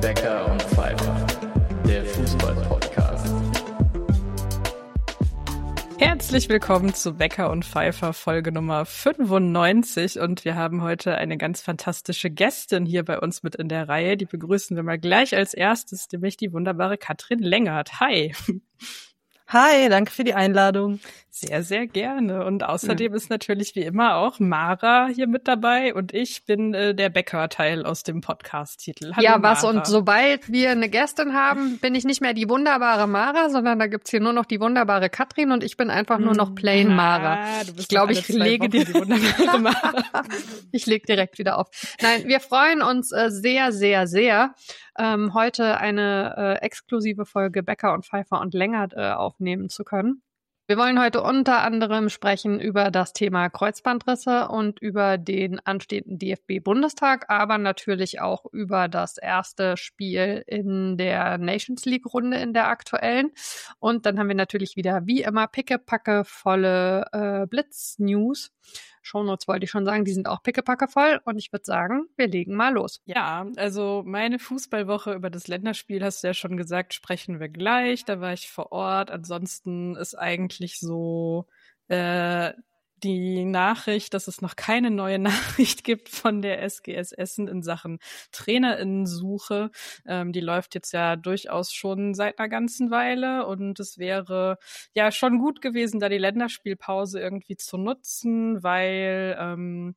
Becker und Pfeiffer, der Fußball-Podcast. Herzlich willkommen zu Becker und Pfeiffer, Folge Nummer 95. Und wir haben heute eine ganz fantastische Gästin hier bei uns mit in der Reihe. Die begrüßen wir mal gleich als erstes, nämlich die wunderbare Katrin Lengert. Hi! Hi, danke für die Einladung. Sehr, sehr gerne. Und außerdem ist natürlich wie immer auch Mara hier mit dabei und ich bin der Becker-Teil aus dem Podcast-Titel. Hallo, ja, was? Mara. Und sobald wir eine Gästin haben, bin ich nicht mehr die wunderbare Mara, sondern da gibt's hier nur noch die wunderbare Katrin und ich bin einfach nur noch plain Mara. Ich glaube, ich lege dir die wunderbare Mara. Ich leg direkt wieder auf. Nein, wir freuen uns sehr, sehr, sehr, heute eine exklusive Folge Becker und Pfeiffer und Lengert aufnehmen zu können. Wir wollen heute unter anderem sprechen über das Thema Kreuzbandrisse und über den anstehenden DFB-Bundestag, aber natürlich auch über das erste Spiel in der Nations League-Runde in der aktuellen. Und dann haben wir natürlich wieder wie immer pickepacke volle Blitz-News. Shownotes wollte ich schon sagen, die sind auch pickepacke voll und ich würde sagen, wir legen mal los. Ja, also meine Fußballwoche über das Länderspiel, hast du ja schon gesagt, sprechen wir gleich. Da war ich vor Ort. Ansonsten ist eigentlich so die Nachricht, dass es noch keine neue Nachricht gibt von der SGS Essen in Sachen TrainerInnensuche. Die läuft jetzt ja durchaus schon seit einer ganzen Weile und es wäre ja schon gut gewesen, da die Länderspielpause irgendwie zu nutzen, weil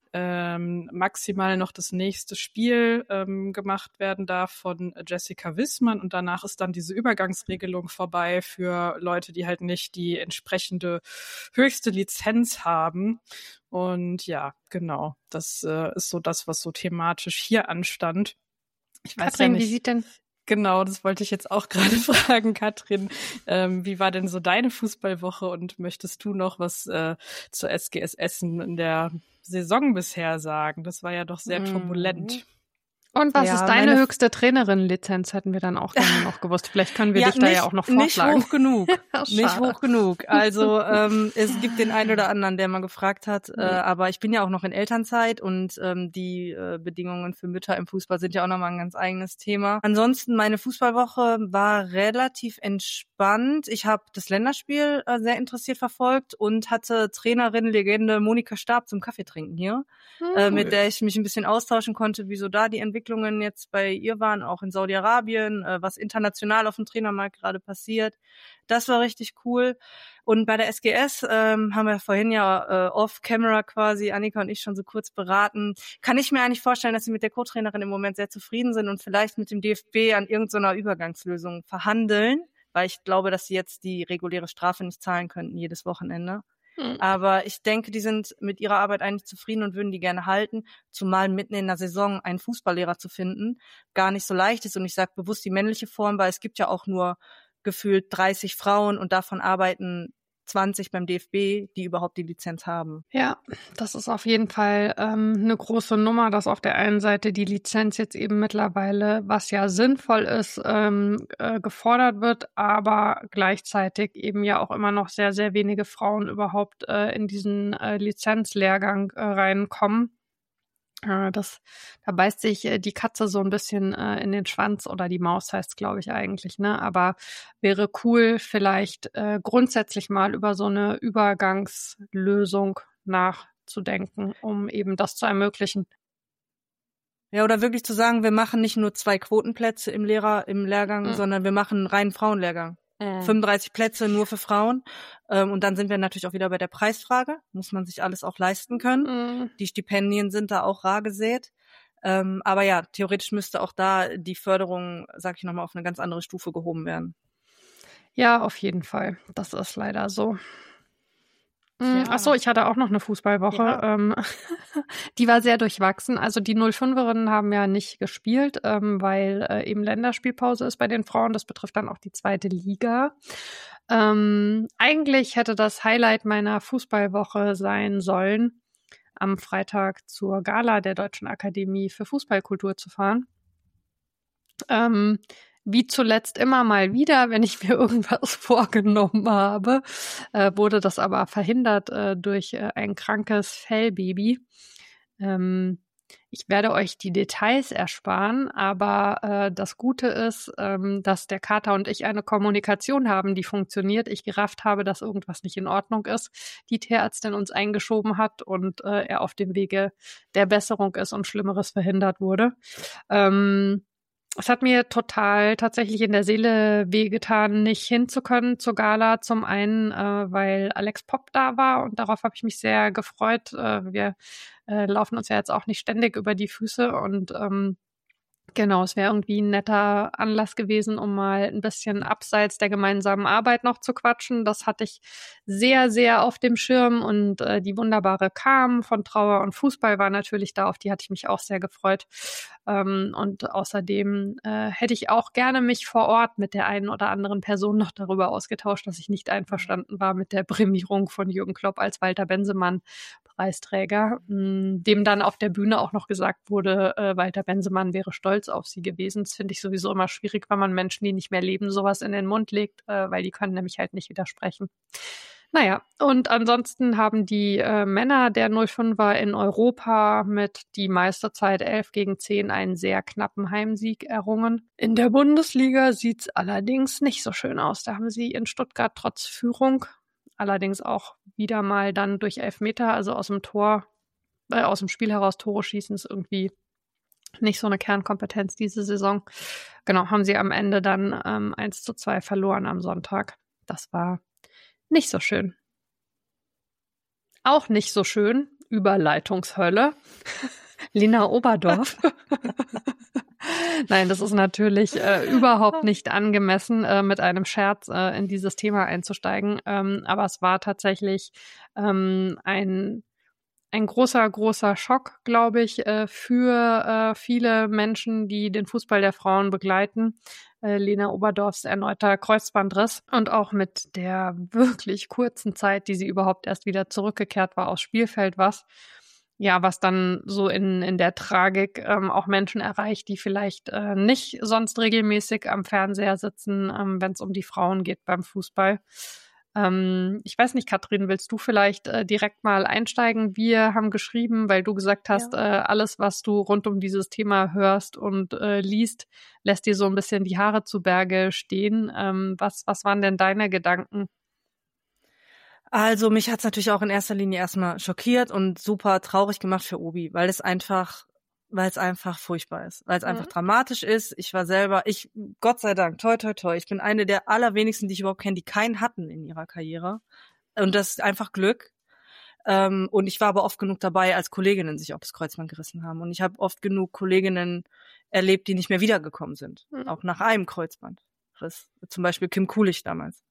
maximal noch das nächste Spiel gemacht werden darf von Jessica Wissmann und danach ist dann diese Übergangsregelung vorbei für Leute, die halt nicht die entsprechende höchste Lizenz haben. Und ja, genau, das ist so das, was so thematisch hier anstand. Ich weiß Katrin, ja nicht, wie sieht denn... Genau, das wollte ich jetzt auch gerade fragen, Katrin. Wie war denn so deine Fußballwoche und möchtest du noch was zur SGS Essen in der Saison bisher sagen? Das war ja doch sehr turbulent. Und was Ja, ist deine höchste Trainerin-Lizenz, hätten wir dann auch gerne noch gewusst. Vielleicht können wir dich da ja auch noch vorschlagen. Nicht hoch genug. Nicht Schade. hoch genug. Also es gibt den einen oder anderen, der mal gefragt hat, aber ich bin ja auch noch in Elternzeit und die Bedingungen für Mütter im Fußball sind ja auch nochmal ein ganz eigenes Thema. Ansonsten, meine Fußballwoche war relativ entspannt. Ich habe das Länderspiel sehr interessiert verfolgt und hatte Trainerin-Legende Monika Stab zum Kaffeetrinken hier, mit der ich mich ein bisschen austauschen konnte, wieso da die Entwicklungen jetzt bei ihr waren, auch in Saudi-Arabien, was international auf dem Trainermarkt gerade passiert. Das war richtig cool. Und bei der SGS haben wir vorhin ja off-camera quasi, Annika und ich, schon so kurz beraten. Kann ich mir eigentlich vorstellen, dass sie mit der Co-Trainerin im Moment sehr zufrieden sind und vielleicht mit dem DFB an irgendeiner Übergangslösung verhandeln, weil ich glaube, dass sie jetzt die reguläre Strafe nicht zahlen könnten jedes Wochenende. Aber ich denke, die sind mit ihrer Arbeit eigentlich zufrieden und würden die gerne halten, zumal mitten in der Saison einen Fußballlehrer zu finden gar nicht so leicht ist. Und ich sage bewusst die männliche Form, weil es gibt ja auch nur gefühlt 30 Frauen und davon arbeiten 20 beim DFB, die überhaupt die Lizenz haben. Ja, das ist auf jeden Fall eine große Nummer, dass auf der einen Seite die Lizenz jetzt eben mittlerweile, was ja sinnvoll ist, gefordert wird, aber gleichzeitig eben ja auch immer noch sehr, sehr wenige Frauen überhaupt in diesen Lizenzlehrgang reinkommen. Da beißt sich die Katze so ein bisschen in den Schwanz oder die Maus heißt es, glaube ich, eigentlich, ne? Aber wäre cool, vielleicht grundsätzlich mal über so eine Übergangslösung nachzudenken, um eben das zu ermöglichen. Ja, oder wirklich zu sagen, wir machen nicht nur 2 Quotenplätze im Lehrgang, sondern wir machen einen reinen Frauenlehrgang. 35 Plätze nur für Frauen. Und dann sind wir natürlich auch wieder bei der Preisfrage. Muss man sich alles auch leisten können. Die Stipendien sind da auch rar gesät. Aber ja, theoretisch müsste auch da die Förderung, sag ich nochmal, auf eine ganz andere Stufe gehoben werden. Ja, auf jeden Fall. Das ist leider so. Ja. Ach so, ich hatte auch noch eine Fußballwoche. Ja. Die war sehr durchwachsen. Also die 05erinnen haben ja nicht gespielt, weil eben Länderspielpause ist bei den Frauen. Das betrifft dann auch die zweite Liga. Eigentlich hätte das Highlight meiner Fußballwoche sein sollen, am Freitag zur Gala der Deutschen Akademie für Fußballkultur zu fahren. Wie zuletzt immer mal wieder, wenn ich mir irgendwas vorgenommen habe, wurde das aber verhindert durch ein krankes Fellbaby. Ich werde euch die Details ersparen, aber das Gute ist, dass der Kater und ich eine Kommunikation haben, die funktioniert. Ich gerafft habe, dass irgendwas nicht in Ordnung ist, die Tierärztin uns eingeschoben hat und er auf dem Wege der Besserung ist und Schlimmeres verhindert wurde. Es hat mir total tatsächlich in der Seele wehgetan, nicht hinzukönnen zur Gala. Zum einen, weil Alex Popp da war und darauf habe ich mich sehr gefreut. Wir laufen uns ja jetzt auch nicht ständig über die Füße und genau, es wäre irgendwie ein netter Anlass gewesen, um mal ein bisschen abseits der gemeinsamen Arbeit noch zu quatschen. Das hatte ich sehr, sehr auf dem Schirm und die wunderbare Carmen von Trauer und Fußball war natürlich da, auf die hatte ich mich auch sehr gefreut. Und außerdem hätte ich auch gerne mich vor Ort mit der einen oder anderen Person noch darüber ausgetauscht, dass ich nicht einverstanden war mit der Prämierung von Jürgen Klopp als Walter Bensemann Preisträger, dem dann auf der Bühne auch noch gesagt wurde, Walter Bensemann wäre stolz auf sie gewesen. Das finde ich sowieso immer schwierig, wenn man Menschen, die nicht mehr leben, sowas in den Mund legt, weil die können nämlich halt nicht widersprechen. Naja, und ansonsten haben die Männer der 05er in Europa mit die meiste Zeit 11-10 einen sehr knappen Heimsieg errungen. In der Bundesliga sieht's allerdings nicht so schön aus. Da haben sie in Stuttgart trotz Führung allerdings auch wieder mal dann durch Elfmeter, also aus dem Spiel heraus Tore schießen, ist irgendwie nicht so eine Kernkompetenz diese Saison. Genau, haben sie am Ende dann 1-2 verloren am Sonntag. Das war nicht so schön. Auch nicht so schön, Überleitungshölle. Lena Oberdorf. Nein, das ist natürlich überhaupt nicht angemessen, mit einem Scherz in dieses Thema einzusteigen. Aber es war tatsächlich ein großer Schock, glaube ich, für viele Menschen, die den Fußball der Frauen begleiten. Lena Oberdorfs erneuter Kreuzbandriss und auch mit der wirklich kurzen Zeit, die sie überhaupt erst wieder zurückgekehrt war aufs Spielfeld, was dann so in der Tragik auch Menschen erreicht, die vielleicht nicht sonst regelmäßig am Fernseher sitzen, wenn es um die Frauen geht beim Fußball. Ich weiß nicht, Katrin, willst du vielleicht direkt mal einsteigen? Wir haben geschrieben, weil du gesagt hast, alles, was du rund um dieses Thema hörst und liest, lässt dir so ein bisschen die Haare zu Berge stehen. Was waren denn deine Gedanken? Also mich hat's natürlich auch in erster Linie erstmal schockiert und super traurig gemacht für Obi, weil es einfach furchtbar ist, weil es einfach dramatisch ist. Gott sei Dank, toi, toi, toi, ich bin eine der allerwenigsten, die ich überhaupt kenne, die keinen hatten in ihrer Karriere. Und das ist einfach Glück. Und ich war aber oft genug dabei, als Kolleginnen sich auch das Kreuzband gerissen haben. Und ich habe oft genug Kolleginnen erlebt, die nicht mehr wiedergekommen sind, auch nach einem Kreuzbandriss. Zum Beispiel Kim Kulich damals.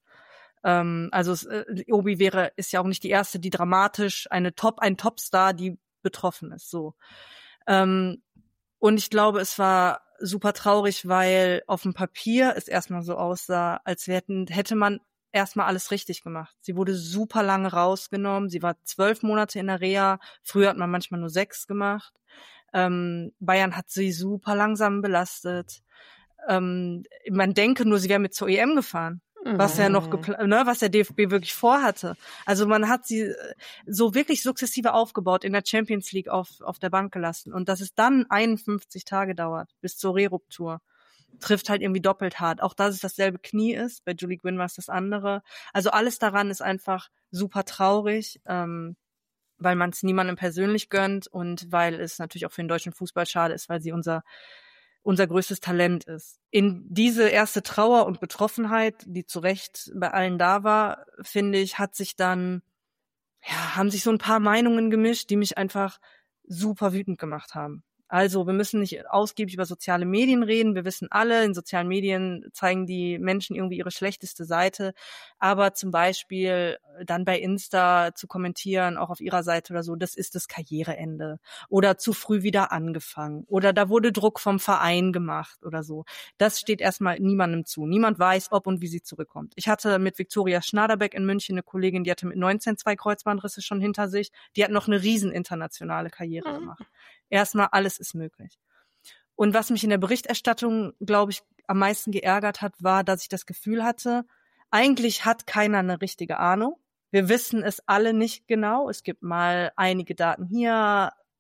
Obi ist ja auch nicht die erste, die dramatisch ein Topstar, die betroffen ist, so. Und ich glaube, es war super traurig, weil auf dem Papier es erstmal so aussah, als hätte man erstmal alles richtig gemacht. Sie wurde super lange rausgenommen, sie war 12 Monate in der Reha, früher hat man manchmal nur 6 gemacht. Bayern hat sie super langsam belastet. Man denke nur, sie wäre mit zur EM gefahren. Was ja noch was der DFB wirklich vorhatte. Also man hat sie so wirklich sukzessive aufgebaut, in der Champions League auf der Bank gelassen. Und dass es dann 51 Tage dauert, bis zur Reruptur, trifft halt irgendwie doppelt hart. Auch dass es dasselbe Knie ist, bei Julie Gwynn war es das andere. Also alles daran ist einfach super traurig, weil man es niemandem persönlich gönnt und weil es natürlich auch für den deutschen Fußball schade ist, weil sie unser größtes Talent ist. In diese erste Trauer und Betroffenheit, die zu Recht bei allen da war, finde ich, haben sich so ein paar Meinungen gemischt, die mich einfach super wütend gemacht haben. Also wir müssen nicht ausgiebig über soziale Medien reden. Wir wissen alle, in sozialen Medien zeigen die Menschen irgendwie ihre schlechteste Seite. Aber zum Beispiel dann bei Insta zu kommentieren, auch auf ihrer Seite oder so, das ist das Karriereende. Oder zu früh wieder angefangen. Oder da wurde Druck vom Verein gemacht oder so. Das steht erstmal niemandem zu. Niemand weiß, ob und wie sie zurückkommt. Ich hatte mit Viktoria Schnaderbeck in München eine Kollegin, die hatte mit 19 2 Kreuzbandrisse schon hinter sich. Die hat noch eine riesen internationale Karriere gemacht. Erstmal, alles ist möglich. Und was mich in der Berichterstattung, glaube ich, am meisten geärgert hat, war, dass ich das Gefühl hatte, eigentlich hat keiner eine richtige Ahnung. Wir wissen es alle nicht genau. Es gibt mal einige Daten hier,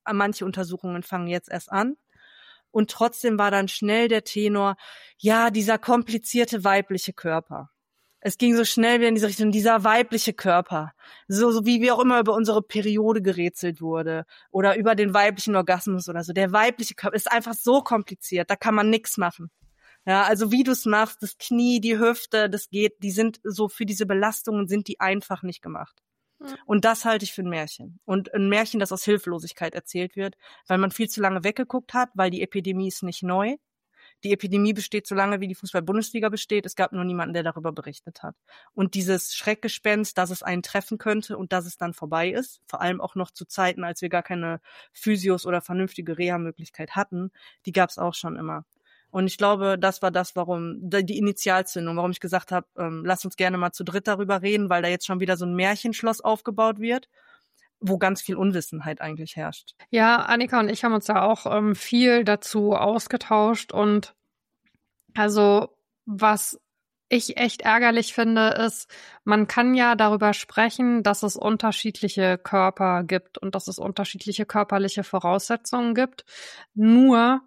manche Untersuchungen fangen jetzt erst an. Und trotzdem war dann schnell der Tenor, ja, dieser komplizierte weibliche Körper. Es ging so schnell wieder in diese Richtung, dieser weibliche Körper. So wie auch immer über unsere Periode gerätselt wurde oder über den weiblichen Orgasmus oder so. Der weibliche Körper ist einfach so kompliziert, da kann man nichts machen. Ja, also wie du es machst, das Knie, die Hüfte, das geht, die sind so, für diese Belastungen sind die einfach nicht gemacht. Und das halte ich für ein Märchen. Und ein Märchen, das aus Hilflosigkeit erzählt wird, weil man viel zu lange weggeguckt hat, weil die Epidemie ist nicht neu. Die Epidemie besteht so lange, wie die Fußball-Bundesliga besteht. Es gab nur niemanden, der darüber berichtet hat. Und dieses Schreckgespenst, dass es einen treffen könnte und dass es dann vorbei ist, vor allem auch noch zu Zeiten, als wir gar keine Physios oder vernünftige Reha-Möglichkeit hatten, die gab es auch schon immer. Und ich glaube, das war das, warum die Initialzündung, warum ich gesagt habe, lass uns gerne mal zu dritt darüber reden, weil da jetzt schon wieder so ein Märchenschloss aufgebaut wird, wo ganz viel Unwissenheit eigentlich herrscht. Ja, Annika und ich haben uns da auch viel dazu ausgetauscht und also was ich echt ärgerlich finde, ist, man kann ja darüber sprechen, dass es unterschiedliche Körper gibt und dass es unterschiedliche körperliche Voraussetzungen gibt. Nur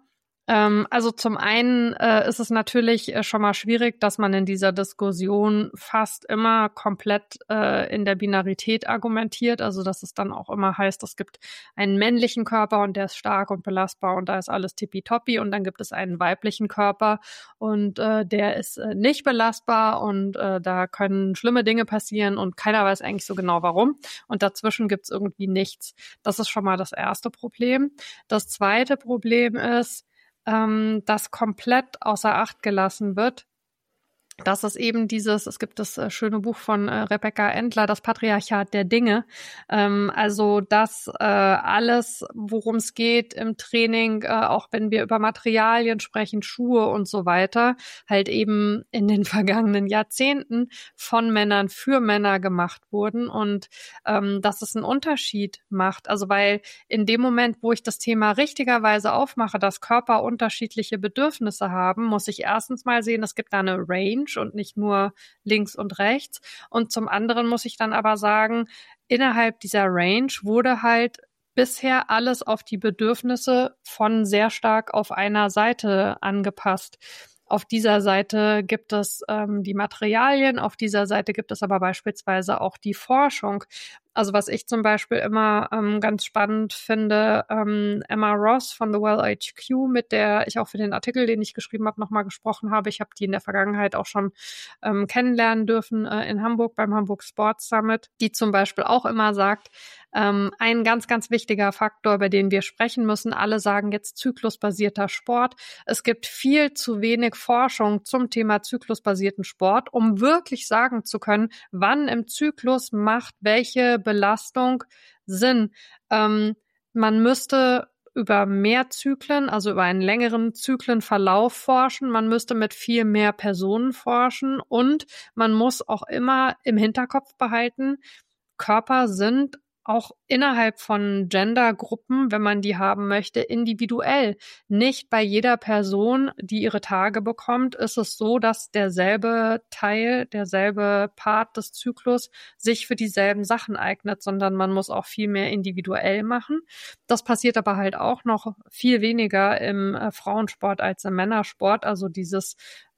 also zum einen ist es natürlich schon mal schwierig, dass man in dieser Diskussion fast immer komplett in der Binarität argumentiert, also dass es dann auch immer heißt, es gibt einen männlichen Körper und der ist stark und belastbar und da ist alles tippitoppi und dann gibt es einen weiblichen Körper und der ist nicht belastbar und da können schlimme Dinge passieren und keiner weiß eigentlich so genau warum und dazwischen gibt's irgendwie nichts. Das ist schon mal das erste Problem. Das zweite Problem ist, das komplett außer Acht gelassen wird, dass es eben es gibt das schöne Buch von Rebecca Endler, das Patriarchat der Dinge. Also dass alles, worum es geht im Training, auch wenn wir über Materialien sprechen, Schuhe und so weiter, halt eben in den vergangenen Jahrzehnten von Männern für Männer gemacht wurden und dass es einen Unterschied macht. Also weil in dem Moment, wo ich das Thema richtigerweise aufmache, dass Körper unterschiedliche Bedürfnisse haben, muss ich erstens mal sehen, es gibt da eine Range und nicht nur links und rechts. Und zum anderen muss ich dann aber sagen, innerhalb dieser Range wurde halt bisher alles auf die Bedürfnisse von sehr stark auf einer Seite angepasst. Auf dieser Seite gibt es die Materialien, auf dieser Seite gibt es aber beispielsweise auch die Forschung. Also was ich zum Beispiel immer ganz spannend finde, Emma Ross von The Well HQ, mit der ich auch für den Artikel, den ich geschrieben habe, nochmal gesprochen habe. Ich habe die in der Vergangenheit auch schon kennenlernen dürfen in Hamburg beim Hamburg Sports Summit, die zum Beispiel auch immer sagt, ein ganz, ganz wichtiger Faktor, über den wir sprechen müssen. Alle sagen jetzt zyklusbasierter Sport. Es gibt viel zu wenig Forschung zum Thema zyklusbasierten Sport, um wirklich sagen zu können, wann im Zyklus macht welche Belastung Sinn. Man müsste über mehr Zyklen, also über einen längeren Zyklenverlauf forschen. Man müsste mit viel mehr Personen forschen und man muss auch immer im Hinterkopf behalten, Körper sind auch innerhalb von Gendergruppen, wenn man die haben möchte, individuell. Nicht bei jeder Person, die ihre Tage bekommt, ist es so, dass derselbe Teil, derselbe Part des Zyklus sich für dieselben Sachen eignet, sondern man muss auch viel mehr individuell machen. Das passiert aber halt auch noch viel weniger im Frauensport als im Männersport. Also dieses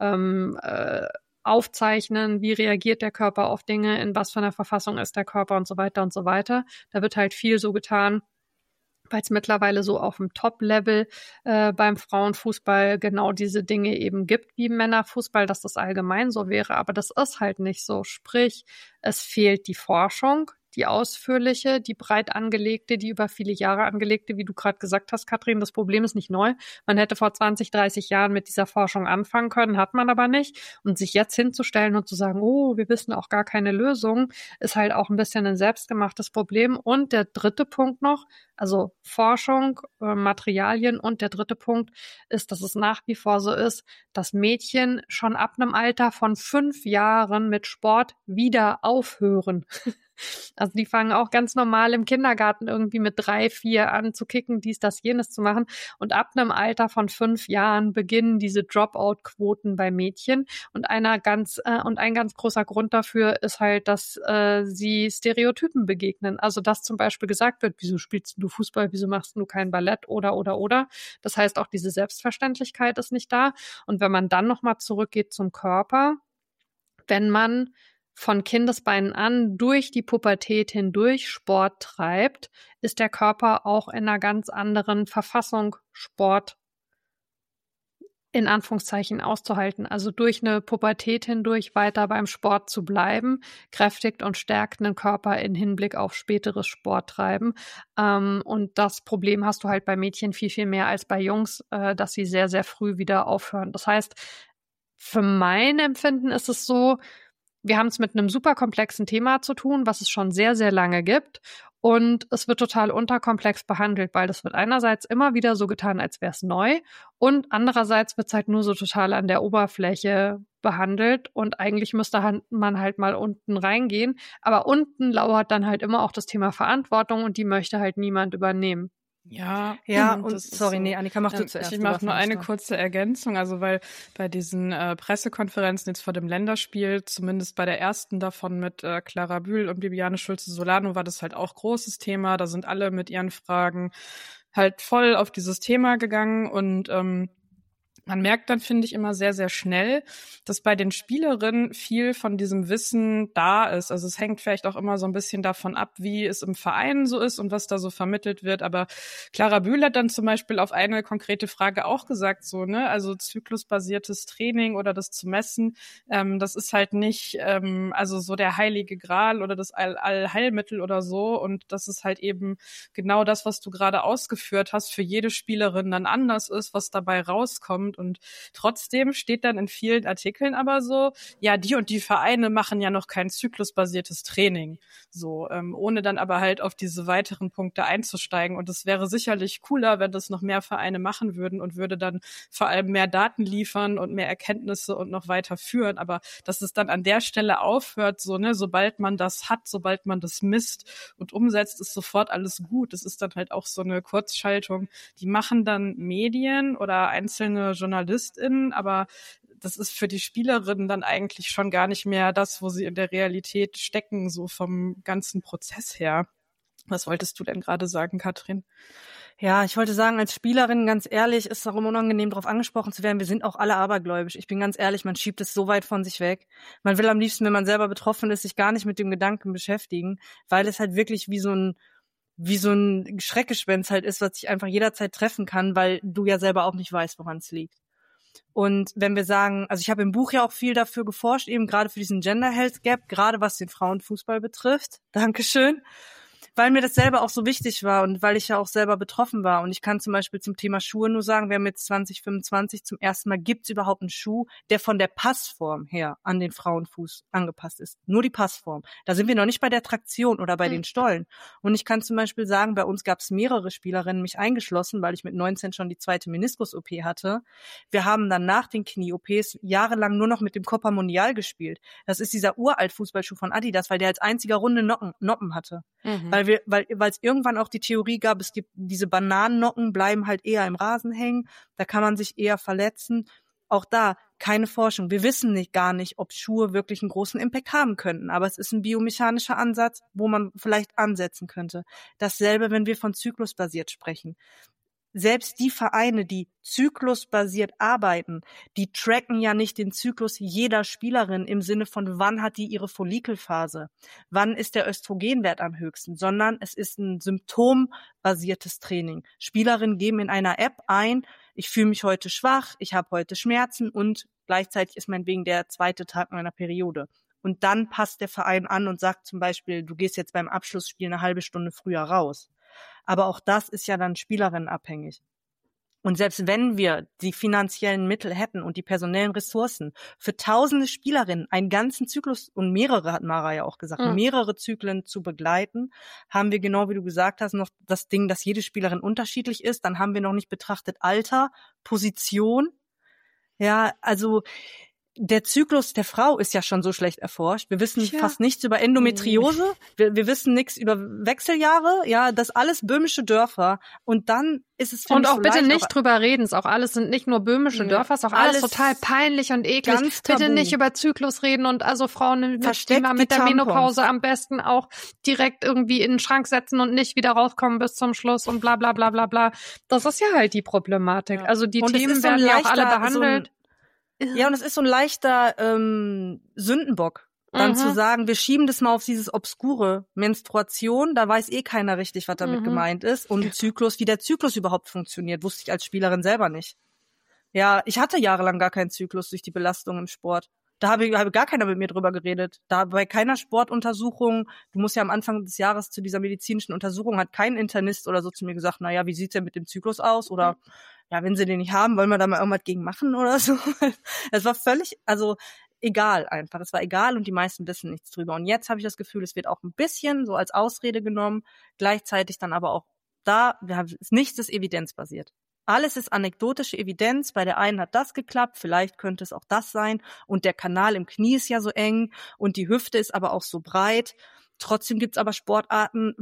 aufzeichnen, wie reagiert der Körper auf Dinge, in was für einer Verfassung ist der Körper und so weiter und so weiter. Da wird halt viel so getan, weil es mittlerweile so auf dem Top-Level beim Frauenfußball genau diese Dinge eben gibt wie im Männerfußball, dass das allgemein so wäre. Aber das ist halt nicht so. Sprich, es fehlt die Forschung, die ausführliche, die breit angelegte, die über viele Jahre angelegte, wie du gerade gesagt hast, Katrin. Das Problem ist nicht neu. Man hätte vor 20, 30 Jahren mit dieser Forschung anfangen können, hat man aber nicht. Und sich jetzt hinzustellen und zu sagen, oh, wir wissen auch gar keine Lösung, ist halt auch ein bisschen ein selbstgemachtes Problem. Und der dritte Punkt noch, also Forschung, Materialien und der dritte Punkt ist, dass es nach wie vor so ist, dass Mädchen schon ab einem Alter von 5 Jahren mit Sport wieder aufhören. Also die fangen auch ganz normal im Kindergarten irgendwie mit 3, 4 an zu kicken, dies, das, jenes zu machen. Und ab einem Alter von 5 Jahren beginnen diese Dropout-Quoten bei Mädchen. Und ein ganz großer Grund dafür ist halt, dass sie Stereotypen begegnen. Also dass zum Beispiel gesagt wird, wieso spielst du Fußball, wieso machst du kein Ballett oder. Das heißt, auch diese Selbstverständlichkeit ist nicht da. Und wenn man dann nochmal zurückgeht zum Körper, wenn man von Kindesbeinen an durch die Pubertät hindurch Sport treibt, ist der Körper auch in einer ganz anderen Verfassung, Sport in Anführungszeichen auszuhalten. Also durch eine Pubertät hindurch weiter beim Sport zu bleiben, kräftigt und stärkt einen Körper in Hinblick auf späteres Sporttreiben. Und das Problem hast du halt bei Mädchen viel, viel mehr als bei Jungs, dass sie sehr, sehr früh wieder aufhören. Das heißt, für mein Empfinden ist es so, wir haben es mit einem super komplexen Thema zu tun, was es schon sehr, sehr lange gibt. Und es wird total unterkomplex behandelt, weil das wird einerseits immer wieder so getan, als wäre es neu. Und andererseits wird es halt nur so total an der Oberfläche behandelt. Und eigentlich müsste man halt mal unten reingehen. Aber unten lauert dann halt immer auch das Thema Verantwortung und die möchte halt niemand übernehmen. Ja, und sorry, nee, Annika, mach du zuerst. Ich mache nur eine kurze Ergänzung, also weil bei diesen Pressekonferenzen jetzt vor dem Länderspiel, zumindest bei der ersten davon mit Clara Bühl und Bibiane Schulze-Solano, war das halt auch großes Thema. Da sind alle mit ihren Fragen halt voll auf dieses Thema gegangen und man merkt dann, finde ich, immer sehr, sehr schnell, dass bei den Spielerinnen viel von diesem Wissen da ist. Also es hängt vielleicht auch immer so ein bisschen davon ab, wie es im Verein so ist und was da so vermittelt wird. Aber Clara Bühl hat dann zum Beispiel auf eine konkrete Frage auch gesagt, so, ne, also zyklusbasiertes Training oder das zu messen, das ist halt nicht, also so der heilige Gral oder das Allheilmittel oder so. Und das ist halt eben genau das, was du gerade ausgeführt hast, für jede Spielerin dann anders ist, was dabei rauskommt. Und trotzdem steht dann in vielen Artikeln aber so, ja, die und die Vereine machen ja noch kein zyklusbasiertes Training. So, ohne dann aber halt auf diese weiteren Punkte einzusteigen. Und es wäre sicherlich cooler, wenn das noch mehr Vereine machen würden und würde dann vor allem mehr Daten liefern und mehr Erkenntnisse und noch weiter führen. Aber dass es dann an der Stelle aufhört, so, ne, sobald man das hat, sobald man das misst und umsetzt, ist sofort alles gut. Es ist dann halt auch so eine Kurzschaltung. Die machen dann Medien oder einzelne JournalistInnen, aber das ist für die Spielerinnen dann eigentlich schon gar nicht mehr das, wo sie in der Realität stecken, so vom ganzen Prozess her. Was wolltest du denn gerade sagen, Katrin? Ja, ich wollte sagen, als Spielerin, ganz ehrlich, ist es auch immer unangenehm, darauf angesprochen zu werden. Wir sind auch alle abergläubisch. Ich bin ganz ehrlich, man schiebt es so weit von sich weg. Man will am liebsten, wenn man selber betroffen ist, sich gar nicht mit dem Gedanken beschäftigen, weil es halt wirklich wie so ein Schreckgespenst halt ist, was sich einfach jederzeit treffen kann, weil du ja selber auch nicht weißt, woran es liegt. Und wenn wir sagen, also ich habe im Buch ja auch viel dafür geforscht, eben gerade für diesen Gender Health Gap, gerade was den Frauenfußball betrifft. Dankeschön. Weil mir das selber auch so wichtig war und weil ich ja auch selber betroffen war. Und ich kann zum Beispiel zum Thema Schuhe nur sagen, wir haben jetzt 2025 zum ersten Mal, gibt's überhaupt einen Schuh, der von der Passform her an den Frauenfuß angepasst ist. Nur die Passform. Da sind wir noch nicht bei der Traktion oder bei den Stollen. Und ich kann zum Beispiel sagen, bei uns gab's mehrere Spielerinnen, mich eingeschlossen, weil ich mit 19 schon die 2. Meniskus-OP hatte. Wir haben dann nach den Knie-OPs jahrelang nur noch mit dem Copa Mundial gespielt. Das ist dieser uralt Fußballschuh von Adidas, weil der als einziger runde Noppen hatte. Weil es irgendwann auch die Theorie gab, es gibt diese Bananennocken, bleiben halt eher im Rasen hängen, da kann man sich eher verletzen. Auch da keine Forschung. Wir wissen gar nicht, ob Schuhe wirklich einen großen Impact haben könnten, aber es ist ein biomechanischer Ansatz, wo man vielleicht ansetzen könnte. Dasselbe, wenn wir von zyklusbasiert sprechen. Selbst die Vereine, die zyklusbasiert arbeiten, die tracken ja nicht den Zyklus jeder Spielerin im Sinne von, wann hat die ihre Follikelphase, wann ist der Östrogenwert am höchsten, sondern es ist ein symptombasiertes Training. Spielerinnen geben in einer App ein, ich fühle mich heute schwach, ich habe heute Schmerzen und gleichzeitig ist meinetwegen der 2. Tag meiner Periode. Und dann passt der Verein an und sagt zum Beispiel, du gehst jetzt beim Abschlussspiel eine halbe Stunde früher raus. Aber auch das ist ja dann spielerinnenabhängig. Und selbst wenn wir die finanziellen Mittel hätten und die personellen Ressourcen für tausende Spielerinnen einen ganzen Zyklus und mehrere, hat Mara ja auch gesagt, mehrere Zyklen zu begleiten, haben wir genau wie du gesagt hast noch das Ding, dass jede Spielerin unterschiedlich ist. Dann haben wir noch nicht betrachtet Alter, Position. Ja, also der Zyklus der Frau ist ja schon so schlecht erforscht. Wir wissen fast nichts über Endometriose. Wir wissen nichts über Wechseljahre. Ja, das alles böhmische Dörfer. Und dann ist es und auch so bitte nicht drüber reden. Es auch alles sind nicht nur böhmische Dörfer, es ist auch alles total peinlich und eklig. Bitte nicht über Zyklus reden und also Frauen mit der Menopause am besten auch direkt irgendwie in den Schrank setzen und nicht wieder rauskommen bis zum Schluss und bla bla bla bla bla. Das ist ja halt die Problematik. Ja. Also die und Themen werden ja auch alle behandelt. Ja, und es ist so ein leichter Sündenbock, dann zu sagen, wir schieben das mal auf dieses obskure Menstruation, da weiß keiner richtig, was damit gemeint ist. Und Zyklus, wie der Zyklus überhaupt funktioniert, wusste ich als Spielerin selber nicht. Ja, ich hatte jahrelang gar keinen Zyklus durch die Belastung im Sport. Da habe gar keiner mit mir drüber geredet. Da bei keiner Sportuntersuchung, du musst ja am Anfang des Jahres zu dieser medizinischen Untersuchung, hat kein Internist oder so zu mir gesagt, naja, wie sieht's denn mit dem Zyklus aus? Oder ja, wenn sie den nicht haben, wollen wir da mal irgendwas gegen machen oder so. Es war völlig, also egal einfach. Es war egal und die meisten wissen nichts drüber. Und jetzt habe ich das Gefühl, es wird auch ein bisschen so als Ausrede genommen, gleichzeitig dann aber auch nichts ist evidenzbasiert. Alles ist anekdotische Evidenz. Bei der einen hat das geklappt, vielleicht könnte es auch das sein. Und der Kanal im Knie ist ja so eng und die Hüfte ist aber auch so breit. Trotzdem gibt's aber Sportarten,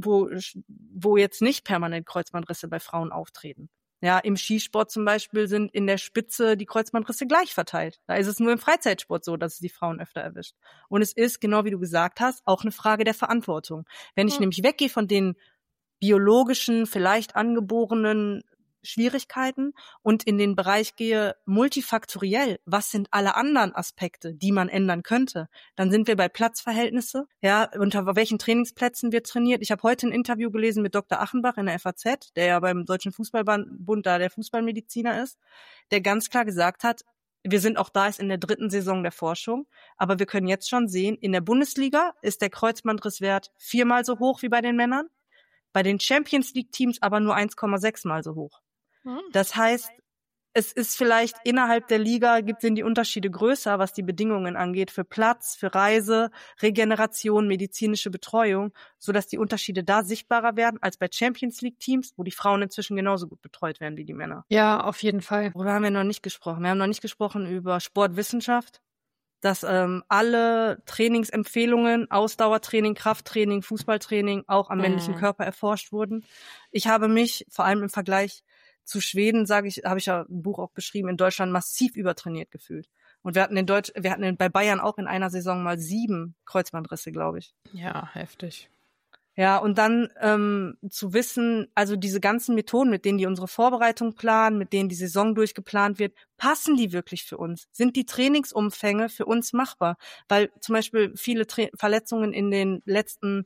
wo jetzt nicht permanent Kreuzbandrisse bei Frauen auftreten. Ja, im Skisport zum Beispiel sind in der Spitze die Kreuzbandrisse gleich verteilt. Da ist es nur im Freizeitsport so, dass es die Frauen öfter erwischt. Und es ist, genau wie du gesagt hast, auch eine Frage der Verantwortung. Wenn ich nämlich weggehe von den biologischen, vielleicht angeborenen Schwierigkeiten und in den Bereich gehe multifaktoriell, was sind alle anderen Aspekte, die man ändern könnte, dann sind wir bei Platzverhältnisse, ja, unter welchen Trainingsplätzen wird trainiert. Ich habe heute ein Interview gelesen mit Dr. Achenbach in der FAZ, der ja beim Deutschen Fußballbund da der Fußballmediziner ist, der ganz klar gesagt hat, wir sind auch da, ist in der 3. Saison der Forschung, aber wir können jetzt schon sehen, in der Bundesliga ist der Kreuzbandrisswert 4-mal so hoch wie bei den Männern, bei den Champions League Teams aber nur 1,6-mal so hoch. Das heißt, es ist vielleicht innerhalb der Liga sind die Unterschiede größer, was die Bedingungen angeht, für Platz, für Reise, Regeneration, medizinische Betreuung, sodass die Unterschiede da sichtbarer werden als bei Champions League Teams, wo die Frauen inzwischen genauso gut betreut werden wie die Männer. Ja, auf jeden Fall. Worüber haben wir noch nicht gesprochen? Wir haben noch nicht gesprochen über Sportwissenschaft, dass alle Trainingsempfehlungen, Ausdauertraining, Krafttraining, Fußballtraining auch am männlichen Körper erforscht wurden. Ich habe mich, vor allem im Vergleich zu Schweden, habe ich ja ein Buch auch beschrieben, in Deutschland massiv übertrainiert gefühlt. Und wir hatten bei Bayern auch in einer Saison mal 7 Kreuzbandrisse, glaube ich. Ja, heftig. Ja, und dann zu wissen, also diese ganzen Methoden, mit denen die unsere Vorbereitung planen, mit denen die Saison durchgeplant wird, passen die wirklich für uns? Sind die Trainingsumfänge für uns machbar? Weil zum Beispiel viele Verletzungen in den letzten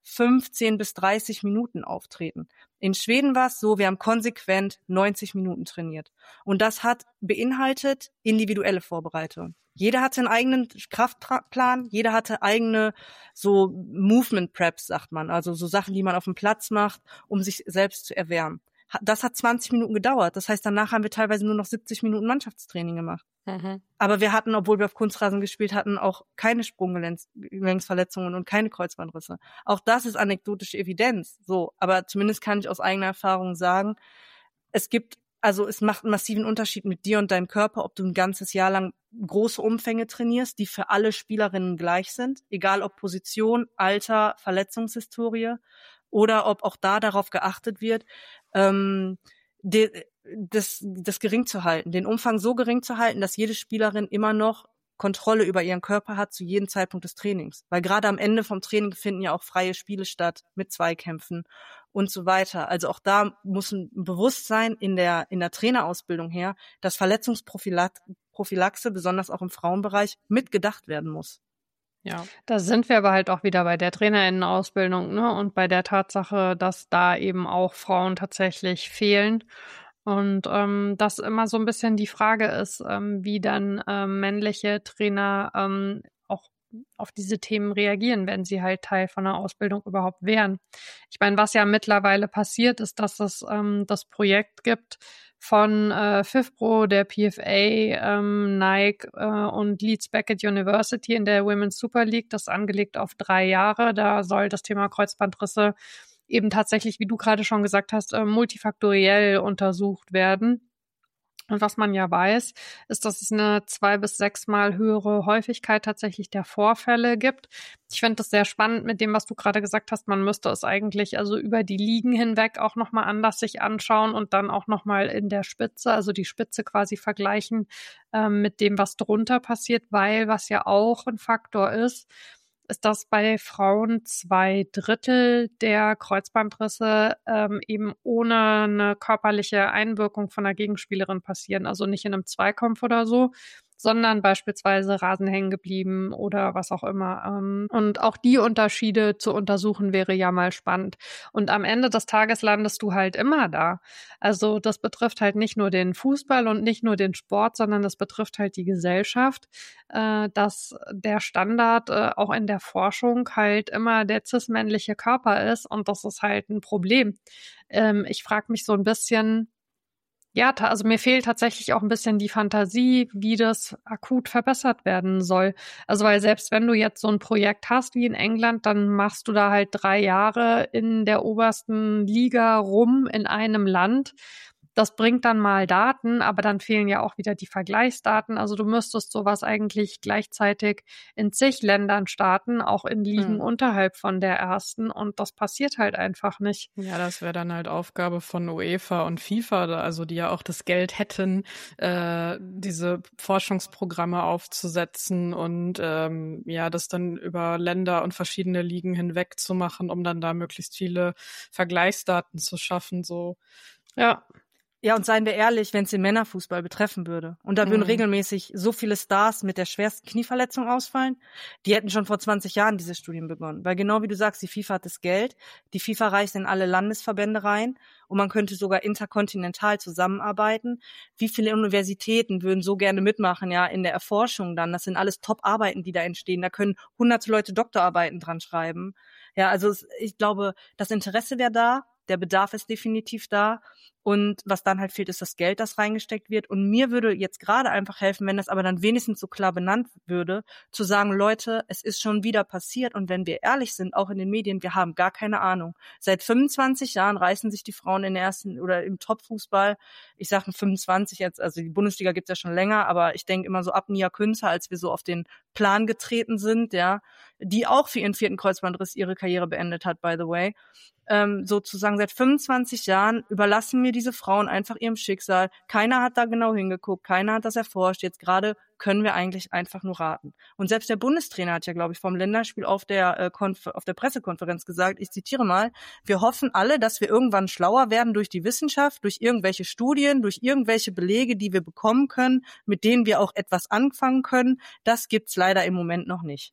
15 bis 30 Minuten auftreten. In Schweden war es so, wir haben konsequent 90 Minuten trainiert. Und das hat beinhaltet individuelle Vorbereitung. Jeder hatte einen eigenen Kraftplan, jeder hatte eigene so Movement Preps, sagt man, also so Sachen, die man auf dem Platz macht, um sich selbst zu erwärmen. Das hat 20 Minuten gedauert. Das heißt, danach haben wir teilweise nur noch 70 Minuten Mannschaftstraining gemacht. Aber wir hatten, obwohl wir auf Kunstrasen gespielt hatten, auch keine Sprunggelenksverletzungen und keine Kreuzbandrisse. Auch das ist anekdotische Evidenz. So, aber zumindest kann ich aus eigener Erfahrung sagen, es macht einen massiven Unterschied mit dir und deinem Körper, ob du ein ganzes Jahr lang große Umfänge trainierst, die für alle Spielerinnen gleich sind, egal ob Position, Alter, Verletzungshistorie, oder ob auch da darauf geachtet wird, das gering zu halten, den Umfang so gering zu halten, dass jede Spielerin immer noch Kontrolle über ihren Körper hat zu jedem Zeitpunkt des Trainings. Weil gerade am Ende vom Training finden ja auch freie Spiele statt mit Zweikämpfen und so weiter. Also auch da muss ein Bewusstsein in der Trainerausbildung her, dass Verletzungsprophylaxe, besonders auch im Frauenbereich, mitgedacht werden muss. Ja, da sind wir aber halt auch wieder bei der Trainerinnenausbildung, ne, und bei der Tatsache, dass da eben auch Frauen tatsächlich fehlen. Und das immer so ein bisschen die Frage ist, wie dann männliche Trainer auch auf diese Themen reagieren, wenn sie halt Teil von einer Ausbildung überhaupt wären. Ich meine, was ja mittlerweile passiert, ist, dass es das Projekt gibt von FIFPro, der PFA, Nike und Leeds Beckett University in der Women's Super League. Das ist angelegt auf 3 Jahre. Da soll das Thema Kreuzbandrisse eben tatsächlich, wie du gerade schon gesagt hast, multifaktoriell untersucht werden. Und was man ja weiß, ist, dass es eine 2 bis 6 Mal höhere Häufigkeit tatsächlich der Vorfälle gibt. Ich finde das sehr spannend mit dem, was du gerade gesagt hast. Man müsste es eigentlich also über die Ligen hinweg auch nochmal anders sich anschauen und dann auch nochmal in der Spitze, also die Spitze quasi vergleichen mit dem, was drunter passiert, weil was ja auch ein Faktor ist, dass bei Frauen 2/3 der Kreuzbandrisse eben ohne eine körperliche Einwirkung von der Gegenspielerin passieren. Also nicht in einem Zweikampf oder so, sondern beispielsweise Rasen hängen geblieben oder was auch immer. Und auch die Unterschiede zu untersuchen wäre ja mal spannend. Und am Ende des Tages landest du halt immer da. Also das betrifft halt nicht nur den Fußball und nicht nur den Sport, sondern das betrifft halt die Gesellschaft, dass der Standard auch in der Forschung halt immer der cis-männliche Körper ist und das ist halt ein Problem. Ich frage mich so ein bisschen, ja, also mir fehlt tatsächlich auch ein bisschen die Fantasie, wie das akut verbessert werden soll. Also weil selbst wenn du jetzt so ein Projekt hast wie in England, dann machst du da halt 3 Jahre in der obersten Liga rum in einem Land. Das bringt dann mal Daten, aber dann fehlen ja auch wieder die Vergleichsdaten. Also du müsstest sowas eigentlich gleichzeitig in zig Ländern starten, auch in Ligen unterhalb von der ersten. Und das passiert halt einfach nicht. Ja, das wäre dann halt Aufgabe von UEFA und FIFA, also die ja auch das Geld hätten, diese Forschungsprogramme aufzusetzen und ja, das dann über Länder und verschiedene Ligen hinweg zu machen, um dann da möglichst viele Vergleichsdaten zu schaffen. So, ja. Ja, und seien wir ehrlich, wenn es den Männerfußball betreffen würde und da würden regelmäßig so viele Stars mit der schwersten Knieverletzung ausfallen, die hätten schon vor 20 Jahren diese Studien begonnen. Weil genau wie du sagst, die FIFA hat das Geld, die FIFA reicht in alle Landesverbände rein und man könnte sogar interkontinental zusammenarbeiten. Wie viele Universitäten würden so gerne mitmachen, ja, in der Erforschung dann? Das sind alles Top-Arbeiten, die da entstehen. Da können hunderte Leute Doktorarbeiten dran schreiben. Ja, also ich glaube, das Interesse wäre da, der Bedarf ist definitiv da. Und was dann halt fehlt, ist das Geld, das reingesteckt wird. Und mir würde jetzt gerade einfach helfen, wenn das aber dann wenigstens so klar benannt würde, zu sagen, Leute, es ist schon wieder passiert. Und wenn wir ehrlich sind, auch in den Medien, wir haben gar keine Ahnung. Seit 25 Jahren reißen sich die Frauen in der ersten oder im Top-Fußball, ich sage 25 jetzt, also die Bundesliga gibt's ja schon länger, aber ich denke immer so ab Nia Künzer, als wir so auf den Plan getreten sind, ja, die auch für ihren 4. Kreuzbandriss ihre Karriere beendet hat, by the way. Sozusagen seit 25 Jahren überlassen wir diese Frauen einfach ihrem Schicksal. Keiner hat da genau hingeguckt, keiner hat das erforscht. Jetzt gerade können wir eigentlich einfach nur raten. Und selbst der Bundestrainer hat ja, glaube ich, vom Länderspiel auf der Pressekonferenz gesagt, ich zitiere mal, wir hoffen alle, dass wir irgendwann schlauer werden durch die Wissenschaft, durch irgendwelche Studien, durch irgendwelche Belege, die wir bekommen können, mit denen wir auch etwas anfangen können. Das gibt's leider im Moment noch nicht.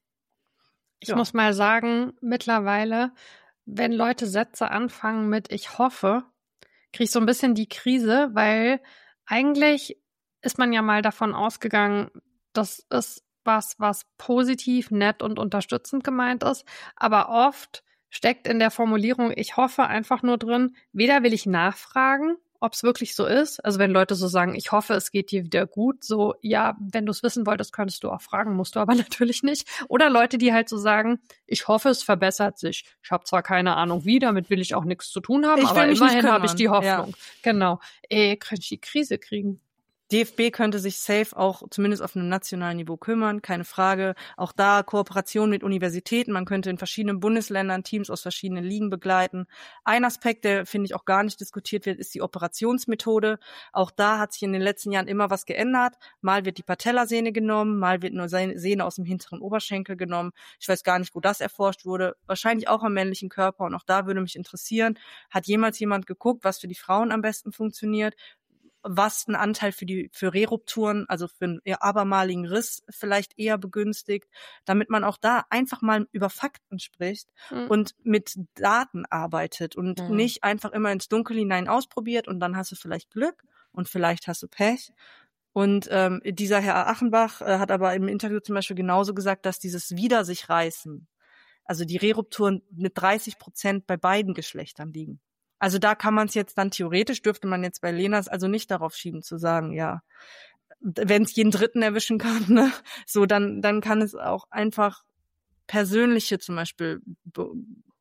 Ich muss mal sagen, mittlerweile, wenn Leute Sätze anfangen mit ich hoffe, kriege ich so ein bisschen die Krise, weil eigentlich ist man ja mal davon ausgegangen, das ist was positiv, nett und unterstützend gemeint ist, aber oft steckt in der Formulierung ich hoffe einfach nur drin, weder will ich nachfragen, ob es wirklich so ist. Also wenn Leute so sagen, ich hoffe, es geht dir wieder gut, so, ja, wenn du es wissen wolltest, könntest du auch fragen, musst du aber natürlich nicht. Oder Leute, die halt so sagen, ich hoffe, es verbessert sich. Ich habe zwar keine Ahnung wie, damit will ich auch nichts zu tun haben, aber immerhin habe ich die Hoffnung. Ja. Genau. Könnte ich die Krise kriegen. DFB könnte sich safe auch zumindest auf einem nationalen Niveau kümmern, keine Frage. Auch da Kooperation mit Universitäten. Man könnte in verschiedenen Bundesländern Teams aus verschiedenen Ligen begleiten. Ein Aspekt, der, finde ich, auch gar nicht diskutiert wird, ist die Operationsmethode. Auch da hat sich in den letzten Jahren immer was geändert. Mal wird die Patellasehne genommen, mal wird nur Sehne aus dem hinteren Oberschenkel genommen. Ich weiß gar nicht, wo das erforscht wurde. Wahrscheinlich auch am männlichen Körper. Und auch da würde mich interessieren, hat jemals jemand geguckt, was für die Frauen am besten funktioniert? Was ein Anteil für Rerupturen, also für einen abermaligen Riss vielleicht eher begünstigt, damit man auch da einfach mal über Fakten spricht und mit Daten arbeitet und nicht einfach immer ins Dunkel hinein ausprobiert und dann hast du vielleicht Glück und vielleicht hast du Pech. Und dieser Herr Achenbach hat aber im Interview zum Beispiel genauso gesagt, dass dieses Wieder sich reißen, also die Rerupturen mit 30% bei beiden Geschlechtern liegen. Also da kann man es jetzt dann theoretisch, dürfte man jetzt bei Lenas also nicht darauf schieben zu sagen, ja, wenn es jeden Dritten erwischen kann, ne, so dann kann es auch einfach persönliche zum Beispiel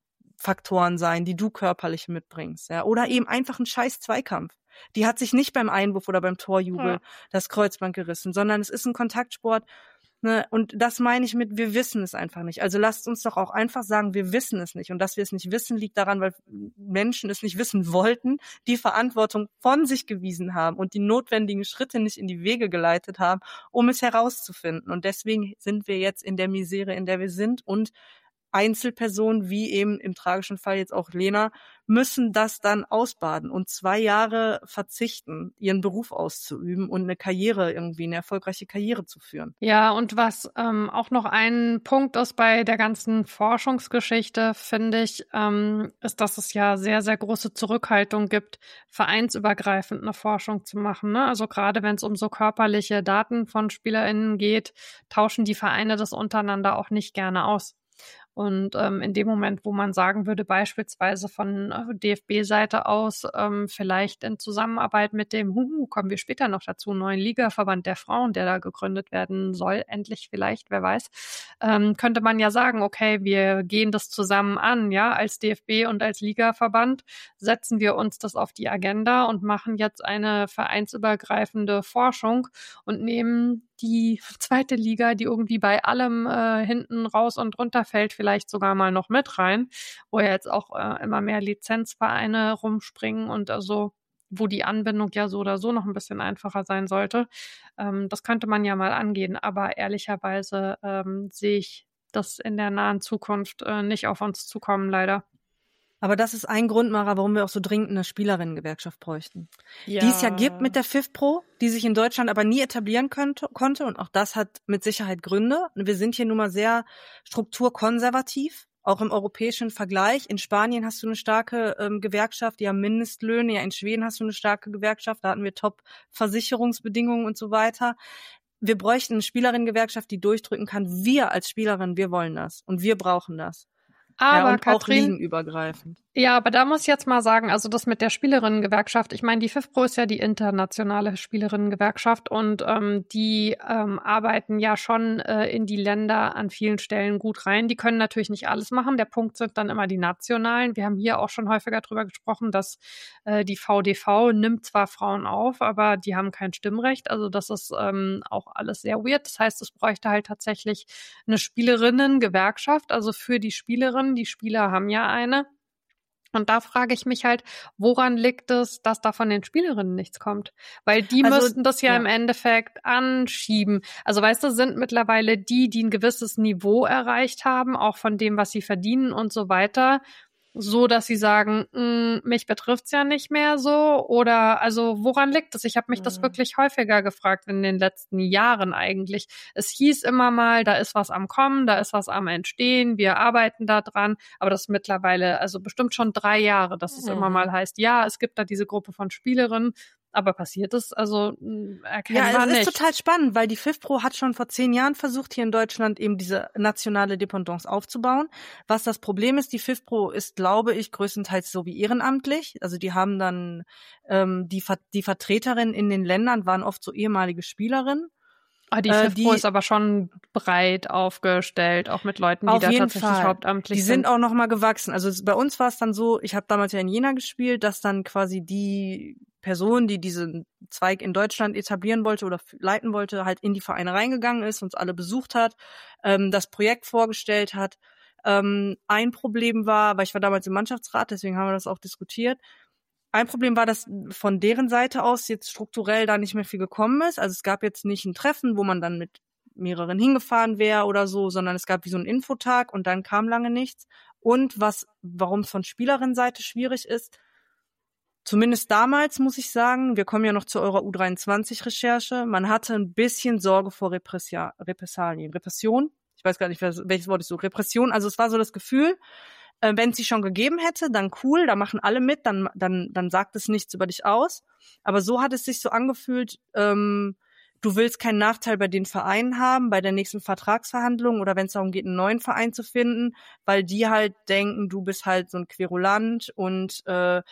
Faktoren sein, die du körperlich mitbringst, ja, oder eben einfach ein scheiß Zweikampf. Die hat sich nicht beim Einwurf oder beim Torjubel das Kreuzband gerissen, sondern es ist ein Kontaktsport, ne, und das meine ich mit, wir wissen es einfach nicht. Also lasst uns doch auch einfach sagen, wir wissen es nicht. Und dass wir es nicht wissen, liegt daran, weil Menschen es nicht wissen wollten, die Verantwortung von sich gewiesen haben und die notwendigen Schritte nicht in die Wege geleitet haben, um es herauszufinden. Und deswegen sind wir jetzt in der Misere, in der wir sind, und Einzelpersonen, wie eben im tragischen Fall jetzt auch Lena, müssen das dann ausbaden und 2 Jahre verzichten, ihren Beruf auszuüben und eine erfolgreiche Karriere zu führen. Ja, und was auch noch ein Punkt ist bei der ganzen Forschungsgeschichte, finde ich, ist, dass es ja sehr, sehr große Zurückhaltung gibt, vereinsübergreifend eine Forschung zu machen, ne? Also gerade wenn es um so körperliche Daten von SpielerInnen geht, tauschen die Vereine das untereinander auch nicht gerne aus. Und in dem Moment, wo man sagen würde, beispielsweise von DFB-Seite aus, vielleicht in Zusammenarbeit mit dem, kommen wir später noch dazu, neuen Ligaverband der Frauen, der da gegründet werden soll, endlich vielleicht, wer weiß, könnte man ja sagen, okay, wir gehen das zusammen an, ja, als DFB und als Ligaverband setzen wir uns das auf die Agenda und machen jetzt eine vereinsübergreifende Forschung und nehmen die zweite Liga, die irgendwie bei allem hinten raus und runter fällt, vielleicht sogar mal noch mit rein, wo ja jetzt auch immer mehr Lizenzvereine rumspringen und also wo die Anbindung ja so oder so noch ein bisschen einfacher sein sollte. Das könnte man ja mal angehen, aber ehrlicherweise sehe ich das in der nahen Zukunft nicht auf uns zukommen, leider. Aber das ist ein Grund, Mara, warum wir auch so dringend eine Spielerinnengewerkschaft bräuchten. Ja. Die es ja gibt mit der FIFPro, die sich in Deutschland aber nie etablieren konnte. Und auch das hat mit Sicherheit Gründe. Wir sind hier nun mal sehr strukturkonservativ, auch im europäischen Vergleich. In Spanien hast du eine starke Gewerkschaft, die haben Mindestlöhne. Ja, in Schweden hast du eine starke Gewerkschaft, da hatten wir Top-Versicherungsbedingungen und so weiter. Wir bräuchten eine Spielerinnengewerkschaft, die durchdrücken kann, wir als Spielerin, wir wollen das und wir brauchen das. Aber ja, und Katrin, auch ligenübergreifend. Ja, aber da muss ich jetzt mal sagen, also das mit der Spielerinnengewerkschaft, ich meine, die FIFPro ist ja die internationale Spielerinnengewerkschaft und die arbeiten ja schon in die Länder an vielen Stellen gut rein. Die können natürlich nicht alles machen. Der Punkt sind dann immer die nationalen. Wir haben hier auch schon häufiger drüber gesprochen, dass die VDV nimmt zwar Frauen auf, aber die haben kein Stimmrecht. Also das ist auch alles sehr weird. Das heißt, es bräuchte halt tatsächlich eine Spielerinnengewerkschaft, also für die Spielerinnen. Die Spieler haben ja eine. Und da frage ich mich halt, woran liegt es, dass da von den Spielerinnen nichts kommt? Weil die müssten das ja im Endeffekt anschieben. Also weißt du, sind mittlerweile die ein gewisses Niveau erreicht haben, auch von dem, was sie verdienen und so weiter, so dass sie sagen, mich betrifft's ja nicht mehr so, oder also woran liegt es? Ich habe mich das wirklich häufiger gefragt in den letzten Jahren eigentlich. Es hieß immer mal, da ist was am Kommen, da ist was am Entstehen, wir arbeiten da dran, aber das ist mittlerweile, also bestimmt schon 3 Jahre, dass es immer mal heißt, ja, es gibt da diese Gruppe von Spielerinnen, aber passiert es also erkennbar nicht. Ja, es ist total spannend, weil die FIFPro hat schon vor 10 Jahren versucht, hier in Deutschland eben diese nationale Dependance aufzubauen. Was das Problem ist, die FIFPro ist, glaube ich, größtenteils so wie ehrenamtlich. Also die haben dann, die Vertreterinnen in den Ländern waren oft so ehemalige Spielerinnen. Die FIFPro ist aber schon breit aufgestellt, auch mit Leuten, die da tatsächlich hauptamtlich sind. Die sind auch noch mal gewachsen. Also bei uns war es dann so, ich habe damals ja in Jena gespielt, dass dann quasi die Person, die diesen Zweig in Deutschland etablieren wollte oder leiten wollte, halt in die Vereine reingegangen ist, uns alle besucht hat, das Projekt vorgestellt hat. Ein Problem war, weil ich war damals im Mannschaftsrat, deswegen haben wir das auch diskutiert, ein Problem war, dass von deren Seite aus jetzt strukturell da nicht mehr viel gekommen ist. Also es gab jetzt nicht ein Treffen, wo man dann mit mehreren hingefahren wäre oder so, sondern es gab wie so einen Infotag und dann kam lange nichts. Und warum es von Spielerinnenseite schwierig ist, zumindest damals muss ich sagen, wir kommen ja noch zu eurer U23-Recherche, man hatte ein bisschen Sorge vor Repression. Ich weiß gar nicht, welches Wort ich so, Repression. Also es war so das Gefühl, wenn es sie schon gegeben hätte, dann cool, da machen alle mit, dann sagt es nichts über dich aus. Aber so hat es sich so angefühlt, du willst keinen Nachteil bei den Vereinen haben, bei der nächsten Vertragsverhandlung oder wenn es darum geht, einen neuen Verein zu finden, weil die halt denken, du bist halt so ein Querulant und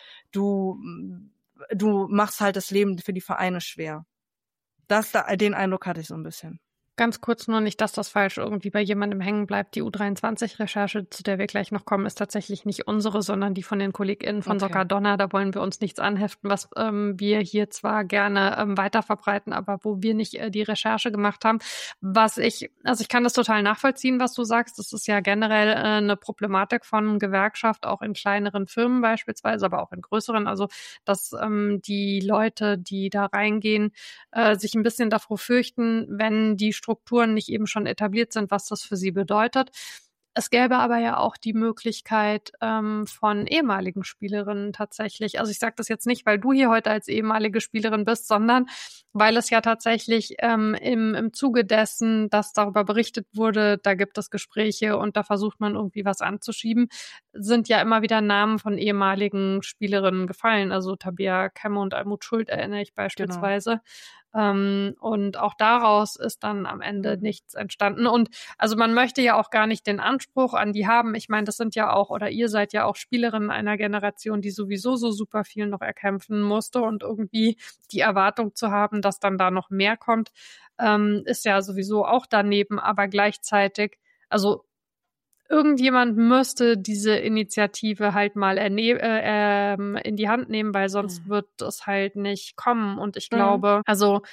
du machst halt das Leben für die Vereine schwer. Den Eindruck hatte ich so ein bisschen. Ganz kurz nur, nicht, dass das falsch irgendwie bei jemandem hängen bleibt. Die U23-Recherche, zu der wir gleich noch kommen, ist tatsächlich nicht unsere, sondern die von den KollegInnen von Soccardonna. Da wollen wir uns nichts anheften, was wir hier zwar gerne weiterverbreiten, aber wo wir nicht die Recherche gemacht haben. Ich kann das total nachvollziehen, was du sagst. Das ist ja generell eine Problematik von Gewerkschaft, auch in kleineren Firmen beispielsweise, aber auch in größeren. Also, dass die Leute, die da reingehen, sich ein bisschen davor fürchten, wenn die Strukturen nicht eben schon etabliert sind, was das für sie bedeutet. Es gäbe aber ja auch die Möglichkeit von ehemaligen Spielerinnen tatsächlich. Also ich sage das jetzt nicht, weil du hier heute als ehemalige Spielerin bist, sondern weil es ja tatsächlich im Zuge dessen, dass darüber berichtet wurde, da gibt es Gespräche und da versucht man irgendwie was anzuschieben, sind ja immer wieder Namen von ehemaligen Spielerinnen gefallen. Also Tabea Kemme und Almut Schuld erinnere ich beispielsweise. Genau. Und auch daraus ist dann am Ende nichts entstanden. Und also man möchte ja auch gar nicht den Anspruch an die haben. Ich meine, das sind ja auch, oder ihr seid ja auch Spielerinnen einer Generation, die sowieso so super viel noch erkämpfen musste, und irgendwie die Erwartung zu haben, dass dann da noch mehr kommt, ist ja sowieso auch daneben. Aber gleichzeitig, also irgendjemand müsste diese Initiative halt mal in die Hand nehmen, weil sonst wird es halt nicht kommen. Und ich glaube, also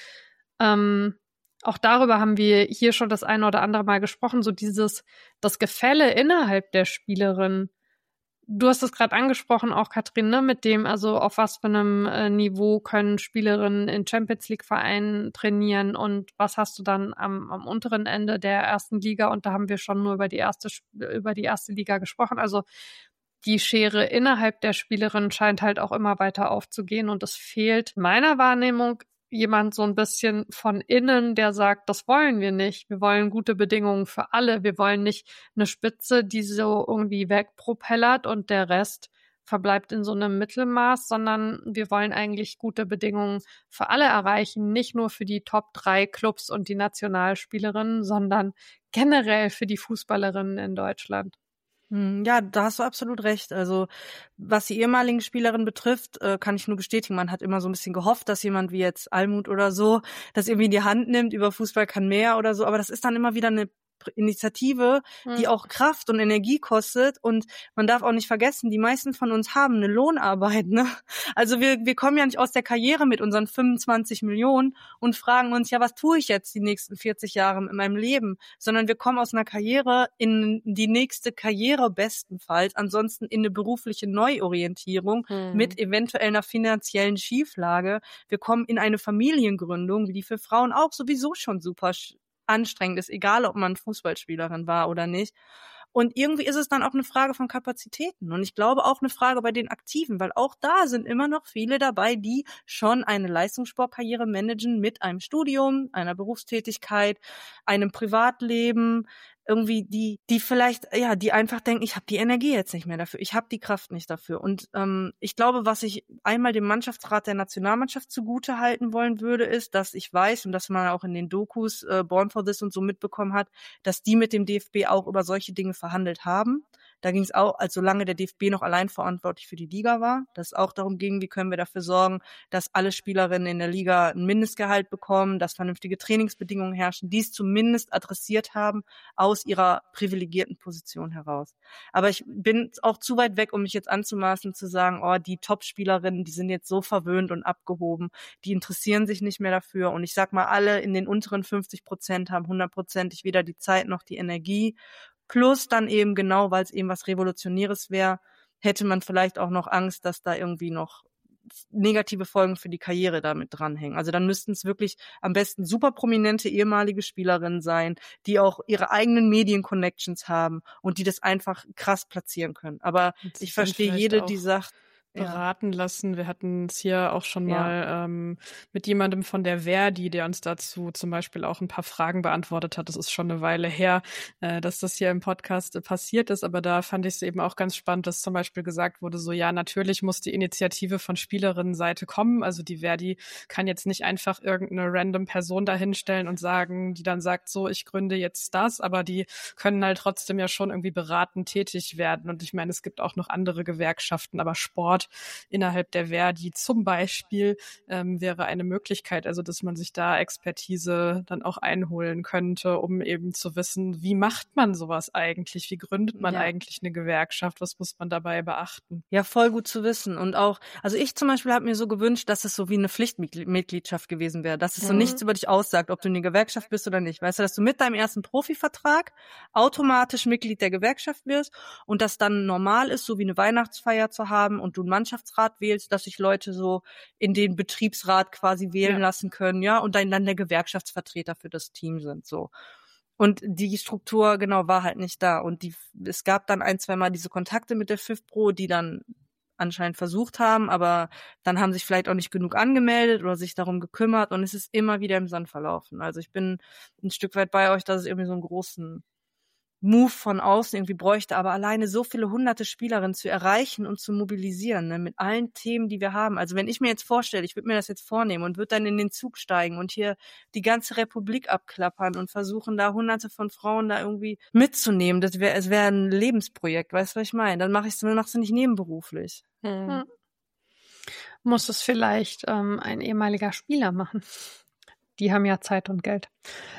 auch darüber haben wir hier schon das eine oder andere Mal gesprochen, so das Gefälle innerhalb der Spielerin. Du hast es gerade angesprochen, auch Katrin, ne, mit dem, also auf was für einem Niveau können Spielerinnen in Champions-League-Vereinen trainieren und was hast du dann am unteren Ende der ersten Liga, und da haben wir schon nur über die erste Liga gesprochen. Also die Schere innerhalb der Spielerinnen scheint halt auch immer weiter aufzugehen, und es fehlt meiner Wahrnehmung jemand so ein bisschen von innen, der sagt, das wollen wir nicht. Wir wollen gute Bedingungen für alle. Wir wollen nicht eine Spitze, die so irgendwie wegpropellert und der Rest verbleibt in so einem Mittelmaß, sondern wir wollen eigentlich gute Bedingungen für alle erreichen. Nicht nur für die Top 3 Clubs und die Nationalspielerinnen, sondern generell für die Fußballerinnen in Deutschland. Ja, da hast du absolut recht. Also was die ehemaligen Spielerinnen betrifft, kann ich nur bestätigen, man hat immer so ein bisschen gehofft, dass jemand wie jetzt Almut oder so das irgendwie in die Hand nimmt, über Fußball kann mehr oder so, aber das ist dann immer wieder eine Initiative, die auch Kraft und Energie kostet, und man darf auch nicht vergessen, die meisten von uns haben eine Lohnarbeit, ne? Also wir kommen ja nicht aus der Karriere mit unseren 25 Millionen und fragen uns, ja, was tue ich jetzt die nächsten 40 Jahre in meinem Leben, sondern wir kommen aus einer Karriere in die nächste Karriere bestenfalls, ansonsten in eine berufliche Neuorientierung mit eventuell einer finanziellen Schieflage. Wir kommen in eine Familiengründung, die für Frauen auch sowieso schon super anstrengend ist, egal ob man Fußballspielerin war oder nicht. Und irgendwie ist es dann auch eine Frage von Kapazitäten. Und ich glaube auch eine Frage bei den Aktiven, weil auch da sind immer noch viele dabei, die schon eine Leistungssportkarriere managen mit einem Studium, einer Berufstätigkeit, einem Privatleben, irgendwie die vielleicht, ja, die einfach denken, ich habe die Energie jetzt nicht mehr dafür, ich habe die Kraft nicht dafür. Und ich glaube, was ich einmal dem Mannschaftsrat der Nationalmannschaft zugute halten wollen würde, ist, dass ich weiß, und dass man auch in den Dokus Born for This und so mitbekommen hat, dass die mit dem DFB auch über solche Dinge verhandelt haben. Da ging es auch, als solange der DFB noch allein verantwortlich für die Liga war, dass es auch darum ging, wie können wir dafür sorgen, dass alle Spielerinnen in der Liga ein Mindestgehalt bekommen, dass vernünftige Trainingsbedingungen herrschen, die es zumindest adressiert haben aus ihrer privilegierten Position heraus. Aber ich bin auch zu weit weg, um mich jetzt anzumaßen, zu sagen, oh, die Top-Spielerinnen, die sind jetzt so verwöhnt und abgehoben, die interessieren sich nicht mehr dafür. Und ich sag mal, alle in den unteren 50% haben 100%ig weder die Zeit noch die Energie. Plus dann eben genau, weil es eben was Revolutionäres wäre, hätte man vielleicht auch noch Angst, dass da irgendwie noch negative Folgen für die Karriere damit dranhängen. Also dann müssten es wirklich am besten super prominente ehemalige Spielerinnen sein, die auch ihre eigenen Medien-Connections haben und die das einfach krass platzieren können. Aber ich verstehe jede, die sagt, beraten lassen. Wir hatten es hier auch schon mal mit jemandem von der Verdi, der uns dazu zum Beispiel auch ein paar Fragen beantwortet hat. Das ist schon eine Weile her, dass das hier im Podcast passiert ist, aber da fand ich es eben auch ganz spannend, dass zum Beispiel gesagt wurde, so ja, natürlich muss die Initiative von Spielerinnenseite kommen. Also die Verdi kann jetzt nicht einfach irgendeine random Person dahinstellen und sagen, die dann sagt, so, ich gründe jetzt das, aber die können halt trotzdem ja schon irgendwie beratend tätig werden. Und ich meine, es gibt auch noch andere Gewerkschaften, aber Sport Support innerhalb der Verdi zum Beispiel wäre eine Möglichkeit, also dass man sich da Expertise dann auch einholen könnte, um eben zu wissen, wie macht man sowas eigentlich? Wie gründet man eigentlich eine Gewerkschaft? Was muss man dabei beachten? Ja, voll gut zu wissen. Und auch, also ich zum Beispiel habe mir so gewünscht, dass es so wie eine Pflichtmitgliedschaft gewesen wäre, dass es so nichts über dich aussagt, ob du in der Gewerkschaft bist oder nicht. Weißt du, dass du mit deinem ersten Profivertrag automatisch Mitglied der Gewerkschaft wirst und das dann normal ist, so wie eine Weihnachtsfeier zu haben und du einen Mannschaftsrat wählst, dass sich Leute so in den Betriebsrat quasi wählen lassen können, ja, und dann der Gewerkschaftsvertreter für das Team sind, so. Und die Struktur, genau, war halt nicht da. Und es gab dann 1-2 Mal diese Kontakte mit der FIFPro, die dann anscheinend versucht haben, aber dann haben sich vielleicht auch nicht genug angemeldet oder sich darum gekümmert und es ist immer wieder im Sand verlaufen. Also ich bin ein Stück weit bei euch, dass es irgendwie so einen großen Move von außen irgendwie bräuchte, aber alleine so viele hunderte Spielerinnen zu erreichen und zu mobilisieren, ne, mit allen Themen, die wir haben. Also wenn ich mir jetzt vorstelle, ich würde mir das jetzt vornehmen und würde dann in den Zug steigen und hier die ganze Republik abklappern und versuchen, da hunderte von Frauen da irgendwie mitzunehmen, es wäre ein Lebensprojekt, weißt du, was ich meine? Dann machst du nicht nebenberuflich. Muss es vielleicht ein ehemaliger Spieler machen. Die haben ja Zeit und Geld.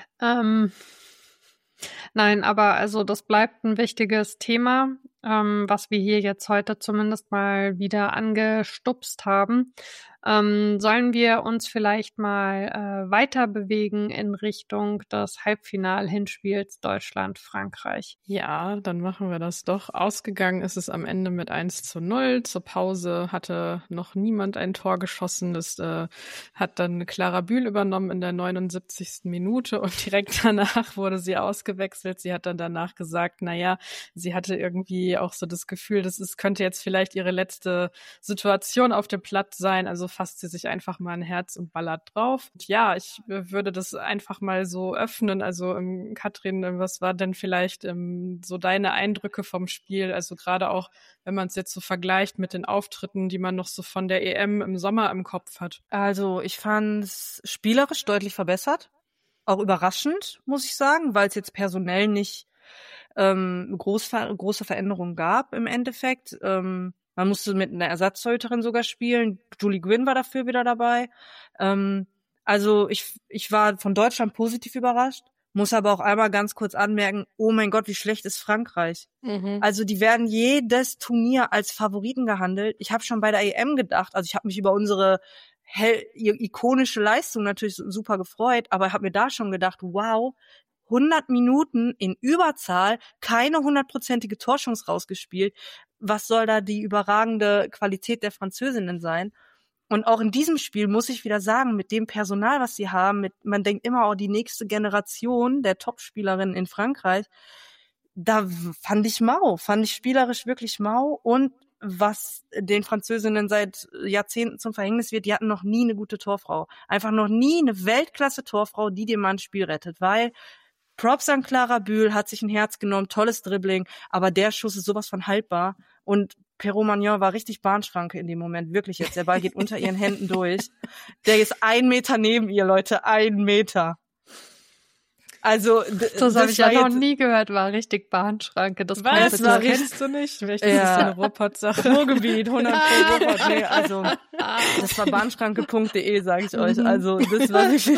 Nein, aber also das bleibt ein wichtiges Thema, was wir hier jetzt heute zumindest mal wieder angestupst haben. Sollen wir uns vielleicht mal weiter bewegen in Richtung des Halbfinal-Hinspiels Deutschland-Frankreich? Ja, dann machen wir das doch. Ausgegangen ist es am Ende mit 1:0. Zur Pause hatte noch niemand ein Tor geschossen. Das hat dann Clara Bühl übernommen in der 79. Minute und direkt danach wurde sie ausgewechselt. Sie hat dann danach gesagt, sie hatte irgendwie auch so das Gefühl, könnte jetzt vielleicht ihre letzte Situation auf dem Platz sein. Also fasst sie sich einfach mal ein Herz und ballert drauf. Und ja, ich würde das einfach mal so öffnen. Also Katrin, was war denn vielleicht so deine Eindrücke vom Spiel? Also gerade auch, wenn man es jetzt so vergleicht mit den Auftritten, die man noch so von der EM im Sommer im Kopf hat. Also ich fand es spielerisch deutlich verbessert. Auch überraschend, muss ich sagen, weil es jetzt personell nicht große Veränderungen gab im Endeffekt. Man musste mit einer Ersatztorhüterin sogar spielen. Julie Gwynn war dafür wieder dabei. Also ich war von Deutschland positiv überrascht, muss aber auch einmal ganz kurz anmerken, oh mein Gott, wie schlecht ist Frankreich. Also die werden jedes Turnier als Favoriten gehandelt. Ich habe schon bei der EM gedacht, also ich habe mich über unsere ikonische Leistung natürlich super gefreut, aber habe mir da schon gedacht, wow, 100 Minuten in Überzahl, keine 100%ige Torchance rausgespielt. Was soll da die überragende Qualität der Französinnen sein? Und auch in diesem Spiel muss ich wieder sagen, mit dem Personal, was sie haben, man denkt immer, die nächste Generation der Topspielerinnen in Frankreich, da fand ich spielerisch wirklich mau. Und was den Französinnen seit Jahrzehnten zum Verhängnis wird, die hatten noch nie eine gute Torfrau. Einfach noch nie eine Weltklasse-Torfrau, die dir mal ein Spiel rettet, weil Props an Clara Bühl, hat sich ein Herz genommen, tolles Dribbling, aber der Schuss ist sowas von haltbar und Perrault Magnan war richtig Bahnschranke in dem Moment, wirklich jetzt. Der Ball geht unter ihren Händen durch. Der ist 1 Meter neben ihr, Leute, 1 Meter. Also das habe ich ja noch nie gehört, war richtig Bahnschranke. Das kennst du nicht? Vielleicht ist das eine Ruhrpott-Sache. Ruhrgebiet, 100 Ruhrpott. Nee, also das war bahnschranke.de, sage ich euch. Also das war wirklich,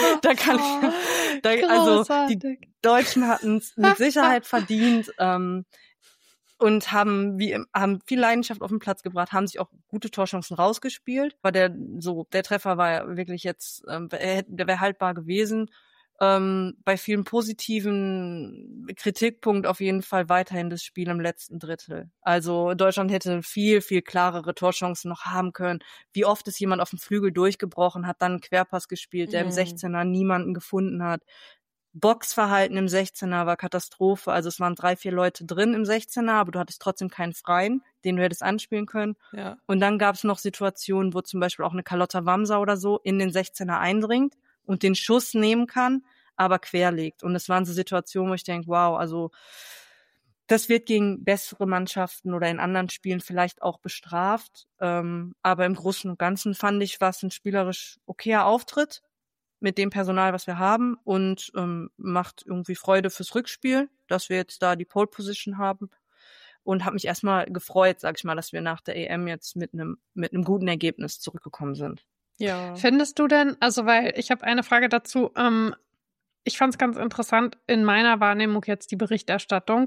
also die Deutschen hatten es mit Sicherheit verdient und haben viel Leidenschaft auf den Platz gebracht, haben sich auch gute Torchancen rausgespielt. Aber der Treffer war ja wirklich jetzt, der wäre haltbar gewesen. Bei vielen positiven Kritikpunkt auf jeden Fall weiterhin das Spiel im letzten Drittel. Also Deutschland hätte viel, viel klarere Torchancen noch haben können. Wie oft ist jemand auf dem Flügel durchgebrochen, hat dann einen Querpass gespielt, der im 16er niemanden gefunden hat. Boxverhalten im 16er war Katastrophe. Also es waren 3-4 Leute drin im 16er, aber du hattest trotzdem keinen freien, den du hättest anspielen können. Ja. Und dann gab es noch Situationen, wo zum Beispiel auch eine Carlotta Wamser oder so in den 16er eindringt und den Schuss nehmen kann, aber querlegt. Und es waren so Situationen, wo ich denke, wow, also das wird gegen bessere Mannschaften oder in anderen Spielen vielleicht auch bestraft. Aber im Großen und Ganzen fand ich, war es ein spielerisch okayer Auftritt mit dem Personal, was wir haben und macht irgendwie Freude fürs Rückspiel, dass wir jetzt da die Pole Position haben. und habe mich erstmal gefreut, sag ich mal, dass wir nach der EM jetzt mit einem guten Ergebnis zurückgekommen sind. Ja. Findest du denn, also weil ich habe eine Frage dazu, ich fand es ganz interessant in meiner Wahrnehmung jetzt die Berichterstattung,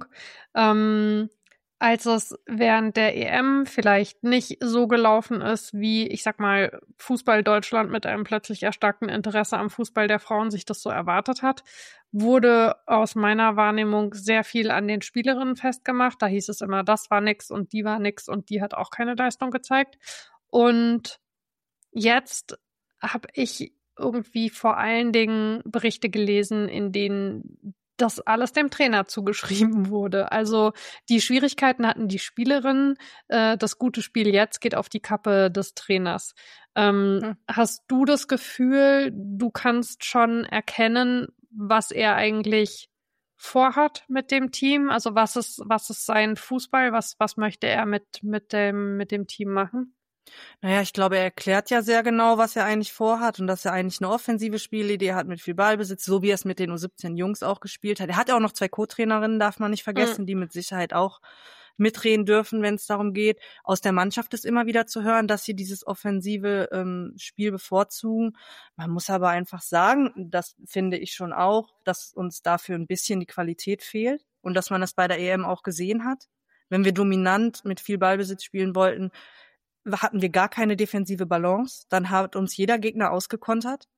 als es während der EM vielleicht nicht so gelaufen ist, wie, ich sag mal, Fußball Deutschland mit einem plötzlich erstarkten Interesse am Fußball der Frauen sich das so erwartet hat, wurde aus meiner Wahrnehmung sehr viel an den Spielerinnen festgemacht. Da hieß es immer, das war nix und die war nix und die hat auch keine Leistung gezeigt. Und jetzt habe ich irgendwie vor allen Dingen Berichte gelesen, in denen das alles dem Trainer zugeschrieben wurde. Also die Schwierigkeiten hatten die Spielerinnen, das gute Spiel jetzt geht auf die Kappe des Trainers. Hast du das Gefühl, du kannst schon erkennen, was er eigentlich vorhat mit dem Team? Also was ist sein Fußball? Was möchte er mit dem Team machen? Naja, ich glaube, er erklärt ja sehr genau, was er eigentlich vorhat und dass er eigentlich eine offensive Spielidee hat mit viel Ballbesitz, so wie er es mit den U17-Jungs auch gespielt hat. Er hat ja auch noch 2 Co-Trainerinnen, darf man nicht vergessen, die mit Sicherheit auch mitreden dürfen, wenn es darum geht. Aus der Mannschaft ist immer wieder zu hören, dass sie dieses offensive Spiel bevorzugen. Man muss aber einfach sagen, das finde ich schon auch, dass uns dafür ein bisschen die Qualität fehlt und dass man das bei der EM auch gesehen hat. Wenn wir dominant mit viel Ballbesitz spielen wollten, hatten wir gar keine defensive Balance. Dann hat uns jeder Gegner ausgekontert.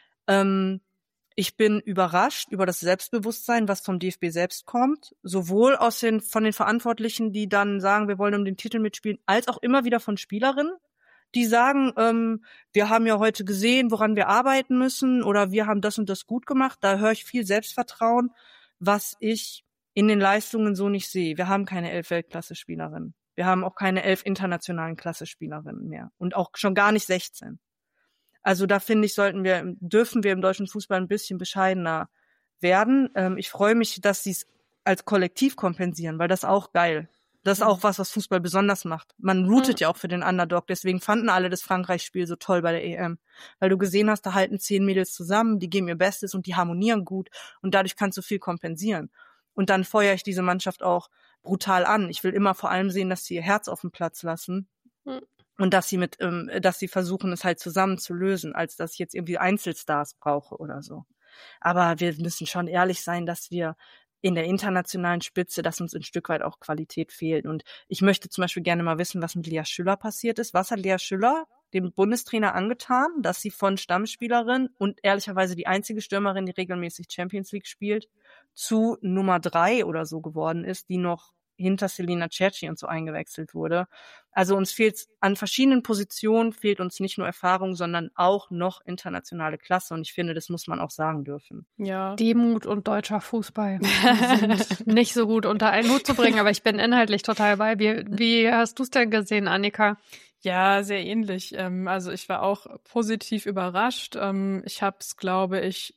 Ich bin überrascht über das Selbstbewusstsein, was vom DFB selbst kommt. Sowohl von den Verantwortlichen, die dann sagen, wir wollen um den Titel mitspielen, als auch immer wieder von Spielerinnen, die sagen, wir haben ja heute gesehen, woran wir arbeiten müssen oder wir haben das und das gut gemacht. Da höre ich viel Selbstvertrauen, was ich in den Leistungen so nicht sehe. Wir haben keine 11 Weltklasse-Spielerinnen. Wir haben auch keine 11 internationalen Klasse-Spielerinnen mehr und auch schon gar nicht 16. Also da finde ich, dürfen wir im deutschen Fußball ein bisschen bescheidener werden. Ich freue mich, dass sie es als Kollektiv kompensieren, weil das ist auch geil. Das ist auch was Fußball besonders macht. Man rootet ja auch für den Underdog. Deswegen fanden alle das Frankreich-Spiel so toll bei der EM. Weil du gesehen hast, da halten 10 Mädels zusammen, die geben ihr Bestes und die harmonieren gut. Und dadurch kannst du viel kompensieren. Und dann feuere ich diese Mannschaft auch brutal an. Ich will immer vor allem sehen, dass sie ihr Herz auf den Platz lassen und dass sie versuchen, es halt zusammen zu lösen, als dass ich jetzt irgendwie Einzelstars brauche oder so. Aber wir müssen schon ehrlich sein, dass wir in der internationalen Spitze, dass uns ein Stück weit auch Qualität fehlt. Und ich möchte zum Beispiel gerne mal wissen, was mit Lea Schüller passiert ist. Was hat Lea Schüller dem Bundestrainer angetan, dass sie von Stammspielerin und ehrlicherweise die einzige Stürmerin, die regelmäßig Champions League spielt, zu Nummer 3 oder so geworden ist, die noch hinter Selina Cerci und so eingewechselt wurde. Also uns fehlt an verschiedenen Positionen, fehlt uns nicht nur Erfahrung, sondern auch noch internationale Klasse. Und ich finde, das muss man auch sagen dürfen. Ja. Demut und deutscher Fußball sind nicht so gut unter einen Hut zu bringen, aber ich bin inhaltlich total bei. Wie hast du es denn gesehen, Annika? Ja, sehr ähnlich. Also ich war auch positiv überrascht. Ich habe es, glaube ich,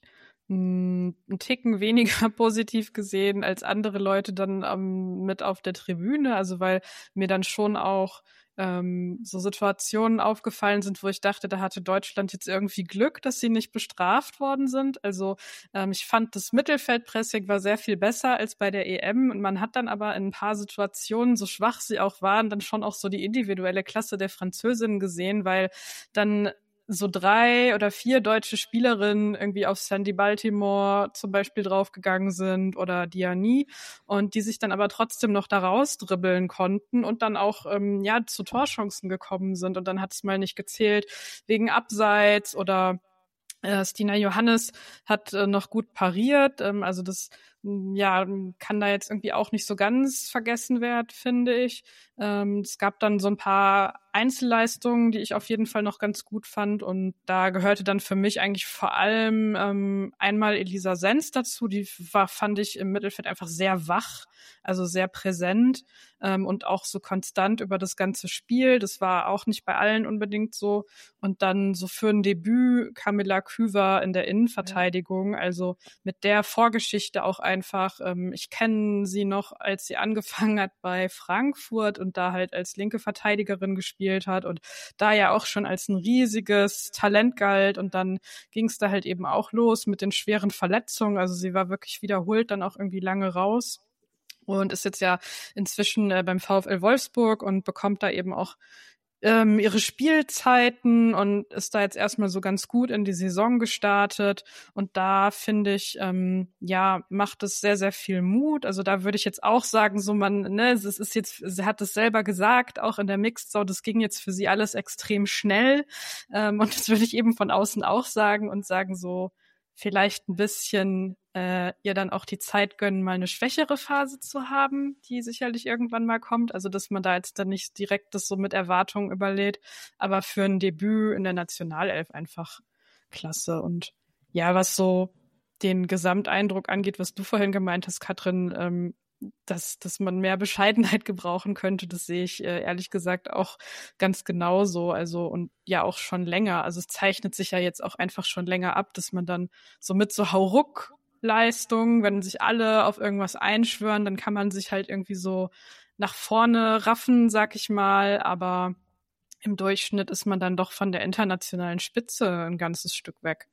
einen Ticken weniger positiv gesehen als andere Leute dann mit auf der Tribüne. Also weil mir dann schon auch so Situationen aufgefallen sind, wo ich dachte, da hatte Deutschland jetzt irgendwie Glück, dass sie nicht bestraft worden sind. Also ich fand, das Mittelfeldpressing war sehr viel besser als bei der EM und man hat dann aber in ein paar Situationen, so schwach sie auch waren, dann schon auch so die individuelle Klasse der Französinnen gesehen, weil dann so 3 oder 4 deutsche Spielerinnen irgendwie auf Sandy Baltimore zum Beispiel draufgegangen sind oder Diani und die sich dann aber trotzdem noch da rausdribbeln konnten und dann auch zu Torchancen gekommen sind und dann hat es mal nicht gezählt wegen Abseits oder Stina Johannes hat noch gut pariert, also das kann da jetzt irgendwie auch nicht so ganz vergessen werden, finde ich. Es gab dann so ein paar Einzelleistungen, die ich auf jeden Fall noch ganz gut fand und da gehörte dann für mich eigentlich vor allem einmal Elisa Sens dazu, die fand ich im Mittelfeld einfach sehr wach, also sehr präsent und auch so konstant über das ganze Spiel. Das war auch nicht bei allen unbedingt so. Und dann so für ein Debüt Camilla Küver in der Innenverteidigung, also mit der Vorgeschichte auch einfach. Ich kenne sie noch, als sie angefangen hat bei Frankfurt und da halt als linke Verteidigerin gespielt hat und da ja auch schon als ein riesiges Talent galt und dann ging es da halt eben auch los mit den schweren Verletzungen. Also sie war wirklich wiederholt dann auch irgendwie lange raus. und ist jetzt ja inzwischen beim VfL Wolfsburg und bekommt da eben auch ihre Spielzeiten und ist da jetzt erstmal so ganz gut in die Saison gestartet. Und da finde ich, macht es sehr, sehr viel Mut. Also da würde ich jetzt auch sagen, so sie hat es selber gesagt, auch in der Mixed Zone, das ging jetzt für sie alles extrem schnell. Und das würde ich eben von außen auch sagen und sagen so, vielleicht ein bisschen ihr dann auch die Zeit gönnen, mal eine schwächere Phase zu haben, die sicherlich irgendwann mal kommt. Also, dass man da jetzt dann nicht direkt das so mit Erwartungen überlädt, aber für ein Debüt in der Nationalelf einfach klasse. Und ja, was so den Gesamteindruck angeht, was du vorhin gemeint hast, Katrin, dass man mehr Bescheidenheit gebrauchen könnte, das sehe ich ehrlich gesagt auch ganz genauso. Also und ja auch schon länger. Also es zeichnet sich ja jetzt auch einfach schon länger ab, dass man dann so mit so Hauruck-Leistung, wenn sich alle auf irgendwas einschwören, dann kann man sich halt irgendwie so nach vorne raffen, sag ich mal. Aber im Durchschnitt ist man dann doch von der internationalen Spitze ein ganzes Stück weg.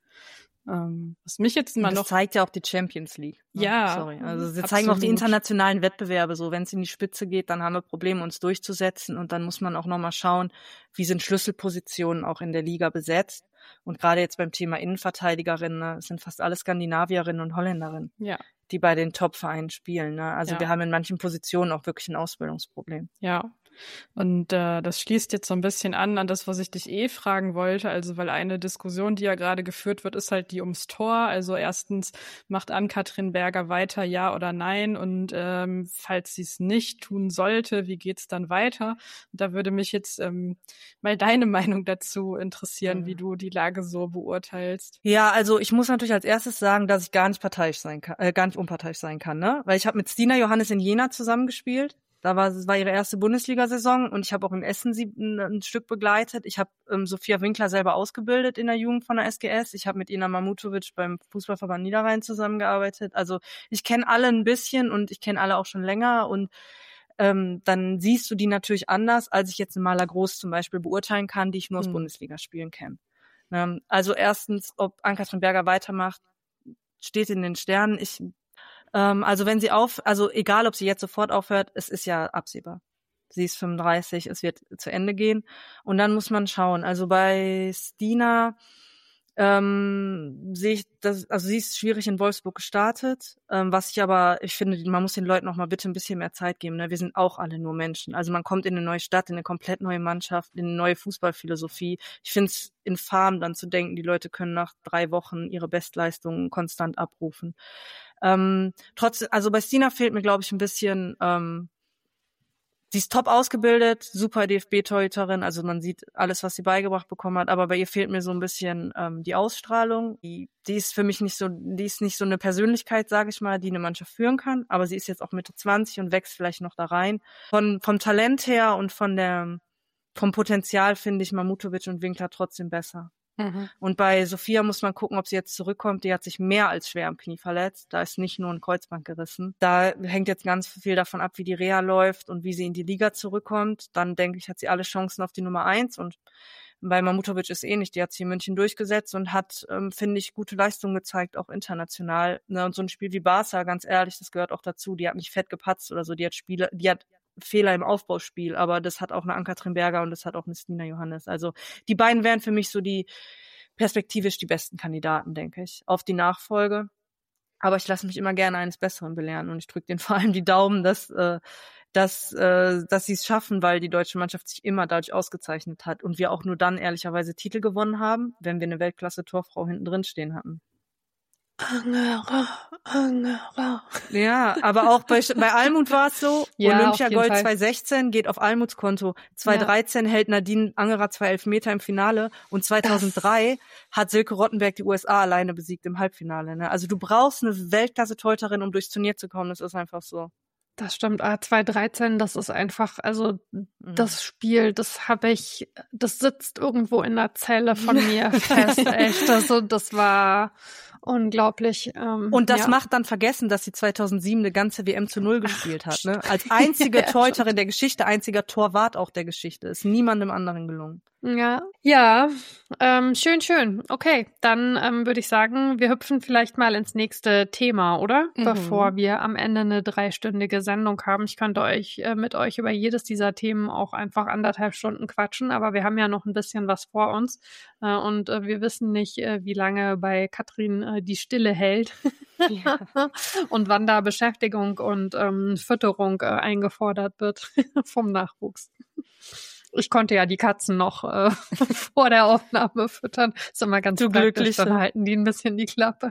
Was mich jetzt immer das noch zeigt ja auch die Champions League. Ja, sorry. Also sie absolut. zeigen auch die internationalen Wettbewerbe. So, wenn es in die Spitze geht, dann haben wir Probleme, uns durchzusetzen. Und dann muss man auch nochmal schauen, wie sind Schlüsselpositionen auch in der Liga besetzt. Und gerade jetzt beim Thema Innenverteidigerinnen, ne, sind fast alle Skandinavierinnen und Holländerinnen, die bei den Top-Vereinen spielen. Ne? Also wir haben in manchen Positionen auch wirklich ein Ausbildungsproblem. Ja. Und das schließt jetzt so ein bisschen an das, was ich dich fragen wollte. Also weil eine Diskussion, die ja gerade geführt wird, ist halt die ums Tor. Also erstens, macht Ann-Kathrin Berger weiter, ja oder nein? Und falls sie es nicht tun sollte, wie geht's dann weiter? Und da würde mich jetzt mal deine Meinung dazu interessieren, wie du die Lage so beurteilst. Ja, also ich muss natürlich als erstes sagen, dass ich gar nicht unparteiisch sein kann, ne? Weil ich habe mit Stina Johannes in Jena zusammengespielt. Das war ihre erste Bundesliga-Saison und ich habe auch in Essen sie ein Stück begleitet. Ich habe Sophia Winkler selber ausgebildet in der Jugend von der SGS. Ich habe mit Ina Mamutovic beim Fußballverband Niederrhein zusammengearbeitet. Also ich kenne alle ein bisschen und ich kenne alle auch schon länger und dann siehst du die natürlich anders, als ich jetzt eine Maler Groß zum Beispiel beurteilen kann, die ich nur aus Bundesligaspielen kenne. Also erstens, ob Ann-Kathrin Berger weitermacht, steht in den Sternen. Also wenn sie egal ob sie jetzt sofort aufhört, es ist ja absehbar. Sie ist 35, es wird zu Ende gehen. Und dann muss man schauen. Also bei Stina sehe ich das, also sie ist schwierig in Wolfsburg gestartet, ich finde, man muss den Leuten auch mal bitte ein bisschen mehr Zeit geben. Ne? Wir sind auch alle nur Menschen. Also man kommt in eine neue Stadt, in eine komplett neue Mannschaft, in eine neue Fußballphilosophie. Ich finde es infam, dann zu denken, die Leute können nach 3 Wochen ihre Bestleistungen konstant abrufen. Trotzdem, also bei Stina fehlt mir, glaube ich, ein bisschen, sie ist top ausgebildet, super DFB-Torhüterin, also man sieht alles, was sie beigebracht bekommen hat, aber bei ihr fehlt mir so ein bisschen die Ausstrahlung. Die ist für mich nicht so eine Persönlichkeit, sage ich mal, die eine Mannschaft führen kann, aber sie ist jetzt auch Mitte 20 und wächst vielleicht noch da rein. Vom Talent her und vom Potenzial finde ich Mamutovic und Winkler trotzdem besser. Und bei Sophia muss man gucken, ob sie jetzt zurückkommt. Die hat sich mehr als schwer am Knie verletzt. Da ist nicht nur ein Kreuzband gerissen. Da hängt jetzt ganz viel davon ab, wie die Reha läuft und wie sie in die Liga zurückkommt. Dann denke ich, hat sie alle Chancen auf die Nummer 1. Und bei Mamutovic ist ähnlich. Die hat sich in München durchgesetzt und hat, finde ich, gute Leistungen gezeigt, auch international. Ne? Und so ein Spiel wie Barca, ganz ehrlich, das gehört auch dazu. Die hat nicht fett gepatzt oder so. Die hat Fehler im Aufbauspiel, aber das hat auch eine Ann-Kathrin Berger und das hat auch eine Stina Johannes. Also die beiden wären für mich so perspektivisch die besten Kandidaten, denke ich, auf die Nachfolge. Aber ich lasse mich immer gerne eines Besseren belehren und ich drücke denen vor allem die Daumen, dass sie es schaffen, weil die deutsche Mannschaft sich immer dadurch ausgezeichnet hat und wir auch nur dann ehrlicherweise Titel gewonnen haben, wenn wir eine Weltklasse-Torfrau hinten drin stehen hatten. Angera. Ja, aber auch bei Almut war es so. Ja, Olympiagold 2016 geht auf Almuts Konto. 2013 hält Nadine Angerer 2 Elfmeter im Finale und 2003 hat Silke Rottenberg die USA alleine besiegt im Halbfinale. Ne? Also du brauchst eine Weltklasse-Torhüterin, um durchs Turnier zu kommen. Das ist einfach so. Das stimmt. 2013, das ist einfach, also das Spiel, das sitzt irgendwo in der Zelle von mir fest, echt. Also das war, Unglaublich. Und das macht dann vergessen, dass sie 2007 eine ganze WM zu 0 gespielt hat. Ne? Als einzige Torhüterin der Geschichte, einziger Torwart auch der Geschichte. Ist niemandem anderen gelungen. Ja, schön. Okay, dann würde ich sagen, wir hüpfen vielleicht mal ins nächste Thema, oder? Bevor wir am Ende eine 3-stündige Sendung haben. Ich könnte mit euch über jedes dieser Themen auch einfach 1,5 Stunden quatschen, aber wir haben ja noch ein bisschen was vor uns und wir wissen nicht, wie lange bei Katrin die Stille hält und wann da Beschäftigung und Fütterung eingefordert wird vom Nachwuchs. Ich konnte ja die Katzen noch vor der Aufnahme füttern. Ist immer ganz praktisch, dann halten die ein bisschen die Klappe.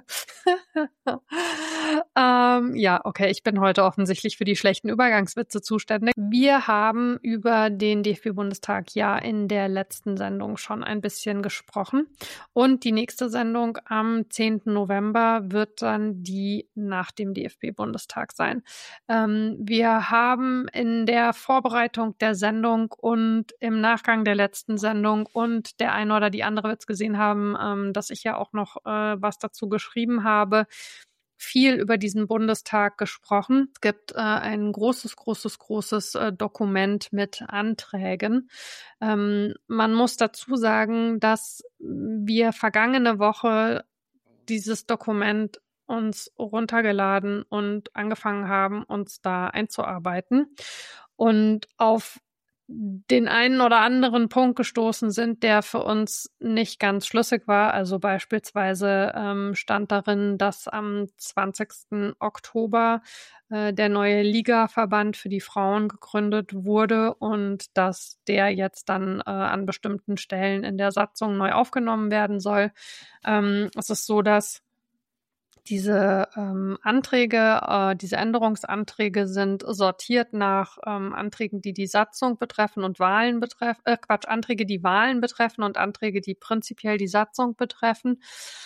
Ja, okay, ich bin heute offensichtlich für die schlechten Übergangswitze zuständig. Wir haben über den DFB-Bundestag ja in der letzten Sendung schon ein bisschen gesprochen. Und die nächste Sendung am 10. November wird dann die nach dem DFB-Bundestag sein. Wir haben in der Vorbereitung der Sendung und im Nachgang der letzten Sendung und der eine oder die andere wird es gesehen haben, dass ich ja auch noch was dazu geschrieben habe, viel über diesen Bundestag gesprochen. Es gibt ein großes Dokument mit Anträgen. Man muss dazu sagen, dass wir vergangene Woche dieses Dokument uns runtergeladen und angefangen haben, uns da einzuarbeiten und auf den einen oder anderen Punkt gestoßen sind, der für uns nicht ganz schlüssig war. Also beispielsweise stand darin, dass am 20. Oktober der neue Ligaverband für die Frauen gegründet wurde und dass der jetzt dann an bestimmten Stellen in der Satzung neu aufgenommen werden soll. Es ist so, dass diese diese Änderungsanträge sind sortiert nach Anträgen, die die Satzung betreffen und Wahlen betreffen, Anträge, die Wahlen betreffen und Anträge, die prinzipiell die Satzung betreffen.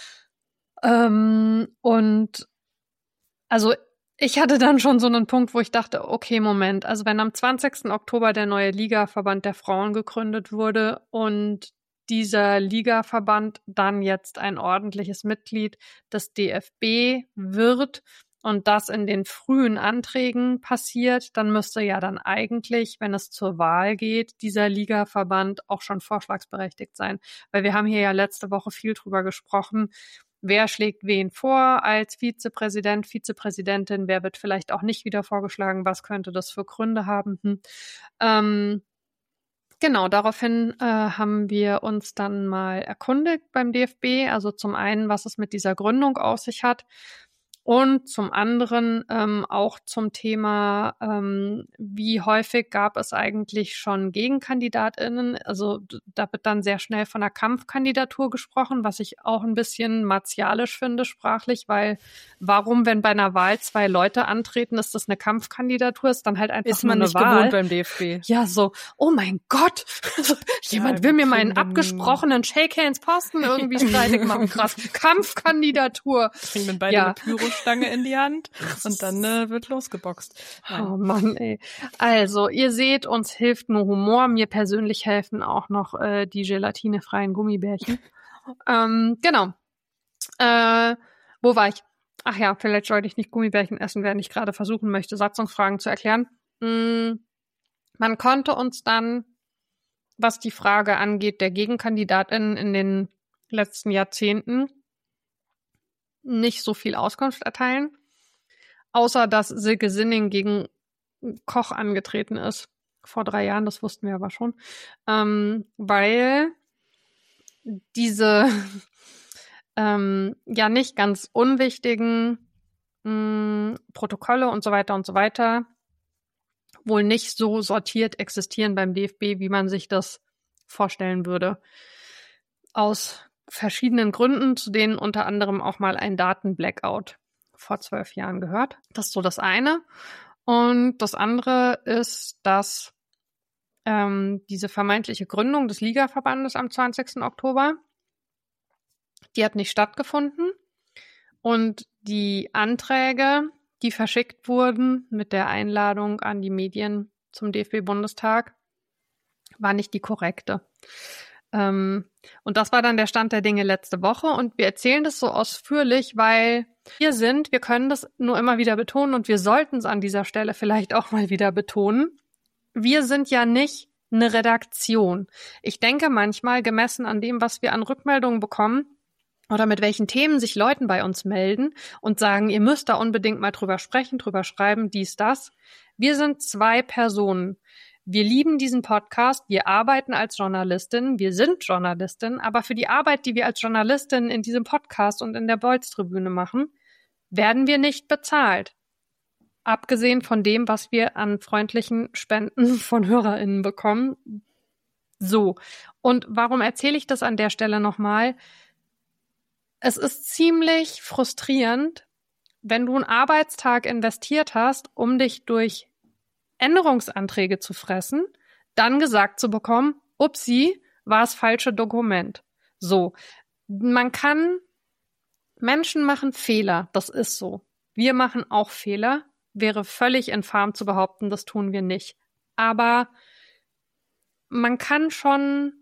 Und also ich hatte dann schon so einen Punkt, wo ich dachte, okay, Moment, also wenn am 20. Oktober der neue Ligaverband der Frauen gegründet wurde und dieser Ligaverband dann jetzt ein ordentliches Mitglied des DFB wird und das in den frühen Anträgen passiert, dann müsste ja dann eigentlich, wenn es zur Wahl geht, dieser Ligaverband auch schon vorschlagsberechtigt sein. Weil wir haben hier ja letzte Woche viel drüber gesprochen, wer schlägt wen vor als Vizepräsident, Vizepräsidentin, wer wird vielleicht auch nicht wieder vorgeschlagen, was könnte das für Gründe haben. Genau, daraufhin haben wir uns dann mal erkundigt beim DFB, also zum einen, was es mit dieser Gründung auf sich hat und zum anderen auch zum Thema, wie häufig gab es eigentlich schon GegenkandidatInnen. Also da wird dann sehr schnell von einer Kampfkandidatur gesprochen, was ich auch ein bisschen martialisch finde sprachlich, weil warum, wenn bei einer Wahl 2 Leute antreten, ist das eine Kampfkandidatur, ist dann halt einfach ist man nur eine nicht Wahl. Gewohnt beim DFB. Ja, so, oh mein Gott, jemand will mir meinen abgesprochenen Shake-Hands-Posten irgendwie streitig machen. Krass, Kampfkandidatur. Kriegen wir beide eine Pyrostange in die Hand und dann wird losgeboxt. Nein. Oh Mann, ey. Also, ihr seht, uns hilft nur Humor. Mir persönlich helfen auch noch die gelatinefreien Gummibärchen. Genau. Wo war ich? Ach ja, vielleicht sollte ich nicht Gummibärchen essen, während ich gerade versuchen möchte, Satzungsfragen zu erklären. Man konnte uns dann, was die Frage angeht, der GegenkandidatInnen in den letzten Jahrzehnten nicht so viel Auskunft erteilen, außer dass Silke Sinning gegen Koch angetreten ist. Vor 3 Jahren, das wussten wir aber schon. Weil diese ja nicht ganz unwichtigen Protokolle und so weiter wohl nicht so sortiert existieren beim DFB, wie man sich das vorstellen würde. Aus verschiedenen Gründen, zu denen unter anderem auch mal ein Datenblackout vor 12 Jahren gehört. Das ist so das eine. Und das andere ist, dass diese vermeintliche Gründung des Ligaverbandes am 20. Oktober, die hat nicht stattgefunden. Und die Anträge, die verschickt wurden mit der Einladung an die Medien zum DFB-Bundestag, war nicht die korrekte. Und das war dann der Stand der Dinge letzte Woche. Und wir erzählen das so ausführlich, weil wir können das nur immer wieder betonen und wir sollten es an dieser Stelle vielleicht auch mal wieder betonen. Wir sind ja nicht eine Redaktion. Ich denke manchmal, gemessen an dem, was wir an Rückmeldungen bekommen oder mit welchen Themen sich Leuten bei uns melden und sagen, ihr müsst da unbedingt mal drüber sprechen, drüber schreiben, dies, das. Wir sind 2 Personen. Wir lieben diesen Podcast, wir arbeiten als Journalistin, wir sind Journalistin, aber für die Arbeit, die wir als Journalistin in diesem Podcast und in der Bolz-Tribüne machen, werden wir nicht bezahlt. Abgesehen von dem, was wir an freundlichen Spenden von HörerInnen bekommen. So. Und warum erzähle ich das an der Stelle nochmal? Es ist ziemlich frustrierend, wenn du einen Arbeitstag investiert hast, um dich durch Änderungsanträge zu fressen, dann gesagt zu bekommen, upsi, war das falsche Dokument. So. Menschen machen Fehler, das ist so. Wir machen auch Fehler. Wäre völlig infam zu behaupten, das tun wir nicht. Aber man kann schon,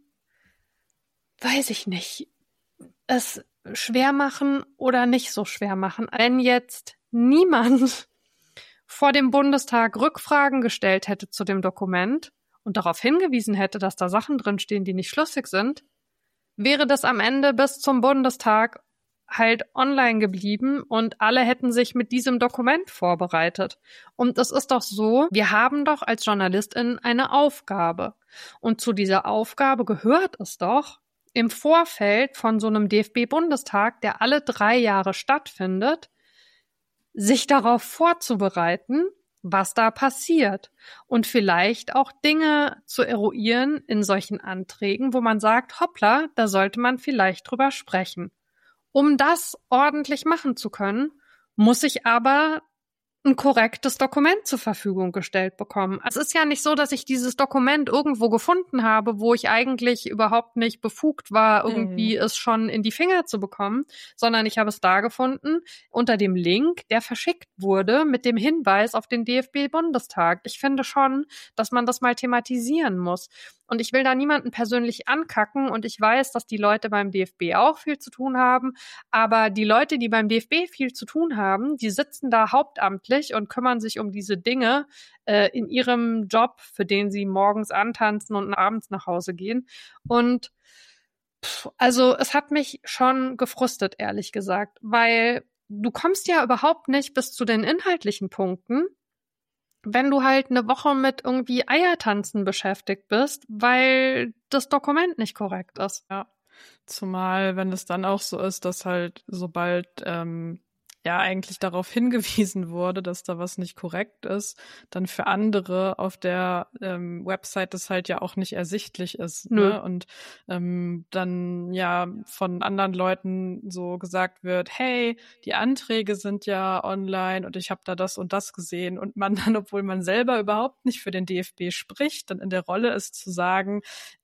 weiß ich nicht, es schwer machen oder nicht so schwer machen. Wenn jetzt niemand vor dem Bundestag Rückfragen gestellt hätte zu dem Dokument und darauf hingewiesen hätte, dass da Sachen drinstehen, die nicht schlüssig sind, wäre das am Ende bis zum Bundestag halt online geblieben und alle hätten sich mit diesem Dokument vorbereitet. Und es ist doch so, wir haben doch als JournalistInnen eine Aufgabe. Und zu dieser Aufgabe gehört es doch, im Vorfeld von so einem DFB-Bundestag, der alle 3 Jahre stattfindet, sich darauf vorzubereiten, was da passiert und vielleicht auch Dinge zu eruieren in solchen Anträgen, wo man sagt, hoppla, da sollte man vielleicht drüber sprechen. Um das ordentlich machen zu können, muss ich aber ein korrektes Dokument zur Verfügung gestellt bekommen. Es ist ja nicht so, dass ich dieses Dokument irgendwo gefunden habe, wo ich eigentlich überhaupt nicht befugt war, irgendwie es schon in die Finger zu bekommen, sondern ich habe es da gefunden unter dem Link, der verschickt wurde mit dem Hinweis auf den DFB-Bundestag. Ich finde schon, dass man das mal thematisieren muss. Und ich will da niemanden persönlich ankacken und ich weiß, dass die Leute beim DFB auch viel zu tun haben, aber die Leute, die beim DFB viel zu tun haben, die sitzen da hauptamtlich und kümmern sich um diese Dinge in ihrem Job, für den sie morgens antanzen und abends nach Hause gehen. Und also es hat mich schon gefrustet, ehrlich gesagt, weil du kommst ja überhaupt nicht bis zu den inhaltlichen Punkten, wenn du halt eine Woche mit irgendwie Eiertanzen beschäftigt bist, weil das Dokument nicht korrekt ist. Ja, zumal wenn es dann auch so ist, dass halt sobald eigentlich darauf hingewiesen wurde, dass da was nicht korrekt ist, dann für andere auf der Website das halt ja auch nicht ersichtlich ist. Ne? Und dann ja von anderen Leuten so gesagt wird, hey, die Anträge sind ja online und ich habe da das und das gesehen und man dann, obwohl man selber überhaupt nicht für den DFB spricht, dann in der Rolle ist zu sagen,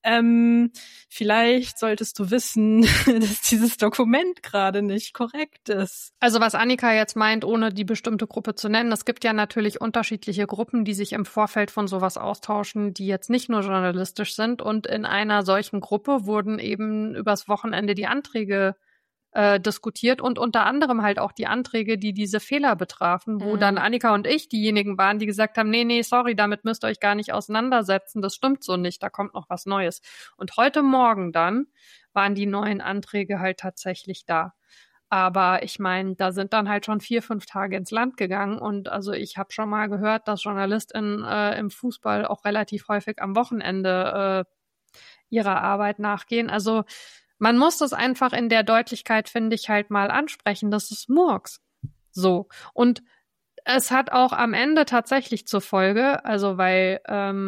vielleicht solltest du wissen, dass dieses Dokument gerade nicht korrekt ist. Also was Annika jetzt meint, ohne die bestimmte Gruppe zu nennen, es gibt ja natürlich unterschiedliche Gruppen, die sich im Vorfeld von sowas austauschen, die jetzt nicht nur journalistisch sind. Und in einer solchen Gruppe wurden eben übers Wochenende die Anträge diskutiert und unter anderem halt auch die Anträge, die diese Fehler betrafen, wo dann Annika und ich diejenigen waren, die gesagt haben, nee, sorry, damit müsst ihr euch gar nicht auseinandersetzen, das stimmt so nicht, da kommt noch was Neues. Und heute Morgen dann waren die neuen Anträge halt tatsächlich da. Aber ich meine, da sind dann halt schon 4-5 Tage ins Land gegangen und also ich habe schon mal gehört, dass JournalistInnen im Fußball auch relativ häufig am Wochenende ihrer Arbeit nachgehen. Also man muss das einfach in der Deutlichkeit, finde ich, halt mal ansprechen. Das ist Murks. So. Und es hat auch am Ende tatsächlich zur Folge, also weil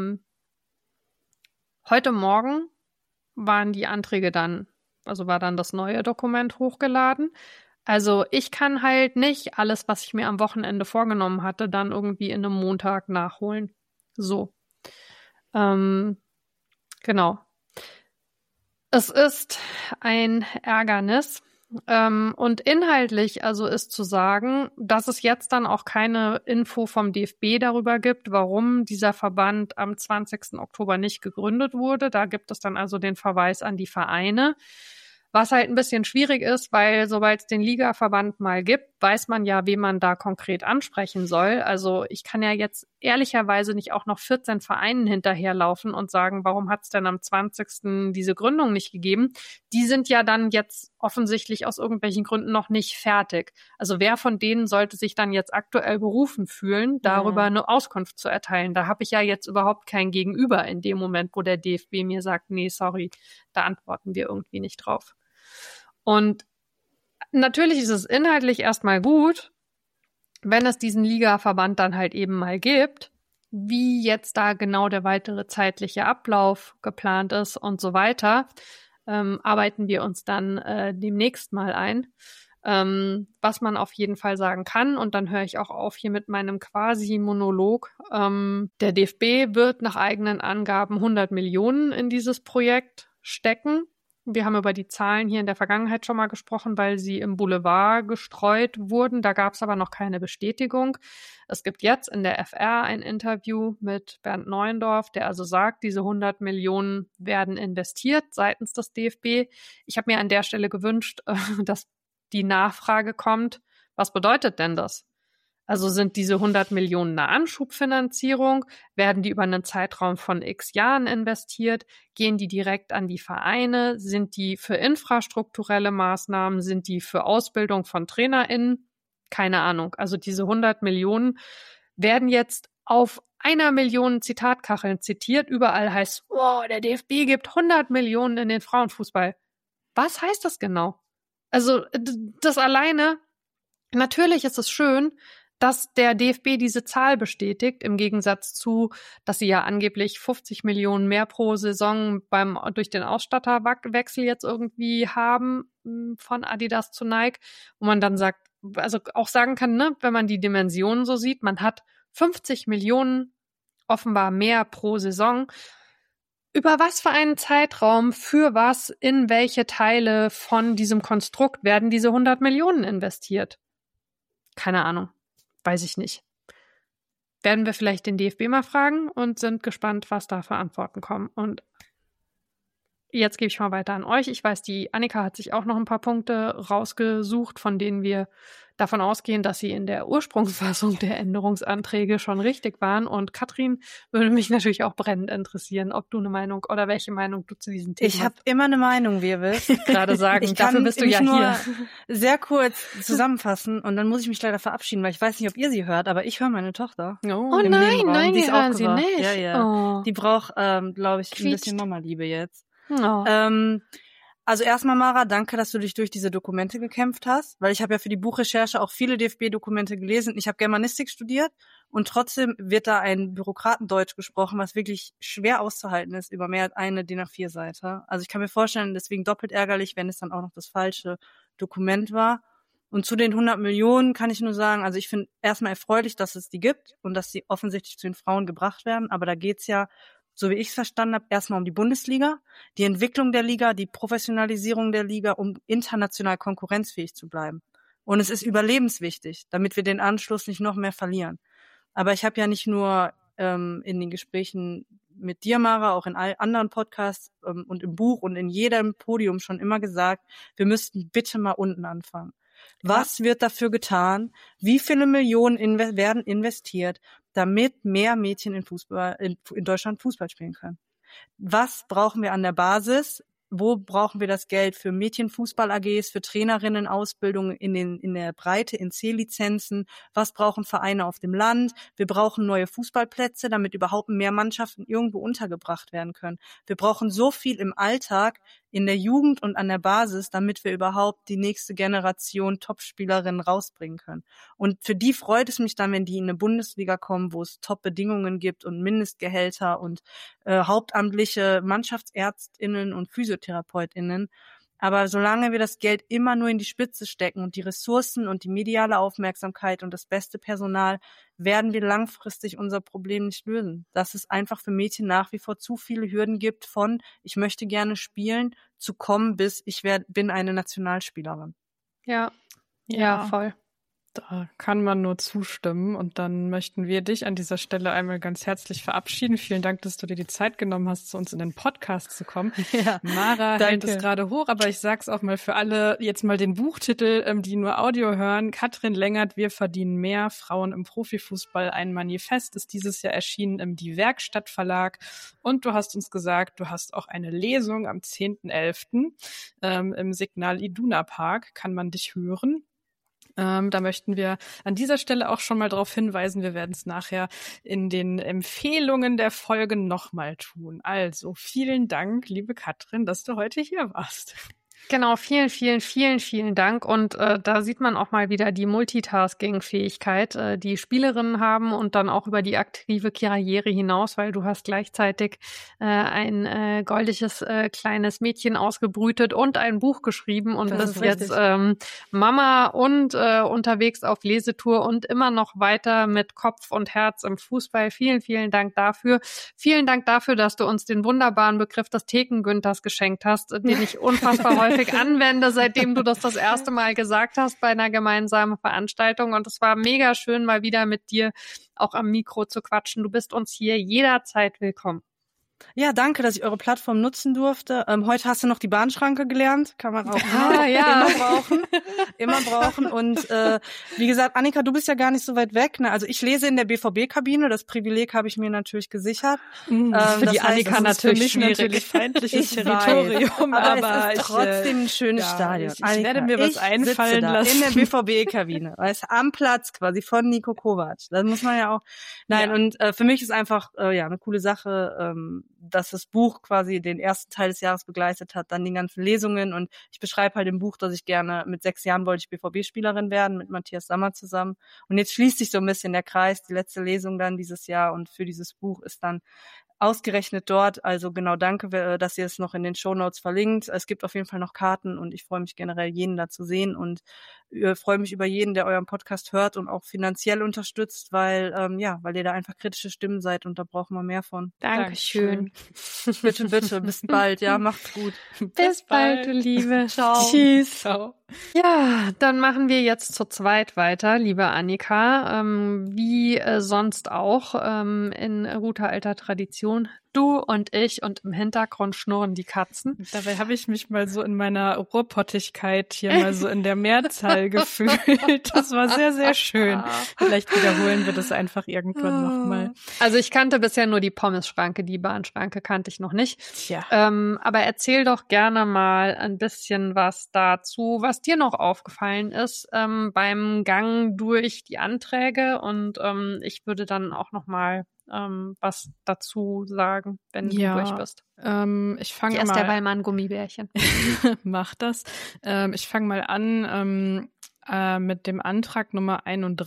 heute Morgen waren die Anträge dann, also war dann das neue Dokument hochgeladen. Also ich kann halt nicht alles, was ich mir am Wochenende vorgenommen hatte, dann irgendwie in einem Montag nachholen. So. Genau. Es ist ein Ärgernis Und inhaltlich also ist zu sagen, dass es jetzt dann auch keine Info vom DFB darüber gibt, warum dieser Verband am 20. Oktober nicht gegründet wurde. Da gibt es dann also den Verweis an die Vereine. Was halt ein bisschen schwierig ist, weil sobald es den Ligaverband mal gibt, weiß man ja, wen man da konkret ansprechen soll. Also ich kann ja jetzt ehrlicherweise nicht auch noch 14 Vereinen hinterherlaufen und sagen, warum hat es denn am 20. diese Gründung nicht gegeben? Die sind ja dann jetzt offensichtlich aus irgendwelchen Gründen noch nicht fertig. Also wer von denen sollte sich dann jetzt aktuell berufen fühlen, darüber eine Auskunft zu erteilen? Da habe ich ja jetzt überhaupt kein Gegenüber in dem Moment, wo der DFB mir sagt, nee, sorry, da antworten wir irgendwie nicht drauf. Und natürlich ist es inhaltlich erstmal gut, wenn es diesen Ligaverband dann halt eben mal gibt, wie jetzt da genau der weitere zeitliche Ablauf geplant ist und so weiter, arbeiten wir uns dann demnächst mal ein. Was man auf jeden Fall sagen kann, und dann höre ich auch auf hier mit meinem Quasi-Monolog. Der DFB wird nach eigenen Angaben 100 Millionen in dieses Projekt stecken. Wir haben über die Zahlen hier in der Vergangenheit schon mal gesprochen, weil sie im Boulevard gestreut wurden. Da gab es aber noch keine Bestätigung. Es gibt jetzt in der FR ein Interview mit Bernd Neuendorf, der also sagt, diese 100 Millionen werden investiert seitens des DFB. Ich habe mir an der Stelle gewünscht, dass die Nachfrage kommt, was bedeutet denn das? Also sind diese 100 Millionen eine Anschubfinanzierung? Werden die über einen Zeitraum von x Jahren investiert? Gehen die direkt an die Vereine? Sind die für infrastrukturelle Maßnahmen? Sind die für Ausbildung von TrainerInnen? Keine Ahnung. Also diese 100 Millionen werden jetzt auf 1 Million Zitatkacheln zitiert. Überall heißt, wow, der DFB gibt 100 Millionen in den Frauenfußball. Was heißt das genau? Also das alleine, natürlich ist es schön, dass der DFB diese Zahl bestätigt, im Gegensatz zu, dass sie ja angeblich 50 Millionen mehr pro Saison durch den Ausstatterwechsel jetzt irgendwie haben von Adidas zu Nike, wo man dann sagt, also auch sagen kann, ne, wenn man die Dimensionen so sieht, man hat 50 Millionen offenbar mehr pro Saison. Über was für einen Zeitraum, für was, in welche Teile von diesem Konstrukt werden diese 100 Millionen investiert? Keine Ahnung. Weiß ich nicht. Werden wir vielleicht den DFB mal fragen und sind gespannt, was da für Antworten kommen. Und jetzt gebe ich mal weiter an euch. Ich weiß, die Annika hat sich auch noch ein paar Punkte rausgesucht, von denen wir davon ausgehen, dass sie in der Ursprungsfassung der Änderungsanträge schon richtig waren. Und Katrin, würde mich natürlich auch brennend interessieren, ob du eine Meinung oder welche Meinung du zu diesem Thema hast. Ich habe immer eine Meinung, wie ihr wisst. Gerade sagen, dafür bist du ja hier. Sehr kurz zusammenfassen und dann muss ich mich leider verabschieden, weil ich weiß nicht, ob ihr sie hört, aber ich höre meine Tochter. Oh nein, die wir hören sie nicht. Ja. Oh. Die braucht, glaube ich, Quietscht. ein bisschen Mama-Liebe jetzt. Oh. Also erstmal, Mara, danke, dass du dich durch diese Dokumente gekämpft hast, weil ich habe ja für die Buchrecherche auch viele DFB-Dokumente gelesen. Ich habe Germanistik studiert und trotzdem wird da ein Bürokratendeutsch gesprochen, was wirklich schwer auszuhalten ist über mehr als eine DIN A4-Seite. Also ich kann mir vorstellen, deswegen doppelt ärgerlich, wenn es dann auch noch das falsche Dokument war. Und zu den 100 Millionen kann ich nur sagen, also ich finde erstmal erfreulich, dass es die gibt und dass sie offensichtlich zu den Frauen gebracht werden, aber da geht's ja, so wie ich es verstanden habe, erstmal um die Bundesliga, die Entwicklung der Liga, die Professionalisierung der Liga, um international konkurrenzfähig zu bleiben. Und es ist überlebenswichtig, damit wir den Anschluss nicht noch mehr verlieren. Aber ich habe ja nicht nur in den Gesprächen mit dir, Mara, auch in all anderen Podcasts und im Buch und in jedem Podium schon immer gesagt, wir müssten bitte mal unten anfangen. Was wird dafür getan? Wie viele Millionen werden investiert, damit mehr Mädchen in Deutschland Fußball spielen können? Was brauchen wir an der Basis? Wo brauchen wir das Geld für Mädchenfußball-AGs, für Trainerinnen-Ausbildung in der Breite, in C-Lizenzen? Was brauchen Vereine auf dem Land? Wir brauchen neue Fußballplätze, damit überhaupt mehr Mannschaften irgendwo untergebracht werden können. Wir brauchen so viel im Alltag, in der Jugend und an der Basis, damit wir überhaupt die nächste Generation Topspielerinnen rausbringen können. Und für die freut es mich dann, wenn die in eine Bundesliga kommen, wo es Top-Bedingungen gibt und Mindestgehälter und hauptamtliche MannschaftsärztInnen und PhysiotherapeutInnen. Aber solange wir das Geld immer nur in die Spitze stecken und die Ressourcen und die mediale Aufmerksamkeit und das beste Personal, werden wir langfristig unser Problem nicht lösen. Dass es einfach für Mädchen nach wie vor zu viele Hürden gibt von, ich möchte gerne spielen, zu kommen bis, bin eine Nationalspielerin. Ja, voll. Da kann man nur zustimmen und dann möchten wir dich an dieser Stelle einmal ganz herzlich verabschieden. Vielen Dank, dass du dir die Zeit genommen hast, zu uns in den Podcast zu kommen. Ja, Mara hält es gerade hoch, aber ich sag's auch mal für alle, jetzt mal den Buchtitel, die nur Audio hören. Katrin Lengert, Wir verdienen mehr, Frauen im Profifußball, ein Manifest, ist dieses Jahr erschienen im Die Werkstatt Verlag. Und du hast uns gesagt, du hast auch eine Lesung am 10.11. Im Signal Iduna Park, kann man dich hören. Da möchten wir an dieser Stelle auch schon mal darauf hinweisen, wir werden es nachher in den Empfehlungen der Folgen nochmal tun. Also vielen Dank, liebe Katrin, dass du heute hier warst. Genau, vielen, vielen, vielen, vielen Dank. Und da sieht man auch mal wieder die Multitasking-Fähigkeit, die Spielerinnen haben und dann auch über die aktive Karriere hinaus, weil du hast gleichzeitig ein goldiges kleines Mädchen ausgebrütet und ein Buch geschrieben und bist jetzt Mama und unterwegs auf Lesetour und immer noch weiter mit Kopf und Herz im Fußball. Vielen, vielen Dank dafür. Vielen Dank dafür, dass du uns den wunderbaren Begriff des Thekengünthers geschenkt hast, den ich unfassbar häufig anwende, seitdem du das erste Mal gesagt hast bei einer gemeinsamen Veranstaltung. Und es war mega schön, mal wieder mit dir auch am Mikro zu quatschen. Du bist uns hier jederzeit willkommen. Ja, danke, dass ich eure Plattform nutzen durfte. Heute hast du noch die Bahnschranke gelernt. Kann man auch immer brauchen. Und wie gesagt, Annika, du bist ja gar nicht so weit weg. Ne? Also ich lese in der BVB-Kabine. Das Privileg habe ich mir natürlich gesichert. Für die Annika natürlich schwierig. Natürlich feindliches Territorium, aber es ist trotzdem ein schönes Stadion. Ich werde mir was einfallen lassen. In der BVB-Kabine. Am Platz quasi von Niko Kovac. Das muss man ja auch. Nein, und für mich ist einfach eine coole Sache, dass das Buch quasi den ersten Teil des Jahres begleitet hat, dann die ganzen Lesungen und ich beschreibe halt im Buch, dass ich gerne mit 6 Jahren wollte ich BVB-Spielerin werden, mit Matthias Sammer zusammen und jetzt schließt sich so ein bisschen der Kreis, die letzte Lesung dann dieses Jahr und für dieses Buch ist dann ausgerechnet dort, also genau danke, dass ihr es noch in den Shownotes verlinkt. Es gibt auf jeden Fall noch Karten und ich freue mich generell, jeden da zu sehen und freue mich über jeden, der euren Podcast hört und auch finanziell unterstützt, weil ihr da einfach kritische Stimmen seid und da brauchen wir mehr von. Dankeschön. Bitte, bis bald. Ja, macht's gut. Bis bald, du Liebe. Ciao. Tschüss. Ciao. Ja, dann machen wir jetzt zu zweit weiter, liebe Annika. Wie sonst auch in guter alter Tradition. Du und ich und im Hintergrund schnurren die Katzen. Dabei habe ich mich mal so in meiner Ruhrpottigkeit hier mal so in der Mehrzahl gefühlt. Das war sehr, sehr schön. Vielleicht wiederholen wir das einfach irgendwann nochmal. Also ich kannte bisher nur die Pommesschranke, die Bahnschranke kannte ich noch nicht. Tja. Aber erzähl doch gerne mal ein bisschen was dazu, was dir noch aufgefallen ist beim Gang durch die Anträge und ich würde dann auch noch mal was dazu sagen, wenn du durch bist. Ich fange mal. Erst derweil mal ein Gummibärchen. Mach das. Ich fange mal an mit dem Antrag Nummer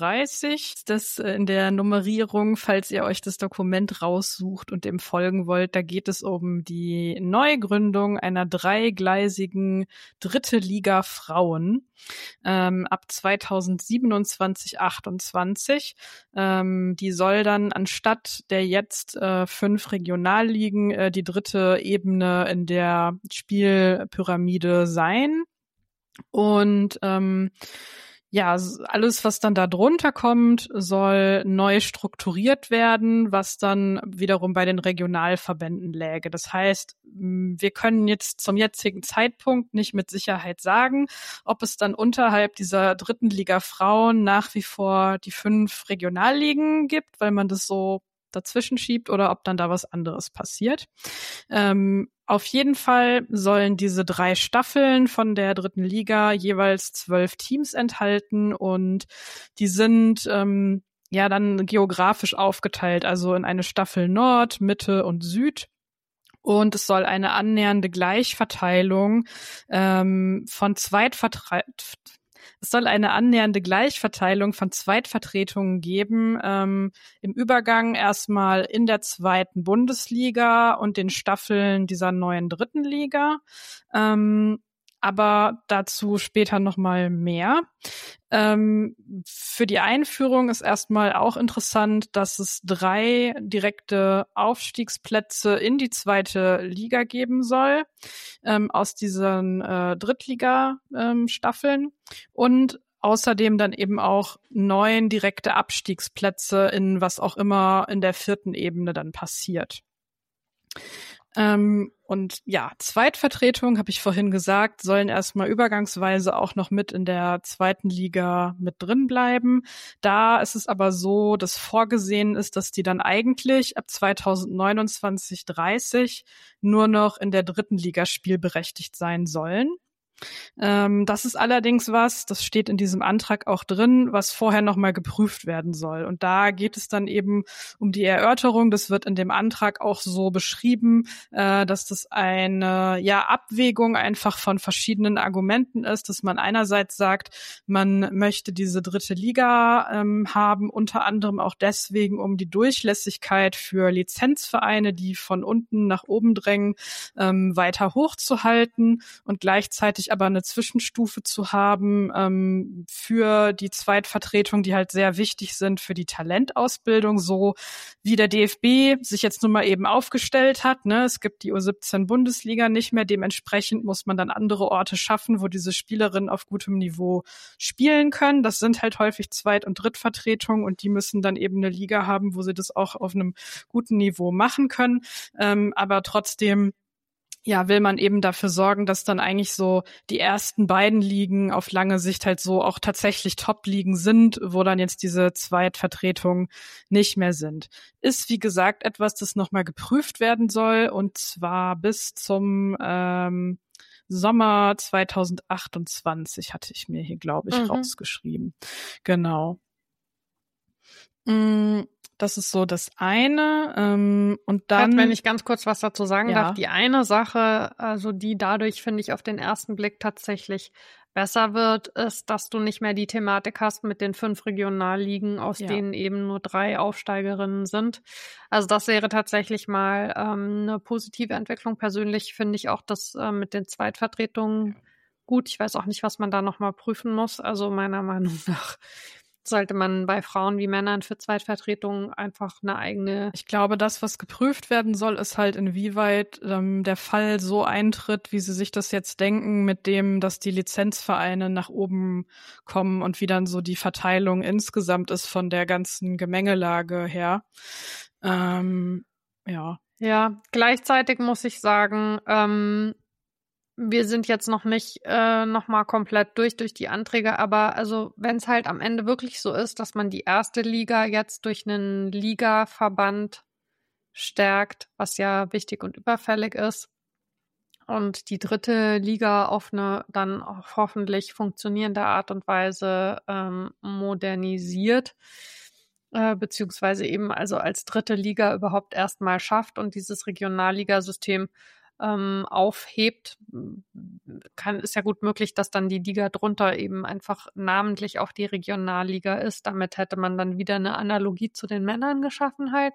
31. Das in der Nummerierung, falls ihr euch das Dokument raussucht und dem folgen wollt, da geht es um die Neugründung einer 3-gleisigen dritte Liga Frauen ab 2027/28. Die soll dann anstatt der jetzt 5 Regionalligen die dritte Ebene in der Spielpyramide sein. Und alles, was dann da drunter kommt, soll neu strukturiert werden, was dann wiederum bei den Regionalverbänden läge. Das heißt, wir können jetzt zum jetzigen Zeitpunkt nicht mit Sicherheit sagen, ob es dann unterhalb dieser dritten Liga Frauen nach wie vor die 5 Regionalligen gibt, weil man das so dazwischen schiebt oder ob dann da was anderes passiert. Auf jeden Fall sollen diese 3 Staffeln von der dritten Liga jeweils 12 Teams enthalten und die sind dann geografisch aufgeteilt, also in eine Staffel Nord, Mitte und Süd. Und es soll eine annähernde Gleichverteilung von Zweitvertretungen geben, im Übergang erstmal in der 2. Bundesliga und den Staffeln dieser neuen dritten Liga. Aber dazu später nochmal mehr. Für die Einführung ist erstmal auch interessant, dass es 3 direkte Aufstiegsplätze in die 2. Liga geben soll, aus diesen Drittliga-Staffeln und außerdem dann eben auch 9 direkte Abstiegsplätze in was auch immer in der 4. Ebene dann passiert. Und ja, Zweitvertretungen, habe ich vorhin gesagt, sollen erstmal übergangsweise auch noch mit in der 2. Liga mit drin bleiben. Da ist es aber so, dass vorgesehen ist, dass die dann eigentlich ab 2029/30 nur noch in der 3. Liga spielberechtigt sein sollen. Das ist allerdings das steht in diesem Antrag auch drin, was vorher nochmal geprüft werden soll. Und da geht es dann eben um die Erörterung. Das wird in dem Antrag auch so beschrieben, dass das eine Abwägung einfach von verschiedenen Argumenten ist, dass man einerseits sagt, man möchte diese 3. Liga haben, unter anderem auch deswegen, um die Durchlässigkeit für Lizenzvereine, die von unten nach oben drängen, weiter hochzuhalten und gleichzeitig aber eine Zwischenstufe zu haben für die Zweitvertretung, die halt sehr wichtig sind für die Talentausbildung, so wie der DFB sich jetzt nun mal eben aufgestellt hat. Ne? Es gibt die U17-Bundesliga nicht mehr, dementsprechend muss man dann andere Orte schaffen, wo diese Spielerinnen auf gutem Niveau spielen können. Das sind halt häufig Zweit- und Drittvertretungen und die müssen dann eben eine Liga haben, wo sie das auch auf einem guten Niveau machen können. Aber trotzdem will man eben dafür sorgen, dass dann eigentlich so die ersten beiden Ligen auf lange Sicht halt so auch tatsächlich Top-Ligen sind, wo dann jetzt diese Zweitvertretungen nicht mehr sind. Ist, wie gesagt, etwas, das nochmal geprüft werden soll und zwar bis zum Sommer 2028 hatte ich mir hier, glaube ich, rausgeschrieben. Genau. Das ist so das eine. Und dann, wenn ich ganz kurz was dazu sagen darf, die eine Sache, also die dadurch, finde ich, auf den ersten Blick tatsächlich besser wird, ist, dass du nicht mehr die Thematik hast mit den 5 Regionalligen, aus denen eben nur 3 Aufsteigerinnen sind. Also das wäre tatsächlich mal eine positive Entwicklung. Persönlich finde ich auch das mit den Zweitvertretungen gut. Ich weiß auch nicht, was man da nochmal prüfen muss. Also meiner Meinung nach sollte man bei Frauen wie Männern für Zweitvertretungen einfach eine eigene... Ich glaube, das, was geprüft werden soll, ist halt, inwieweit der Fall so eintritt, wie sie sich das jetzt denken, mit dem, dass die Lizenzvereine nach oben kommen und wie dann so die Verteilung insgesamt ist von der ganzen Gemengelage her. Ja, gleichzeitig muss ich sagen, wir sind jetzt noch nicht nochmal komplett durch die Anträge, aber also wenn es halt am Ende wirklich so ist, dass man die erste Liga jetzt durch einen Ligaverband stärkt, was ja wichtig und überfällig ist, und die 3. Liga auf eine dann auch hoffentlich funktionierende Art und Weise modernisiert, beziehungsweise eben also als 3. Liga überhaupt erstmal schafft und dieses Regionalligasystem aufhebt, ist ja gut möglich, dass dann die Liga drunter eben einfach namentlich auch die Regionalliga ist. Damit hätte man dann wieder eine Analogie zu den Männern geschaffen halt.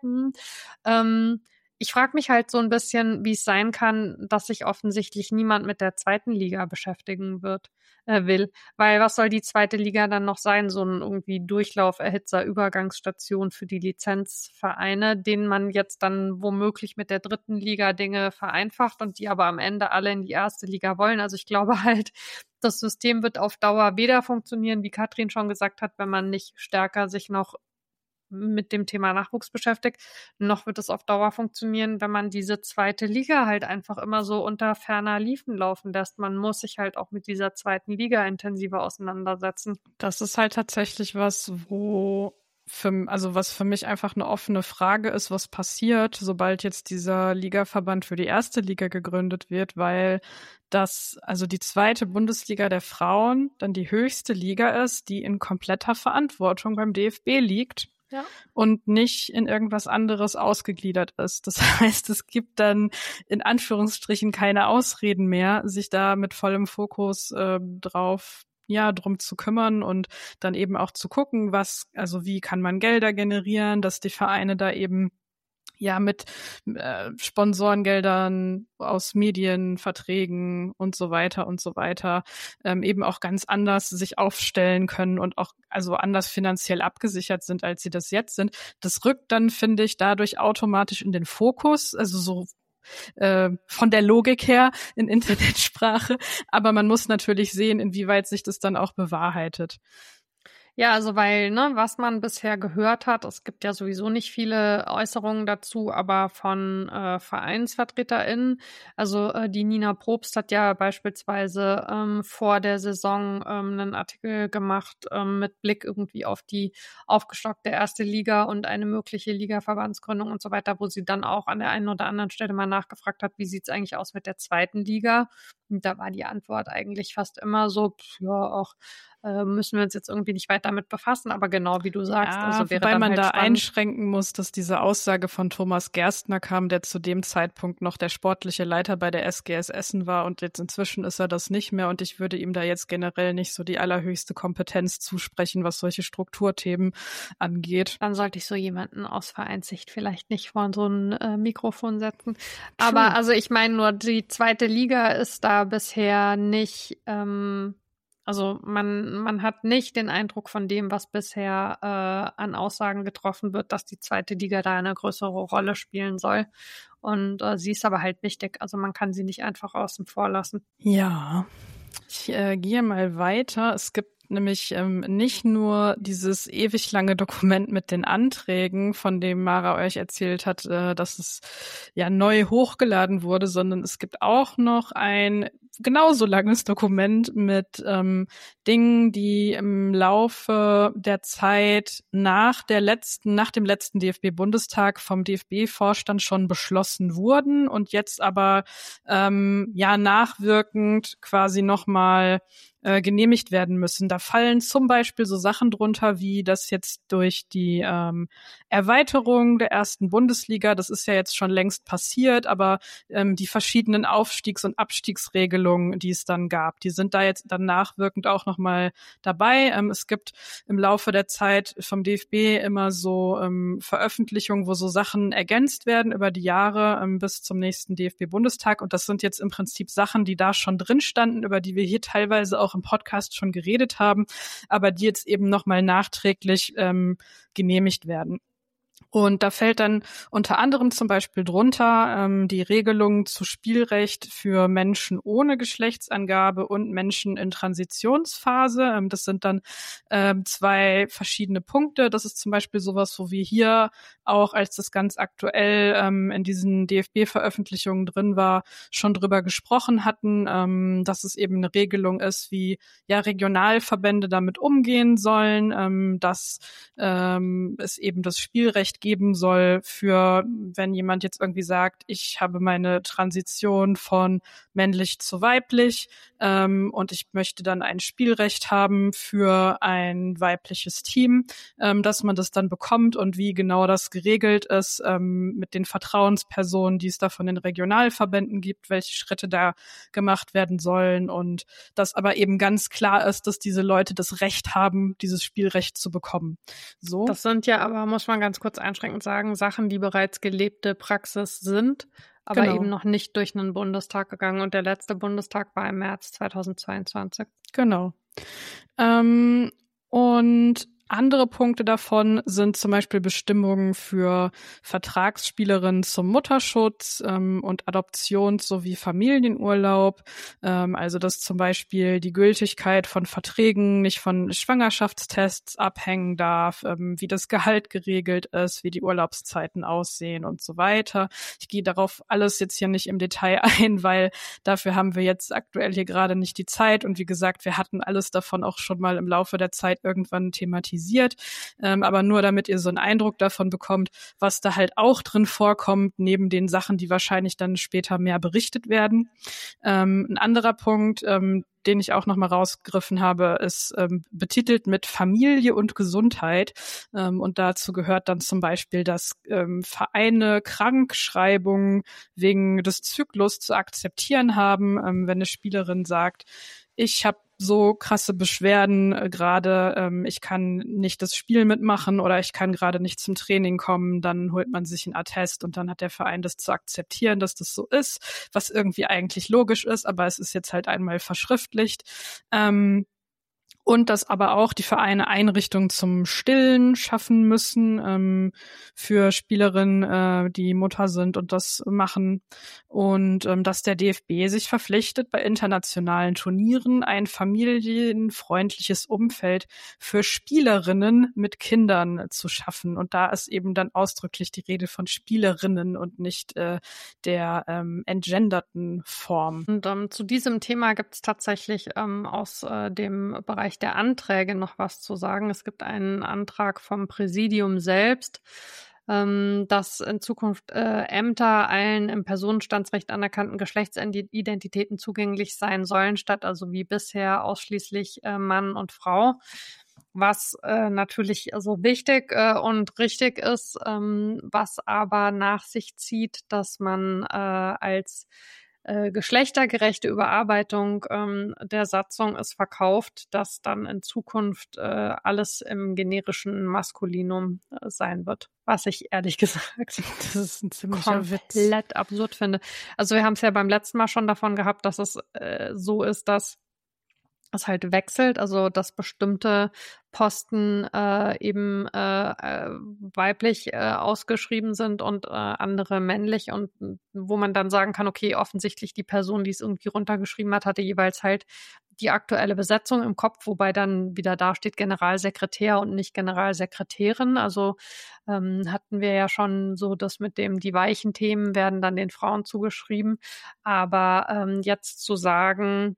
Ich frage mich halt so ein bisschen, wie es sein kann, dass sich offensichtlich niemand mit der 2. Liga beschäftigen will. Weil was soll die 2. Liga dann noch sein? So ein irgendwie Durchlauferhitzer, Übergangsstation für die Lizenzvereine, denen man jetzt dann womöglich mit der 3. Liga Dinge vereinfacht und die aber am Ende alle in die 1. Liga wollen. Also ich glaube halt, das System wird auf Dauer weder funktionieren, wie Katrin schon gesagt hat, wenn man nicht stärker sich noch mit dem Thema Nachwuchs beschäftigt, noch wird es auf Dauer funktionieren, wenn man diese 2. Liga halt einfach immer so unter ferner Liefen laufen lässt. Man muss sich halt auch mit dieser 2. Liga intensiver auseinandersetzen. Das ist halt tatsächlich was, was für mich einfach eine offene Frage ist, was passiert, sobald jetzt dieser Ligaverband für die 1. Liga gegründet wird, weil die 2. Bundesliga der Frauen dann die höchste Liga ist, die in kompletter Verantwortung beim DFB liegt. Ja. Und nicht in irgendwas anderes ausgegliedert ist. Das heißt, es gibt dann in Anführungsstrichen keine Ausreden mehr, sich da mit vollem Fokus drum zu kümmern und dann eben auch zu gucken, wie kann man Gelder generieren, dass die Vereine da eben mit Sponsorengeldern aus Medienverträgen und so weiter eben auch ganz anders sich aufstellen können und auch also anders finanziell abgesichert sind, als sie das jetzt sind. Das rückt dann, finde ich, dadurch automatisch in den Fokus, also so von der Logik her in Internetsprache. Aber man muss natürlich sehen, inwieweit sich das dann auch bewahrheitet. Ja, also weil, was man bisher gehört hat, es gibt ja sowieso nicht viele Äußerungen dazu, aber von VereinsvertreterInnen, also die Nina Probst hat ja beispielsweise vor der Saison einen Artikel gemacht mit Blick irgendwie auf die aufgestockte erste Liga und eine mögliche Ligaverbandsgründung und so weiter, wo sie dann auch an der einen oder anderen Stelle mal nachgefragt hat, wie sieht's eigentlich aus mit der zweiten Liga? Und da war die Antwort eigentlich fast immer so, müssen wir uns jetzt irgendwie nicht weiter damit befassen, aber genau wie du sagst, also wäre wobei dann man halt da spannend. einschränken muss, dass diese Aussage von Thomas Gerstner kam, der zu dem Zeitpunkt noch der sportliche Leiter bei der SGS Essen war und jetzt inzwischen ist er das nicht mehr und ich würde ihm da jetzt generell nicht so die allerhöchste Kompetenz zusprechen, was solche Strukturthemen angeht. Dann sollte ich so jemanden aus Vereinssicht vielleicht nicht vor so ein Mikrofon setzen. Aber also ich meine nur, die zweite Liga ist da bisher nicht also man hat nicht den Eindruck von dem, was bisher an Aussagen getroffen wird, dass die zweite Liga da eine größere Rolle spielen soll. Und sie ist aber halt wichtig. Also man kann sie nicht einfach außen vor lassen. Ja, ich gehe mal weiter. Es gibt nämlich nicht nur dieses ewig lange Dokument mit den Anträgen, von dem Mara euch erzählt hat, dass es ja neu hochgeladen wurde, sondern es gibt auch noch ein genauso langes Dokument mit Dingen, die im Laufe der Zeit nach dem letzten DFB-Bundestag vom DFB-Vorstand schon beschlossen wurden und jetzt aber nachwirkend quasi nochmal genehmigt werden müssen. Da fallen zum Beispiel so Sachen drunter, wie das jetzt durch die Erweiterung der ersten Bundesliga, das ist ja jetzt schon längst passiert, aber die verschiedenen Aufstiegs- und Abstiegsregelungen, die es dann gab, die sind da jetzt dann nachwirkend auch nochmal dabei. Es gibt im Laufe der Zeit vom DFB immer so Veröffentlichungen, wo so Sachen ergänzt werden über die Jahre bis zum nächsten DFB-Bundestag und das sind jetzt im Prinzip Sachen, die da schon drin standen, über die wir hier teilweise auch im Podcast schon geredet haben, aber die jetzt eben nochmal nachträglich genehmigt werden. Und da fällt dann unter anderem zum Beispiel drunter die Regelung zu Spielrecht für Menschen ohne Geschlechtsangabe und Menschen in Transitionsphase. Das sind dann 2 verschiedene Punkte. Das ist zum Beispiel sowas, wo wir hier auch, als das ganz aktuell in diesen DFB-Veröffentlichungen drin war, schon drüber gesprochen hatten, dass es eben eine Regelung ist, wie ja Regionalverbände damit umgehen sollen, dass es eben das Spielrecht geben soll für, wenn jemand jetzt irgendwie sagt, ich habe meine Transition von männlich zu weiblich und ich möchte dann ein Spielrecht haben für ein weibliches Team, dass man das dann bekommt und wie genau das geregelt ist mit den Vertrauenspersonen, die es da von den Regionalverbänden gibt, welche Schritte da gemacht werden sollen und dass aber eben ganz klar ist, dass diese Leute das Recht haben, dieses Spielrecht zu bekommen. So. Das sind ja aber, muss man ganz kurz einschränkend sagen, Sachen, die bereits gelebte Praxis sind, aber Genau. eben noch nicht durch einen Bundestag gegangen. Und der letzte Bundestag war im März 2022. Genau. Und andere Punkte davon sind zum Beispiel Bestimmungen für Vertragsspielerinnen zum Mutterschutz und Adoptions- sowie Familienurlaub. Also dass zum Beispiel die Gültigkeit von Verträgen nicht von Schwangerschaftstests abhängen darf, wie das Gehalt geregelt ist, wie die Urlaubszeiten aussehen und so weiter. Ich gehe darauf alles jetzt hier nicht im Detail ein, weil dafür haben wir jetzt aktuell hier gerade nicht die Zeit. Und wie gesagt, wir hatten alles davon auch schon mal im Laufe der Zeit irgendwann thematisiert. Aber nur damit ihr so einen Eindruck davon bekommt, was da halt auch drin vorkommt, neben den Sachen, die wahrscheinlich dann später mehr berichtet werden. Ein anderer Punkt, den ich auch nochmal rausgegriffen habe, ist betitelt mit Familie und Gesundheit. Und dazu gehört dann zum Beispiel, dass Vereine Krankschreibungen wegen des Zyklus zu akzeptieren haben, wenn eine Spielerin sagt, ich habe so krasse Beschwerden gerade, ich kann nicht das Spiel mitmachen oder ich kann gerade nicht zum Training kommen, dann holt man sich einen Attest und dann hat der Verein das zu akzeptieren, dass das so ist, was irgendwie eigentlich logisch ist, aber es ist jetzt halt einmal verschriftlicht. Und dass aber auch die Vereine Einrichtungen zum Stillen schaffen müssen für Spielerinnen, die Mutter sind und das machen. Und dass der DFB sich verpflichtet, bei internationalen Turnieren ein familienfreundliches Umfeld für Spielerinnen mit Kindern zu schaffen. Und da ist eben dann ausdrücklich die Rede von Spielerinnen und nicht der entgenderten Form. Und zu diesem Thema gibt es tatsächlich aus dem Bereich der Anträge noch was zu sagen. Es gibt einen Antrag vom Präsidium selbst, dass in Zukunft Ämter allen im Personenstandsrecht anerkannten Geschlechtsidentitäten zugänglich sein sollen, statt also wie bisher ausschließlich Mann und Frau. Was natürlich also wichtig und richtig ist, was aber nach sich zieht, dass man als geschlechtergerechte Überarbeitung der Satzung ist verkauft, dass dann in Zukunft alles im generischen Maskulinum sein wird. Was ich ehrlich gesagt das ist ein ziemlicher Witz. Komplett absurd finde. Also wir haben es ja beim letzten Mal schon davon gehabt, dass es so ist, dass es halt wechselt, also dass bestimmte Posten eben weiblich ausgeschrieben sind und andere männlich und wo man dann sagen kann, okay, offensichtlich die Person, die es irgendwie runtergeschrieben hat, hatte jeweils halt die aktuelle Besetzung im Kopf, wobei dann wieder da steht Generalsekretär und nicht Generalsekretärin. Also hatten wir ja schon so das mit dem, die weichen Themen werden dann den Frauen zugeschrieben, aber jetzt zu sagen,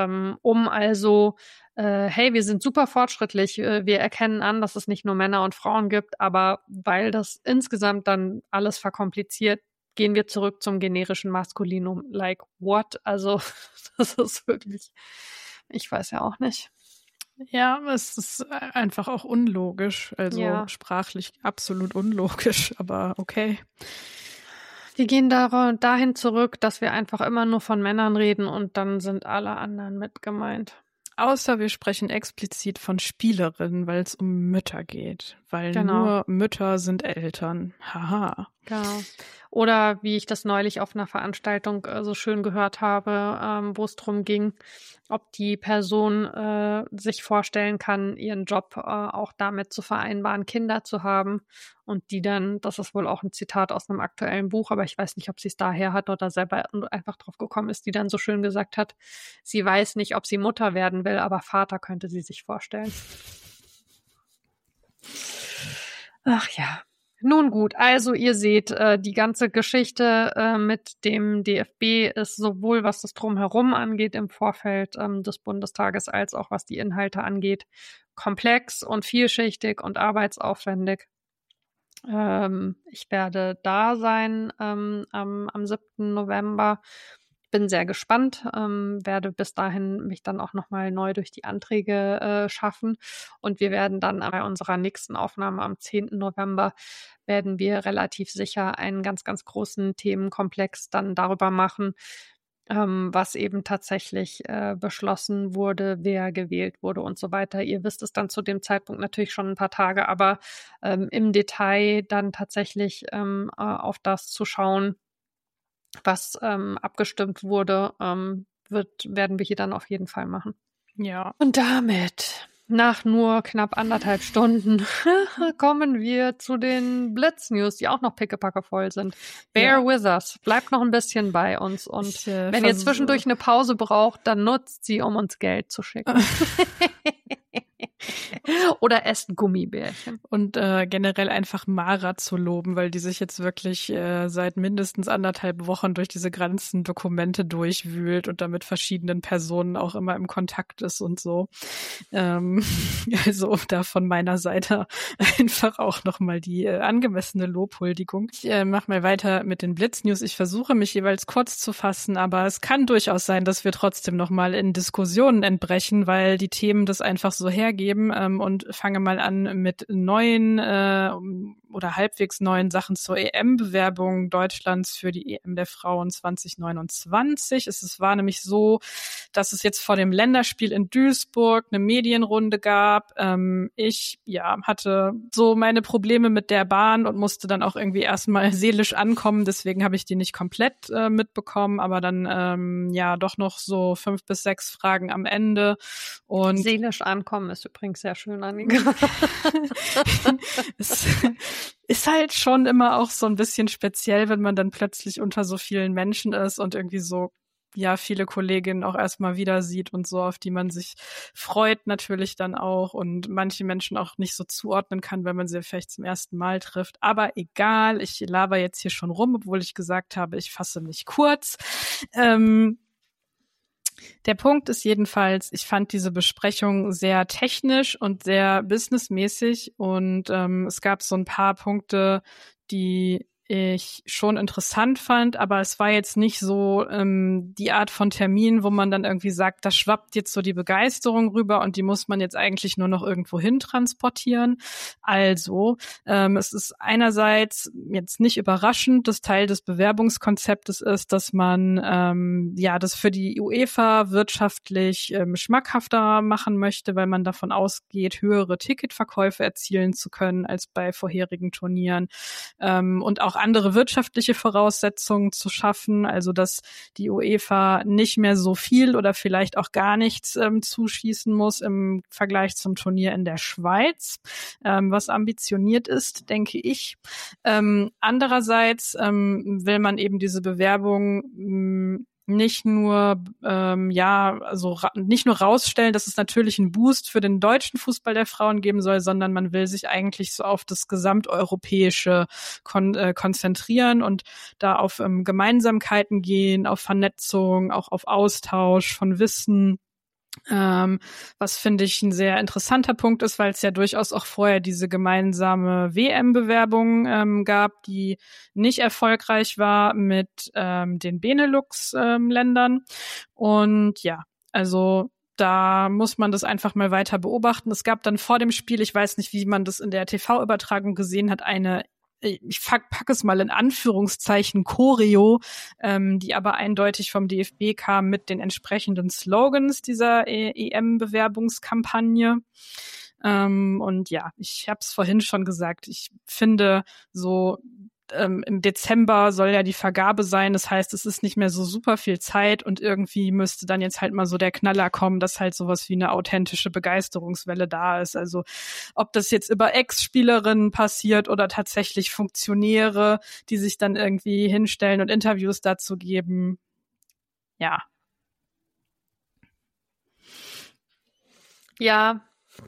hey, wir sind super fortschrittlich, wir erkennen an, dass es nicht nur Männer und Frauen gibt, aber weil das insgesamt dann alles verkompliziert, gehen wir zurück zum generischen Maskulinum. Like what? Also das ist wirklich, ich weiß ja auch nicht. Ja, es ist einfach auch unlogisch, also sprachlich absolut unlogisch, aber okay. Wir gehen dahin zurück, dass wir einfach immer nur von Männern reden und dann sind alle anderen mit gemeint. Außer wir sprechen explizit von Spielerinnen, weil es um Mütter geht. Weil nur Mütter sind Eltern. Haha. Genau. Oder wie ich das neulich auf einer Veranstaltung so schön gehört habe, wo es darum ging, ob die Person sich vorstellen kann, ihren Job auch damit zu vereinbaren, Kinder zu haben. Und die dann, das ist wohl auch ein Zitat aus einem aktuellen Buch, aber ich weiß nicht, ob sie es daher hat oder selber einfach drauf gekommen ist, die dann so schön gesagt hat, sie weiß nicht, ob sie Mutter werden will, aber Vater könnte sie sich vorstellen. Ach ja. Nun gut, also ihr seht, die ganze Geschichte mit dem DFB ist sowohl was das Drumherum angeht im Vorfeld des Bundestages als auch was die Inhalte angeht, komplex und vielschichtig und arbeitsaufwendig. Ich werde da sein am 7. November. Bin sehr gespannt, werde bis dahin mich dann auch nochmal neu durch die Anträge schaffen und wir werden dann bei unserer nächsten Aufnahme am 10. November werden wir relativ sicher einen ganz, ganz großen Themenkomplex dann darüber machen, was eben tatsächlich beschlossen wurde, wer gewählt wurde und so weiter. Ihr wisst es dann zu dem Zeitpunkt natürlich schon ein paar Tage, aber im Detail dann tatsächlich auf das zu schauen, was abgestimmt wurde, werden wir hier dann auf jeden Fall machen. Ja. Und damit, nach nur knapp 1,5 Stunden, kommen wir zu den Blitz-News, die auch noch pickepacke voll sind. Bear with us. Bleibt noch ein bisschen bei uns. Und wenn ihr zwischendurch eine Pause braucht, dann nutzt sie, um uns Geld zu schicken. Oder esst Gummibärchen. Und generell einfach Mara zu loben, weil die sich jetzt wirklich seit mindestens 1,5 Wochen durch diese ganzen Dokumente durchwühlt und da mit verschiedenen Personen auch immer im Kontakt ist und so. Also da von meiner Seite einfach auch nochmal die angemessene Lobhuldigung. Ich mache mal weiter mit den Blitz-News. Ich versuche mich jeweils kurz zu fassen, aber es kann durchaus sein, dass wir trotzdem nochmal in Diskussionen entbrechen, weil die Themen das einfach so hergeben geben und fange mal an mit neuen oder halbwegs neuen Sachen zur EM-Bewerbung Deutschlands für die EM der Frauen 2029. Es war nämlich so, dass es jetzt vor dem Länderspiel in Duisburg eine Medienrunde gab. Ich hatte so meine Probleme mit der Bahn und musste dann auch irgendwie erstmal seelisch ankommen. Deswegen habe ich die nicht komplett mitbekommen, aber dann doch noch so 5 bis 6 Fragen am Ende. Und seelisch ankommen ist übrigens sehr schön, Annika. Es ist halt schon immer auch so ein bisschen speziell, wenn man dann plötzlich unter so vielen Menschen ist und irgendwie so viele Kolleginnen auch erstmal wieder sieht und so, auf die man sich freut natürlich dann auch und manche Menschen auch nicht so zuordnen kann, wenn man sie vielleicht zum ersten Mal trifft. Aber egal, ich laber jetzt hier schon rum, obwohl ich gesagt habe, ich fasse mich kurz. Der Punkt ist jedenfalls, ich fand diese Besprechung sehr technisch und sehr businessmäßig und es gab so ein paar Punkte, die ich schon interessant fand, aber es war jetzt nicht so die Art von Termin, wo man dann irgendwie sagt, da schwappt jetzt so die Begeisterung rüber und die muss man jetzt eigentlich nur noch irgendwo hin transportieren. Also, es ist einerseits jetzt nicht überraschend, dass Teil des Bewerbungskonzeptes ist, dass man das für die UEFA wirtschaftlich schmackhafter machen möchte, weil man davon ausgeht, höhere Ticketverkäufe erzielen zu können als bei vorherigen Turnieren und auch andere wirtschaftliche Voraussetzungen zu schaffen, also dass die UEFA nicht mehr so viel oder vielleicht auch gar nichts zuschießen muss im Vergleich zum Turnier in der Schweiz, was ambitioniert ist, denke ich. Andererseits will man eben diese Bewerbung nicht nur nicht nur rausstellen, dass es natürlich einen Boost für den deutschen Fußball der Frauen geben soll, sondern man will sich eigentlich so auf das gesamteuropäische konzentrieren und da auf Gemeinsamkeiten gehen, auf Vernetzung, auch auf Austausch von Wissen. Was finde ich ein sehr interessanter Punkt ist, weil es ja durchaus auch vorher diese gemeinsame WM-Bewerbung gab, die nicht erfolgreich war mit den Benelux-Ländern. Und also da muss man das einfach mal weiter beobachten. Es gab dann vor dem Spiel, ich weiß nicht, wie man das in der TV-Übertragung gesehen hat, ich packe es mal in Anführungszeichen Choreo, die aber eindeutig vom DFB kam mit den entsprechenden Slogans dieser EM-Bewerbungskampagne. Und ich habe es vorhin schon gesagt, ich finde so im Dezember soll ja die Vergabe sein, das heißt, es ist nicht mehr so super viel Zeit und irgendwie müsste dann jetzt halt mal so der Knaller kommen, dass halt sowas wie eine authentische Begeisterungswelle da ist. Also ob das jetzt über Ex-Spielerinnen passiert oder tatsächlich Funktionäre, die sich dann irgendwie hinstellen und Interviews dazu geben. Ja. Ja.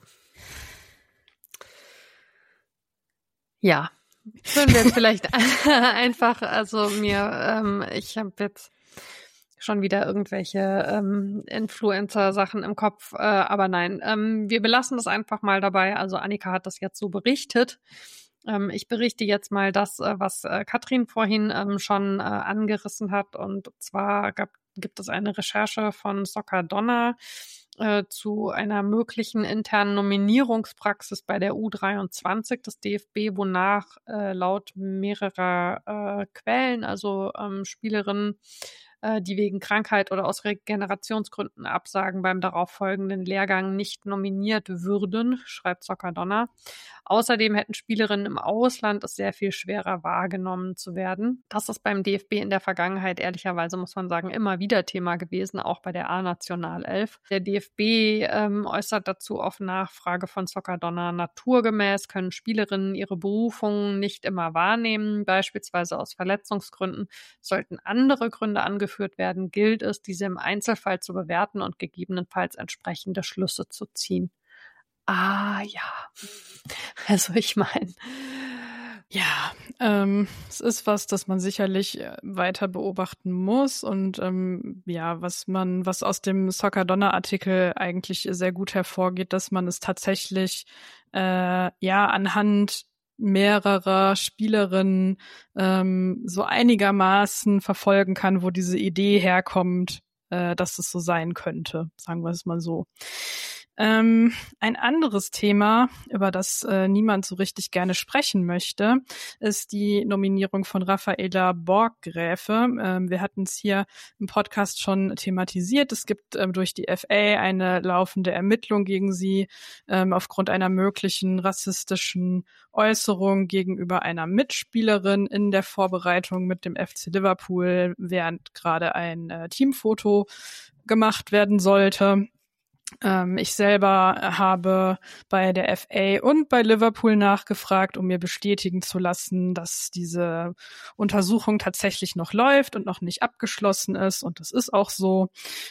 Ja. Würden wir jetzt vielleicht einfach, also ich habe jetzt schon wieder irgendwelche Influencer-Sachen im Kopf, aber nein, wir belassen das einfach mal dabei. Also Annika hat das jetzt so berichtet. Ich berichte jetzt mal das, was Katrin vorhin schon angerissen hat, und zwar gibt es eine Recherche von Soccer Donna zu einer möglichen internen Nominierungspraxis bei der U23 des DFB, wonach laut mehrerer Quellen, also Spielerinnen, die wegen Krankheit oder aus Regenerationsgründen absagen, beim darauffolgenden Lehrgang nicht nominiert würden, schreibt Soccer Donna. Außerdem hätten Spielerinnen im Ausland es sehr viel schwerer wahrgenommen zu werden. Das ist beim DFB in der Vergangenheit, ehrlicherweise muss man sagen, immer wieder Thema gewesen, auch bei der A-Nationalelf. Der DFB äußert dazu auf Nachfrage von Soccer Donna: Naturgemäß können Spielerinnen ihre Berufungen nicht immer wahrnehmen, beispielsweise aus Verletzungsgründen. Sollten andere Gründe angeführt werden, gilt es, diese im Einzelfall zu bewerten und gegebenenfalls entsprechende Schlüsse zu ziehen. Ah ja, also ich meine, ja, es ist was, das man sicherlich weiter beobachten muss und was aus dem Soccer Donna Artikel eigentlich sehr gut hervorgeht, dass man es tatsächlich anhand mehrerer Spielerinnen so einigermaßen verfolgen kann, wo diese Idee herkommt, dass es so sein könnte, sagen wir es mal so. Ein anderes Thema, über das niemand so richtig gerne sprechen möchte, ist die Nominierung von Raffaela Borggräfe. Wir hatten es hier im Podcast schon thematisiert. Es gibt durch die FA eine laufende Ermittlung gegen sie aufgrund einer möglichen rassistischen Äußerung gegenüber einer Mitspielerin in der Vorbereitung mit dem FC Liverpool, während gerade ein Teamfoto gemacht werden sollte. Ich selber habe bei der FA und bei Liverpool nachgefragt, um mir bestätigen zu lassen, dass diese Untersuchung tatsächlich noch läuft und noch nicht abgeschlossen ist. Und das ist auch so.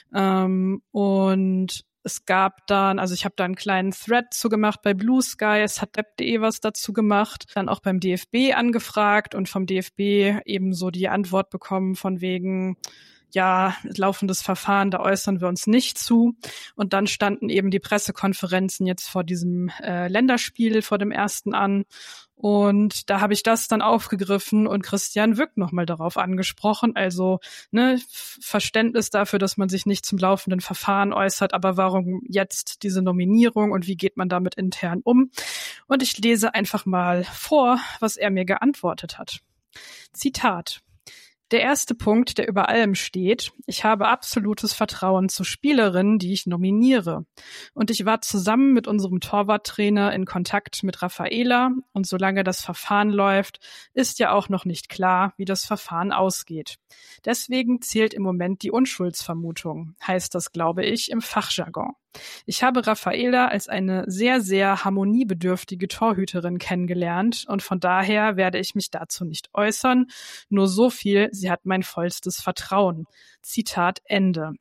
Und es gab dann, also ich habe da einen kleinen Thread zu gemacht bei Blue Sky, es hat depp.de was dazu gemacht, dann auch beim DFB angefragt und vom DFB ebenso die Antwort bekommen von wegen, ja, laufendes Verfahren, da äußern wir uns nicht zu. Und dann standen eben die Pressekonferenzen jetzt vor diesem Länderspiel, vor dem ersten an. Und da habe ich das dann aufgegriffen und Christian Wück nochmal darauf angesprochen. Also Verständnis dafür, dass man sich nicht zum laufenden Verfahren äußert, aber warum jetzt diese Nominierung und wie geht man damit intern um? Und ich lese einfach mal vor, was er mir geantwortet hat. Zitat. Der erste Punkt, der über allem steht: Ich habe absolutes Vertrauen zu Spielerinnen, die ich nominiere. Und ich war zusammen mit unserem Torwarttrainer in Kontakt mit Raffaela. Und solange das Verfahren läuft, ist ja auch noch nicht klar, wie das Verfahren ausgeht. Deswegen zählt im Moment die Unschuldsvermutung, heißt das, glaube ich, im Fachjargon. Ich habe Raffaela als eine sehr, sehr harmoniebedürftige Torhüterin kennengelernt und von daher werde ich mich dazu nicht äußern. Nur so viel, sie hat mein vollstes Vertrauen. Zitat Ende.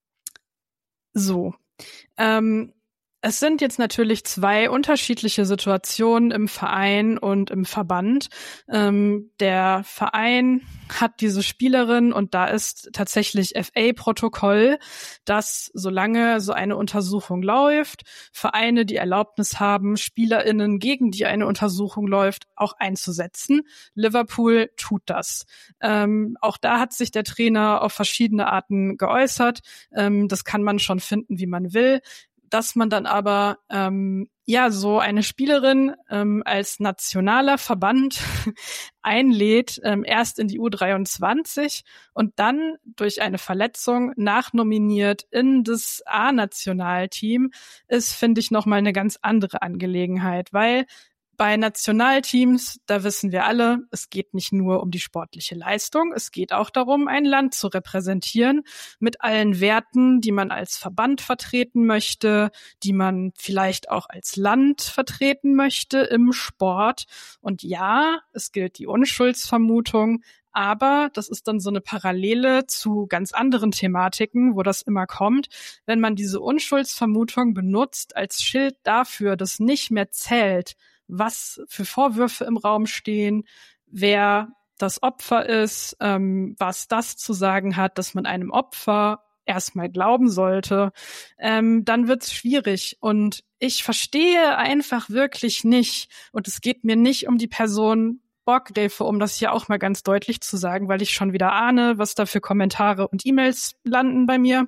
So. Es sind jetzt natürlich zwei unterschiedliche Situationen im Verein und im Verband. Der Verein hat diese Spielerin und da ist tatsächlich FA-Protokoll, dass solange so eine Untersuchung läuft, Vereine die Erlaubnis haben, SpielerInnen, gegen die eine Untersuchung läuft, auch einzusetzen. Liverpool tut das. Auch da hat sich der Trainer auf verschiedene Arten geäußert. Das kann man schon finden, wie man will. Dass man dann aber so eine Spielerin als nationaler Verband einlädt, erst in die U23 und dann durch eine Verletzung nachnominiert in das A-Nationalteam, ist, finde ich, nochmal eine ganz andere Angelegenheit, weil bei Nationalteams, da wissen wir alle, es geht nicht nur um die sportliche Leistung, es geht auch darum, ein Land zu repräsentieren mit allen Werten, die man als Verband vertreten möchte, die man vielleicht auch als Land vertreten möchte im Sport. Und ja, es gilt die Unschuldsvermutung, aber das ist dann so eine Parallele zu ganz anderen Thematiken, wo das immer kommt. Wenn man diese Unschuldsvermutung benutzt als Schild dafür, dass nicht mehr zählt, was für Vorwürfe im Raum stehen, wer das Opfer ist, was das zu sagen hat, dass man einem Opfer erstmal glauben sollte, dann wird's schwierig. Und ich verstehe einfach wirklich nicht, und es geht mir nicht um die Person Borggräfe, um das hier auch mal ganz deutlich zu sagen, weil ich schon wieder ahne, was da für Kommentare und E-Mails landen bei mir.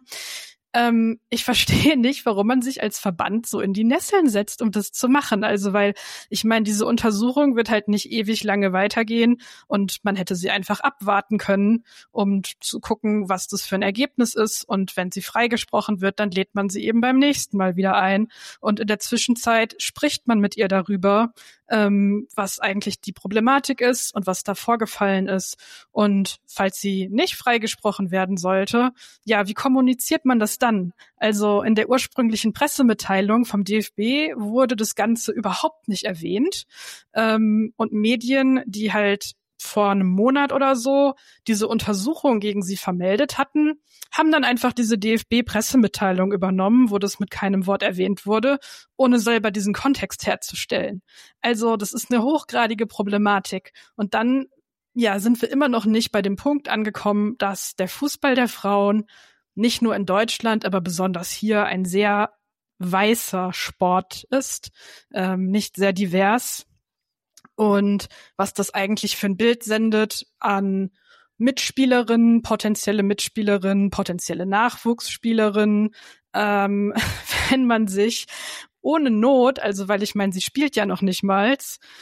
Ich verstehe nicht, warum man sich als Verband so in die Nesseln setzt, um das zu machen. Also, weil, ich meine, diese Untersuchung wird halt nicht ewig lange weitergehen und man hätte sie einfach abwarten können, um zu gucken, was das für ein Ergebnis ist. Und wenn sie freigesprochen wird, dann lädt man sie eben beim nächsten Mal wieder ein. Und in der Zwischenzeit spricht man mit ihr darüber, was eigentlich die Problematik ist und was da vorgefallen ist. Und falls sie nicht freigesprochen werden sollte, ja, wie kommuniziert man das dann? Also in der ursprünglichen Pressemitteilung vom DFB wurde das Ganze überhaupt nicht erwähnt. Und Medien, die halt vor einem Monat oder so diese Untersuchung gegen sie vermeldet hatten, haben dann einfach diese DFB-Pressemitteilung übernommen, wo das mit keinem Wort erwähnt wurde, ohne selber diesen Kontext herzustellen. Also das ist eine hochgradige Problematik. Und dann sind wir immer noch nicht bei dem Punkt angekommen, dass der Fußball der Frauen nicht nur in Deutschland, aber besonders hier ein sehr weißer Sport ist, nicht sehr divers. Und was das eigentlich für ein Bild sendet an Mitspielerinnen, potenzielle Nachwuchsspielerinnen, wenn man sich ohne Not, also weil ich meine, sie spielt ja noch nicht mal,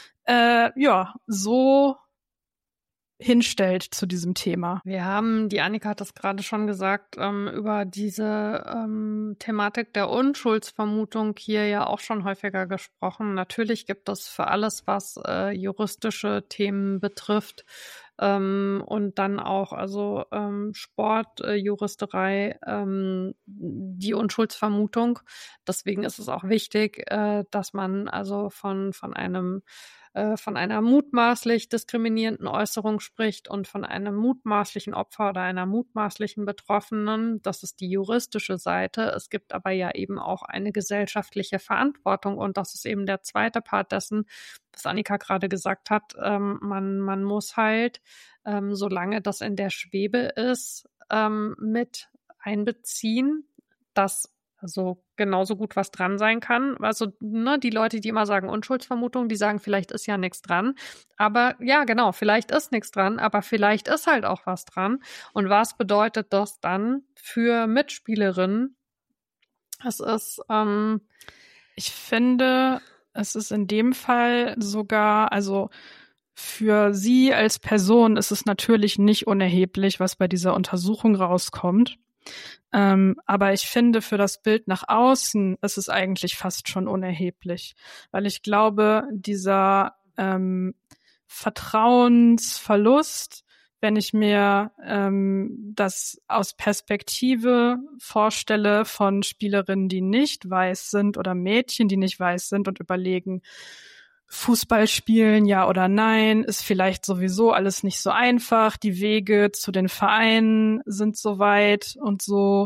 so hinstellt zu diesem Thema. Wir haben, die Annika hat das gerade schon gesagt, über diese Thematik der Unschuldsvermutung hier ja auch schon häufiger gesprochen. Natürlich gibt es für alles, was juristische Themen betrifft, und dann auch Sport, Juristerei, die Unschuldsvermutung. Deswegen ist es auch wichtig, dass man also von einer mutmaßlich diskriminierenden Äußerung spricht und von einem mutmaßlichen Opfer oder einer mutmaßlichen Betroffenen. Das ist die juristische Seite. Es gibt aber ja eben auch eine gesellschaftliche Verantwortung und das ist eben der zweite Part dessen, was Annika gerade gesagt hat. Man muss halt, solange das in der Schwebe ist, mit einbeziehen, dass also genauso gut was dran sein kann. Also die Leute, die immer sagen Unschuldsvermutung, die sagen, vielleicht ist ja nichts dran. Aber ja, genau, vielleicht ist nichts dran, aber vielleicht ist halt auch was dran. Und was bedeutet das dann für Mitspielerinnen? Es ist, ich finde, es ist in dem Fall sogar, also für sie als Person ist es natürlich nicht unerheblich, was bei dieser Untersuchung rauskommt. Aber ich finde, für das Bild nach außen ist es eigentlich fast schon unerheblich, weil ich glaube, dieser Vertrauensverlust, wenn ich mir das aus Perspektive vorstelle von Spielerinnen, die nicht weiß sind oder Mädchen, die nicht weiß sind und überlegen, Fußball spielen, ja oder nein, ist vielleicht sowieso alles nicht so einfach. Die Wege zu den Vereinen sind so weit und so.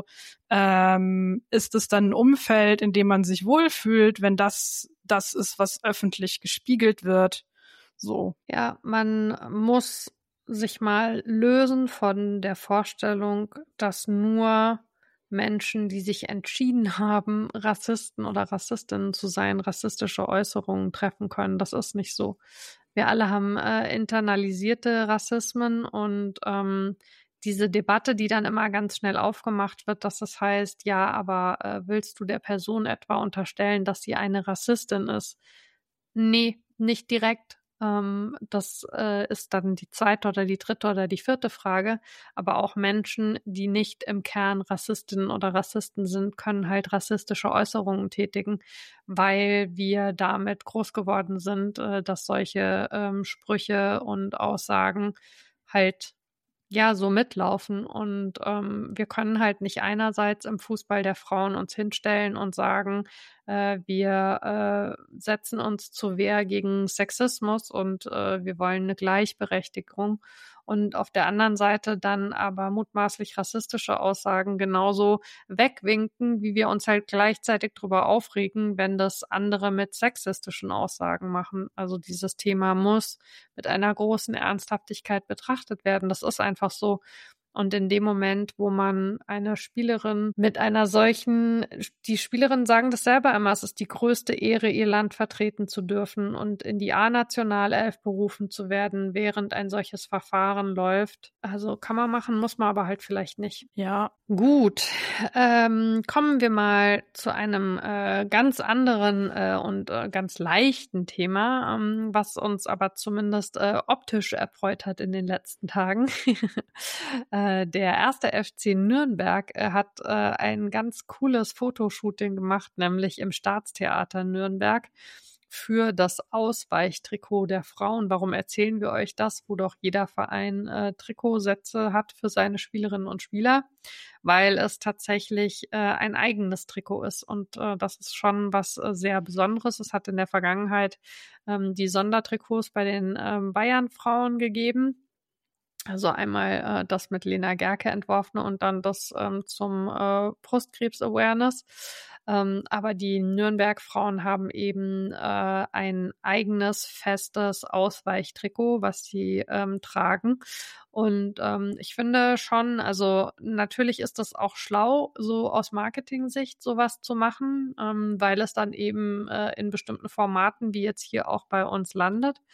Ist es dann ein Umfeld, in dem man sich wohlfühlt, wenn das ist, was öffentlich gespiegelt wird? So. Ja, man muss sich mal lösen von der Vorstellung, dass nur Menschen, die sich entschieden haben, Rassisten oder Rassistinnen zu sein, rassistische Äußerungen treffen können. Das ist nicht so. Wir alle haben internalisierte Rassismen und diese Debatte, die dann immer ganz schnell aufgemacht wird, dass das heißt, ja, aber willst du der Person etwa unterstellen, dass sie eine Rassistin ist? Nee, nicht direkt. Das ist dann die zweite oder die dritte oder die vierte Frage. Aber auch Menschen, die nicht im Kern Rassistinnen oder Rassisten sind, können halt rassistische Äußerungen tätigen, weil wir damit groß geworden sind, dass solche Sprüche und Aussagen halt ja so mitlaufen. Und wir können halt nicht einerseits im Fußball der Frauen uns hinstellen und sagen, wir setzen uns zur Wehr gegen Sexismus und wir wollen eine Gleichberechtigung. Und auf der anderen Seite dann aber mutmaßlich rassistische Aussagen genauso wegwinken, wie wir uns halt gleichzeitig darüber aufregen, wenn das andere mit sexistischen Aussagen machen. Also dieses Thema muss mit einer großen Ernsthaftigkeit betrachtet werden. Das ist einfach so. Und in dem Moment, wo man eine Spielerin mit einer solchen, die Spielerinnen sagen das selber immer, es ist die größte Ehre, ihr Land vertreten zu dürfen und in die A-Nationalelf berufen zu werden, während ein solches Verfahren läuft. Also kann man machen, muss man aber halt vielleicht nicht. Ja. Gut, kommen wir mal zu einem ganz anderen und ganz leichten Thema, was uns aber zumindest optisch erfreut hat in den letzten Tagen. Der erste FC Nürnberg hat ein ganz cooles Fotoshooting gemacht, nämlich im Staatstheater Nürnberg für das Ausweichtrikot der Frauen. Warum erzählen wir euch das, wo doch jeder Verein Trikotsätze hat für seine Spielerinnen und Spieler? Weil es tatsächlich ein eigenes Trikot ist und das ist schon was sehr Besonderes. Es hat in der Vergangenheit die Sondertrikots bei den Bayern-Frauen gegeben. Also einmal das mit Lena Gerke entworfene und dann das zum Brustkrebs-Awareness. Aber die Nürnberg-Frauen haben eben ein eigenes, festes Ausweichtrikot, was sie tragen. Und ich finde schon, also natürlich ist das auch schlau, so aus Marketing-Sicht sowas zu machen, weil es dann eben in bestimmten Formaten, wie jetzt hier auch bei uns landet.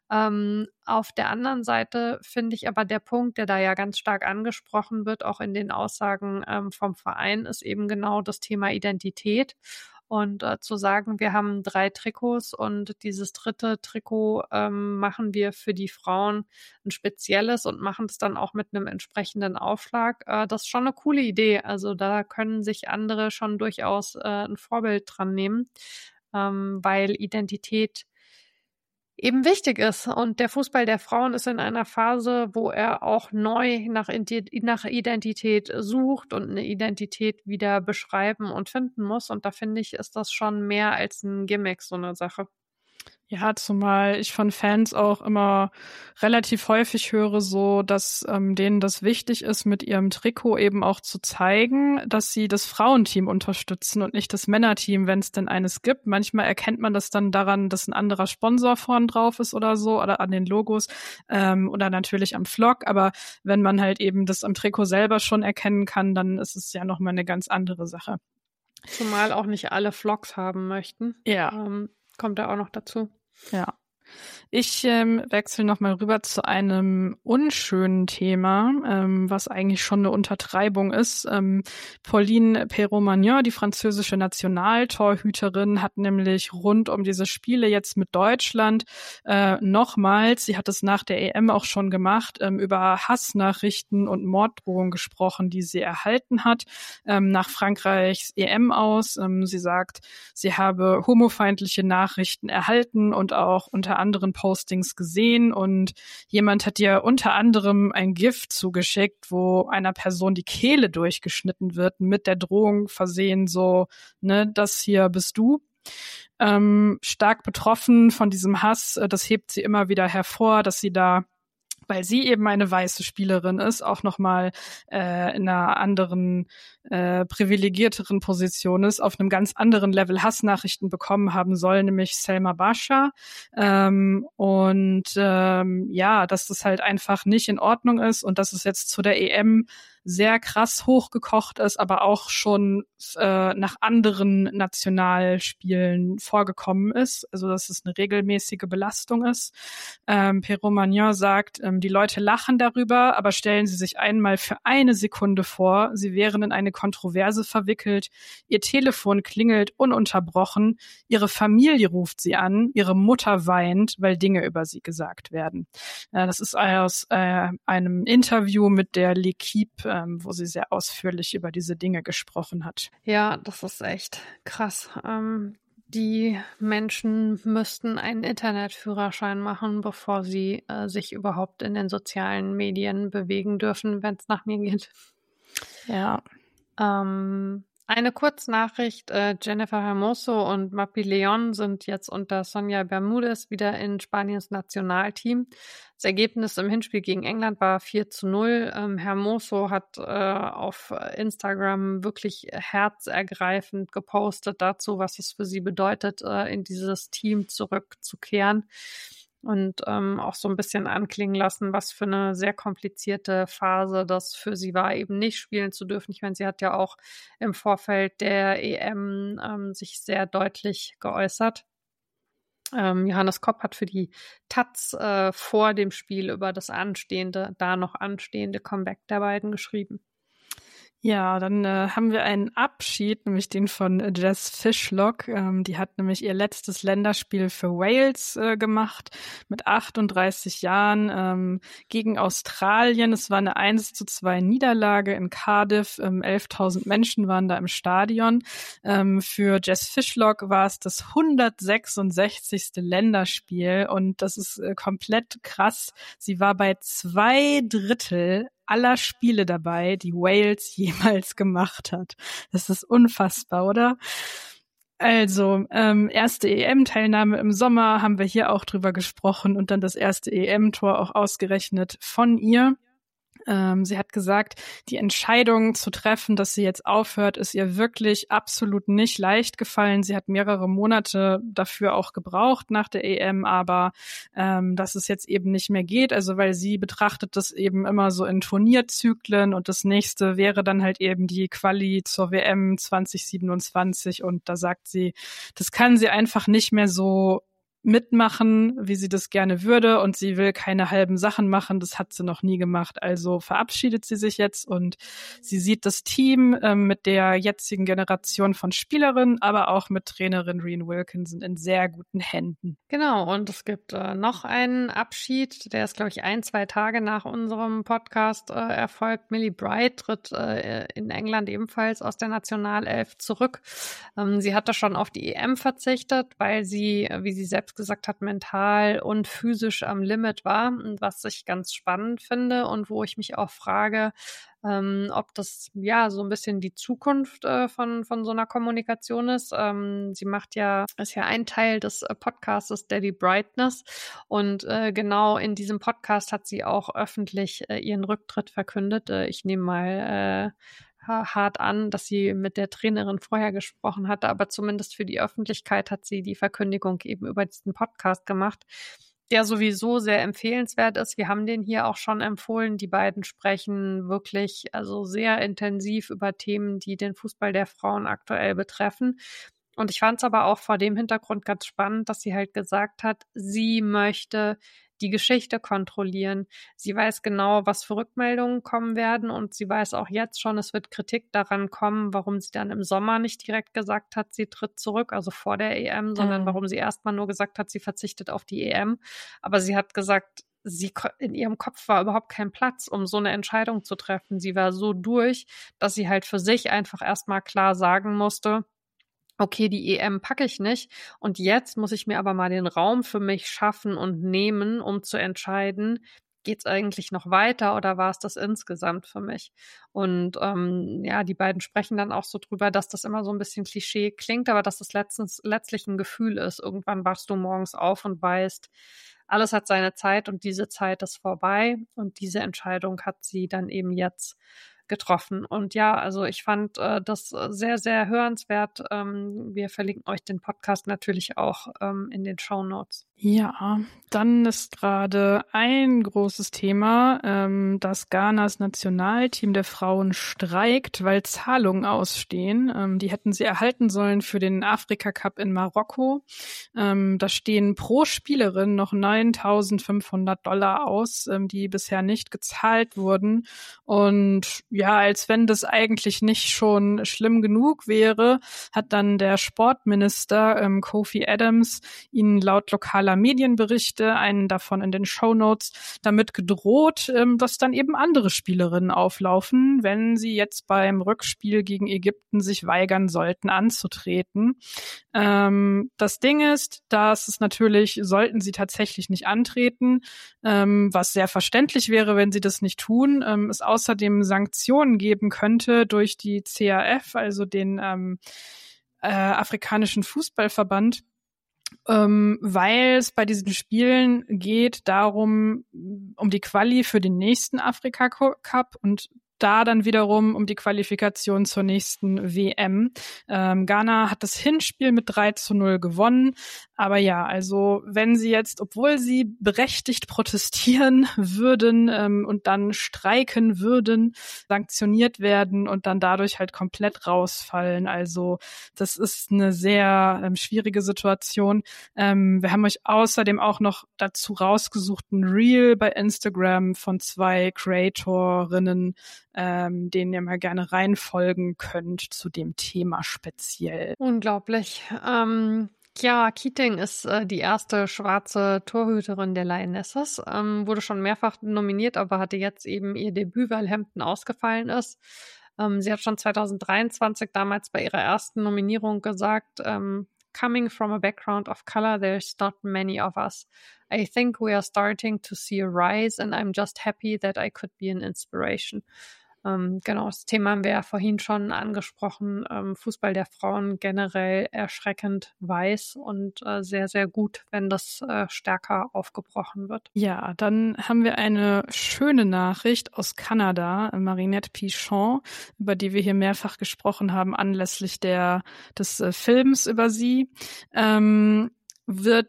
Auf der anderen Seite finde ich aber der Punkt, der da ja ganz stark angesprochen wird, auch in den Aussagen vom Verein, ist eben genau das Thema Identität. Und zu sagen, wir haben 3 Trikots und dieses 3. Trikot machen wir für die Frauen ein spezielles und machen es dann auch mit einem entsprechenden Aufschlag, das ist schon eine coole Idee. Also da können sich andere schon durchaus ein Vorbild dran nehmen, weil Identität eben wichtig ist. Und der Fußball der Frauen ist in einer Phase, wo er auch neu nach Identität sucht und eine Identität wieder beschreiben und finden muss. Und da finde ich, ist das schon mehr als ein Gimmick, so eine Sache. Ja, zumal ich von Fans auch immer relativ häufig höre, so, dass denen das wichtig ist, mit ihrem Trikot eben auch zu zeigen, dass sie das Frauenteam unterstützen und nicht das Männerteam, wenn es denn eines gibt. Manchmal erkennt man das dann daran, dass ein anderer Sponsor vorn drauf ist oder so oder an den Logos oder natürlich am Flock. Aber wenn man halt eben das am Trikot selber schon erkennen kann, dann ist es ja nochmal eine ganz andere Sache. Zumal auch nicht alle Flocks haben möchten. Ja. Kommt da auch noch dazu. Ja. Ich wechsle nochmal rüber zu einem unschönen Thema, was eigentlich schon eine Untertreibung ist. Pauline Perrot-Magnan, die französische Nationaltorhüterin, hat nämlich rund um diese Spiele jetzt mit Deutschland nochmals, sie hat es nach der EM auch schon gemacht, über Hassnachrichten und Morddrohungen gesprochen, die sie erhalten hat, nach Frankreichs EM aus. Sie sagt, sie habe homofeindliche Nachrichten erhalten und auch unter anderen Postings gesehen und jemand hat ihr unter anderem ein GIF zugeschickt, wo einer Person die Kehle durchgeschnitten wird, mit der Drohung versehen, so, ne, das hier bist du. Stark betroffen von diesem Hass, das hebt sie immer wieder hervor, dass sie da, weil sie eben eine weiße Spielerin ist, auch nochmal in einer anderen, privilegierteren Position ist, auf einem ganz anderen Level Hassnachrichten bekommen haben soll, nämlich Selma Bascha. Ja, dass das halt einfach nicht in Ordnung ist und dass es jetzt zu der EM sehr krass hochgekocht ist, aber auch schon nach anderen Nationalspielen vorgekommen ist, also dass es eine regelmäßige Belastung ist. Perrot-Magnan sagt, die Leute lachen darüber, aber stellen Sie sich einmal für eine Sekunde vor, Sie wären in eine Kontroverse verwickelt, Ihr Telefon klingelt ununterbrochen, Ihre Familie ruft Sie an, Ihre Mutter weint, weil Dinge über Sie gesagt werden. Das ist aus einem Interview mit der L'Équipe, wo sie sehr ausführlich über diese Dinge gesprochen hat. Ja, das ist echt krass. Die Menschen müssten einen Internetführerschein machen, bevor sie sich überhaupt in den sozialen Medien bewegen dürfen, wenn es nach mir geht. Ja. Eine Kurznachricht, Jennifer Hermoso und Mapi León sind jetzt unter Sonia Bermúdez wieder in Spaniens Nationalteam. Das Ergebnis im Hinspiel gegen England war 4-0. Hermoso hat auf Instagram wirklich herzergreifend gepostet dazu, was es für sie bedeutet, in dieses Team zurückzukehren. Und auch so ein bisschen anklingen lassen, was für eine sehr komplizierte Phase das für sie war, eben nicht spielen zu dürfen. Ich meine, sie hat ja auch im Vorfeld der EM sich sehr deutlich geäußert. Johannes Kopp hat für die Taz vor dem Spiel über das noch anstehende Comeback der beiden geschrieben. Ja, dann haben wir einen Abschied, nämlich den von Jess Fishlock. Die hat nämlich ihr letztes Länderspiel für Wales gemacht mit 38 Jahren gegen Australien. Es war eine 1:2 Niederlage in Cardiff. 11.000 Menschen waren da im Stadion. Für Jess Fishlock war es das 166. Länderspiel und das ist komplett krass. Sie war bei 2/3 aller Spiele dabei, die Wales jemals gemacht hat. Das ist unfassbar, oder? Also, erste EM-Teilnahme im Sommer, haben wir hier auch drüber gesprochen und dann das erste EM-Tor auch ausgerechnet von ihr. Sie hat gesagt, die Entscheidung zu treffen, dass sie jetzt aufhört, ist ihr wirklich absolut nicht leicht gefallen. Sie hat mehrere Monate dafür auch gebraucht nach der EM, aber dass es jetzt eben nicht mehr geht, also weil sie betrachtet das eben immer so in Turnierzyklen und das nächste wäre dann halt eben die Quali zur WM 2027 und da sagt sie, das kann sie einfach nicht mehr so mitmachen, wie sie das gerne würde, und sie will keine halben Sachen machen. Das hat sie noch nie gemacht. Also verabschiedet sie sich jetzt und sie sieht das Team mit der jetzigen Generation von Spielerinnen, aber auch mit Trainerin Rhian Wilkinson in sehr guten Händen. Genau, und es gibt noch einen Abschied, der ist, glaube ich, 1-2 Tage nach unserem Podcast erfolgt. Millie Bright tritt in England ebenfalls aus der Nationalelf zurück. Sie hatte schon auf die EM verzichtet, weil sie, wie sie selbst gesagt hat, mental und physisch am Limit war, was ich ganz spannend finde und wo ich mich auch frage, ob das ja so ein bisschen die Zukunft von so einer Kommunikation ist. Sie ist ja ein Teil des Podcastes Daddy Brightness, und genau in diesem Podcast hat sie auch öffentlich ihren Rücktritt verkündet. Ich nehme mal hart an, dass sie mit der Trainerin vorher gesprochen hatte, aber zumindest für die Öffentlichkeit hat sie die Verkündigung eben über diesen Podcast gemacht, der sowieso sehr empfehlenswert ist. Wir haben den hier auch schon empfohlen. Die beiden sprechen wirklich also sehr intensiv über Themen, die den Fußball der Frauen aktuell betreffen. Und ich fand es aber auch vor dem Hintergrund ganz spannend, dass sie halt gesagt hat, sie möchte die Geschichte kontrollieren. Sie weiß genau, was für Rückmeldungen kommen werden, und sie weiß auch jetzt schon, es wird Kritik daran kommen, warum sie dann im Sommer nicht direkt gesagt hat, sie tritt zurück, also vor der EM, sondern warum sie erstmal nur gesagt hat, sie verzichtet auf die EM. Aber sie hat gesagt, in ihrem Kopf war überhaupt kein Platz, um so eine Entscheidung zu treffen. Sie war so durch, dass sie halt für sich einfach erstmal klar sagen musste, okay, die EM packe ich nicht, und jetzt muss ich mir aber mal den Raum für mich schaffen und nehmen, um zu entscheiden, geht's eigentlich noch weiter oder war es das insgesamt für mich? Und ja, die beiden sprechen dann auch so drüber, dass das immer so ein bisschen Klischee klingt, aber dass das letztlich ein Gefühl ist. Irgendwann wachst du morgens auf und weißt, alles hat seine Zeit und diese Zeit ist vorbei, und diese Entscheidung hat sie dann eben jetzt getroffen. Und ja, also ich fand das sehr, sehr hörenswert. Wir verlinken euch den Podcast natürlich auch in den Shownotes. Ja, dann ist gerade ein großes Thema, dass Ghanas Nationalteam der Frauen streikt, weil Zahlungen ausstehen. Die hätten sie erhalten sollen für den Afrika-Cup in Marokko. Da stehen pro Spielerin noch $9.500 aus, die bisher nicht gezahlt wurden. Und ja, als wenn das eigentlich nicht schon schlimm genug wäre, hat dann der Sportminister Kofi Adams ihnen laut lokaler Medienberichte, einen davon in den Shownotes, damit gedroht, dass dann eben andere Spielerinnen auflaufen, wenn sie jetzt beim Rückspiel gegen Ägypten sich weigern sollten, anzutreten. Das Ding ist, dass es natürlich, sollten sie tatsächlich nicht antreten, was sehr verständlich wäre, wenn sie das nicht tun, es außerdem Sanktionen geben könnte durch die CAF, also den afrikanischen Fußballverband, weil es bei diesen Spielen geht darum, um die Quali für den nächsten Afrika-Cup und da dann wiederum um die Qualifikation zur nächsten WM. Ghana hat das Hinspiel mit 3-0 gewonnen. Aber ja, also wenn sie jetzt, obwohl sie berechtigt protestieren würden und dann streiken würden, sanktioniert werden und dann dadurch halt komplett rausfallen. Also das ist eine sehr schwierige Situation. Wir haben euch außerdem auch noch dazu rausgesucht, ein Reel bei Instagram von 2 Creatorinnen, denen ihr mal gerne reinfolgen könnt zu dem Thema speziell. Unglaublich. Chiara Keating ist die erste schwarze Torhüterin der Lionesses, wurde schon mehrfach nominiert, aber hatte jetzt eben ihr Debüt, weil Hampton ausgefallen ist. Sie hat schon 2023 damals bei ihrer ersten Nominierung gesagt, coming from a background of color, there's not many of us. I think we are starting to see a rise and I'm just happy that I could be an inspiration. Genau, das Thema haben wir ja vorhin schon angesprochen. Fußball der Frauen generell erschreckend weiß und sehr, sehr gut, wenn das stärker aufgebrochen wird. Ja, dann haben wir eine schöne Nachricht aus Kanada, Marinette Pichon, über die wir hier mehrfach gesprochen haben, anlässlich des Films über sie, wird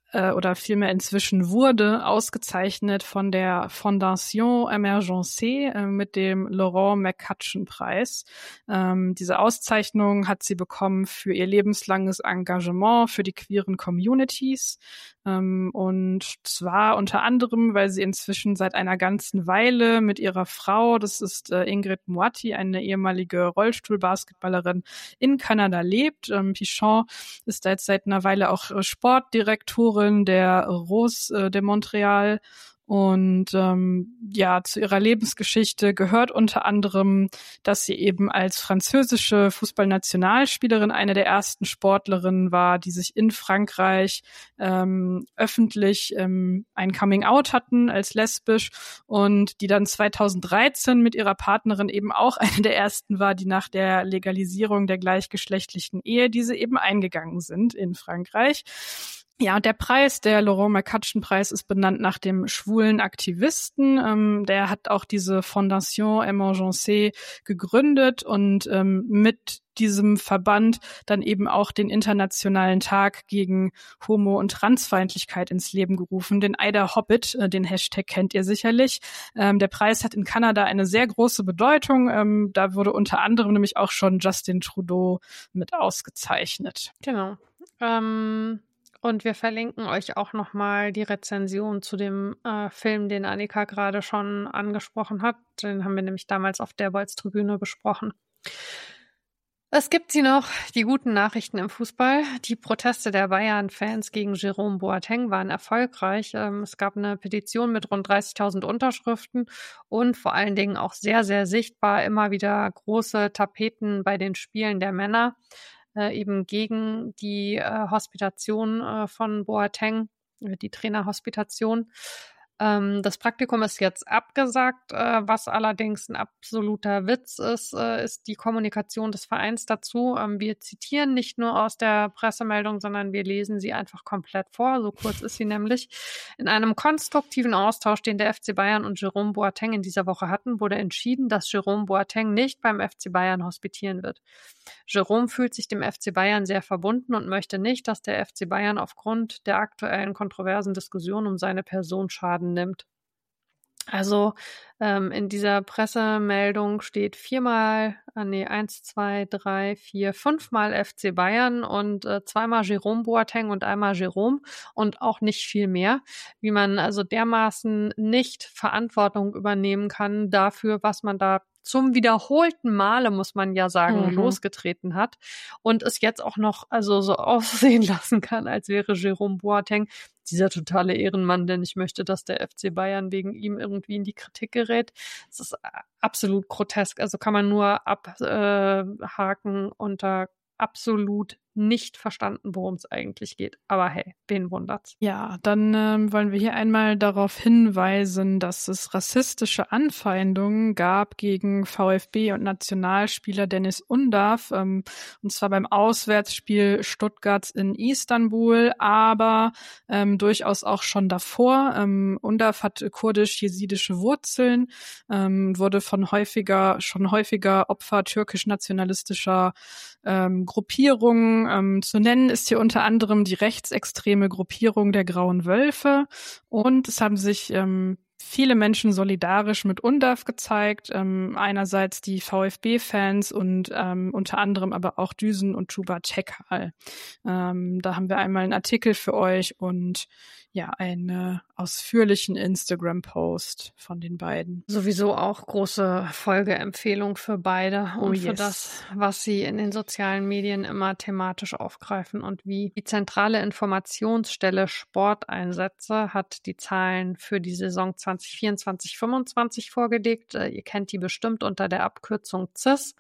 oder vielmehr inzwischen wurde ausgezeichnet von der Fondation Emergencé mit dem Laurent McCutcheon-Preis. Diese Auszeichnung hat sie bekommen für ihr lebenslanges Engagement für die queeren Communities. Und zwar unter anderem, weil sie inzwischen seit einer ganzen Weile mit ihrer Frau, das ist Ingrid Moatti, eine ehemalige Rollstuhlbasketballerin, in Kanada lebt. Pichon ist da jetzt seit einer Weile auch Sportdirektorin der Rose de Montréal. Und zu ihrer Lebensgeschichte gehört unter anderem, dass sie eben als französische Fußballnationalspielerin eine der ersten Sportlerinnen war, die sich in Frankreich öffentlich ein Coming-out hatten als lesbisch und die dann 2013 mit ihrer Partnerin eben auch eine der ersten war, die nach der Legalisierung der gleichgeschlechtlichen Ehe diese eben eingegangen sind in Frankreich. Ja, und der Preis, der Laurent McCutcheon-Preis, ist benannt nach dem schwulen Aktivisten. Der hat auch diese Fondation Emergencé gegründet und mit diesem Verband dann eben auch den Internationalen Tag gegen Homo- und Transfeindlichkeit ins Leben gerufen. Den Ida Hobbit, den Hashtag kennt ihr sicherlich. Der Preis hat in Kanada eine sehr große Bedeutung. Da wurde unter anderem nämlich auch schon Justin Trudeau mit ausgezeichnet. Genau. Und wir verlinken euch auch nochmal die Rezension zu dem Film, den Annika gerade schon angesprochen hat. Den haben wir nämlich damals auf der Bolz-Tribüne besprochen. Es gibt sie noch, die guten Nachrichten im Fußball. Die Proteste der Bayern-Fans gegen Jerome Boateng waren erfolgreich. Es gab eine Petition mit rund 30.000 Unterschriften und vor allen Dingen auch sehr, sehr sichtbar immer wieder große Tapeten bei den Spielen der Männer. Eben gegen die Hospitation von Boateng, die Trainerhospitation. Das Praktikum ist jetzt abgesagt, was allerdings ein absoluter Witz ist die Kommunikation des Vereins dazu. Wir zitieren nicht nur aus der Pressemeldung, sondern wir lesen sie einfach komplett vor. So kurz ist sie nämlich. In einem konstruktiven Austausch, den der FC Bayern und Jerome Boateng in dieser Woche hatten, wurde entschieden, dass Jerome Boateng nicht beim FC Bayern hospitieren wird. Jerome fühlt sich dem FC Bayern sehr verbunden und möchte nicht, dass der FC Bayern aufgrund der aktuellen kontroversen Diskussion um seine Person Schaden nimmt. Also in dieser Pressemeldung steht fünfmal FC Bayern und zweimal Jerome Boateng und einmal Jerome und auch nicht viel mehr, wie man also dermaßen nicht Verantwortung übernehmen kann dafür, was man da zum wiederholten Male, muss man ja sagen, losgetreten hat und es jetzt auch noch also so aussehen lassen kann, als wäre Jerome Boateng dieser totale Ehrenmann, denn ich möchte, dass der FC Bayern wegen ihm irgendwie in die Kritik gerät. Es ist absolut grotesk, also kann man nur abhaken unter absolut nicht verstanden, worum es eigentlich geht. Aber hey, wen wundert's? Ja, dann wollen wir hier einmal darauf hinweisen, dass es rassistische Anfeindungen gab gegen VfB und Nationalspieler Deniz Undav, und zwar beim Auswärtsspiel Stuttgarts in Istanbul, aber durchaus auch schon davor. Undav hat kurdisch-jesidische Wurzeln, wurde schon häufiger Opfer türkisch-nationalistischer Gruppierungen. Zu nennen ist hier unter anderem die rechtsextreme Gruppierung der Grauen Wölfe und es haben sich viele Menschen solidarisch mit Undav gezeigt, einerseits die VfB-Fans und unter anderem aber auch Düsen und Tuba Tekal. Da haben wir einmal einen Artikel für euch und ja, einen ausführlichen Instagram-Post von den beiden. Sowieso auch große Folgeempfehlung für beide und für das, was sie in den sozialen Medien immer thematisch aufgreifen und wie die zentrale Informationsstelle Sporteinsätze hat die Zahlen für die Saison 2024/25 vorgelegt. Ihr kennt die bestimmt unter der Abkürzung CIS.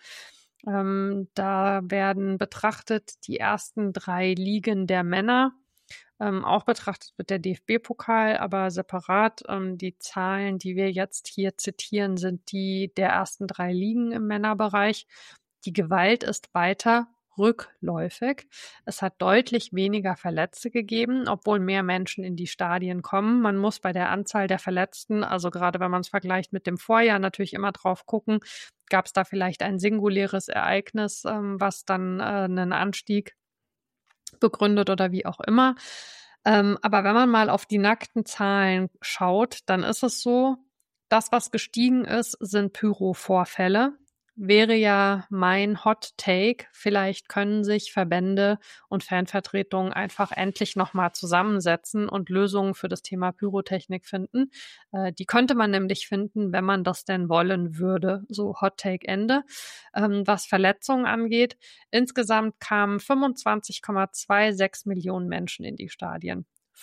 Da werden betrachtet die ersten 3 Ligen der Männer. Auch betrachtet wird der DFB-Pokal, aber separat. Die Zahlen, die wir jetzt hier zitieren, sind die der ersten 3 Ligen im Männerbereich. Die Gewalt ist weiter rückläufig. Es hat deutlich weniger Verletzte gegeben, obwohl mehr Menschen in die Stadien kommen. Man muss bei der Anzahl der Verletzten, also gerade wenn man es vergleicht mit dem Vorjahr, natürlich immer drauf gucken, gab es da vielleicht ein singuläres Ereignis, was dann einen Anstieg begründet oder wie auch immer. Aber wenn man mal auf die nackten Zahlen schaut, dann ist es so, das, was gestiegen ist, sind Pyro-Vorfälle. Wäre ja mein Hot Take. Vielleicht können sich Verbände und Fanvertretungen einfach endlich nochmal zusammensetzen und Lösungen für das Thema Pyrotechnik finden. Die könnte man nämlich finden, wenn man das denn wollen würde. So Hot Take Ende. Was Verletzungen angeht, insgesamt kamen 25,26 Millionen Menschen in die Stadien.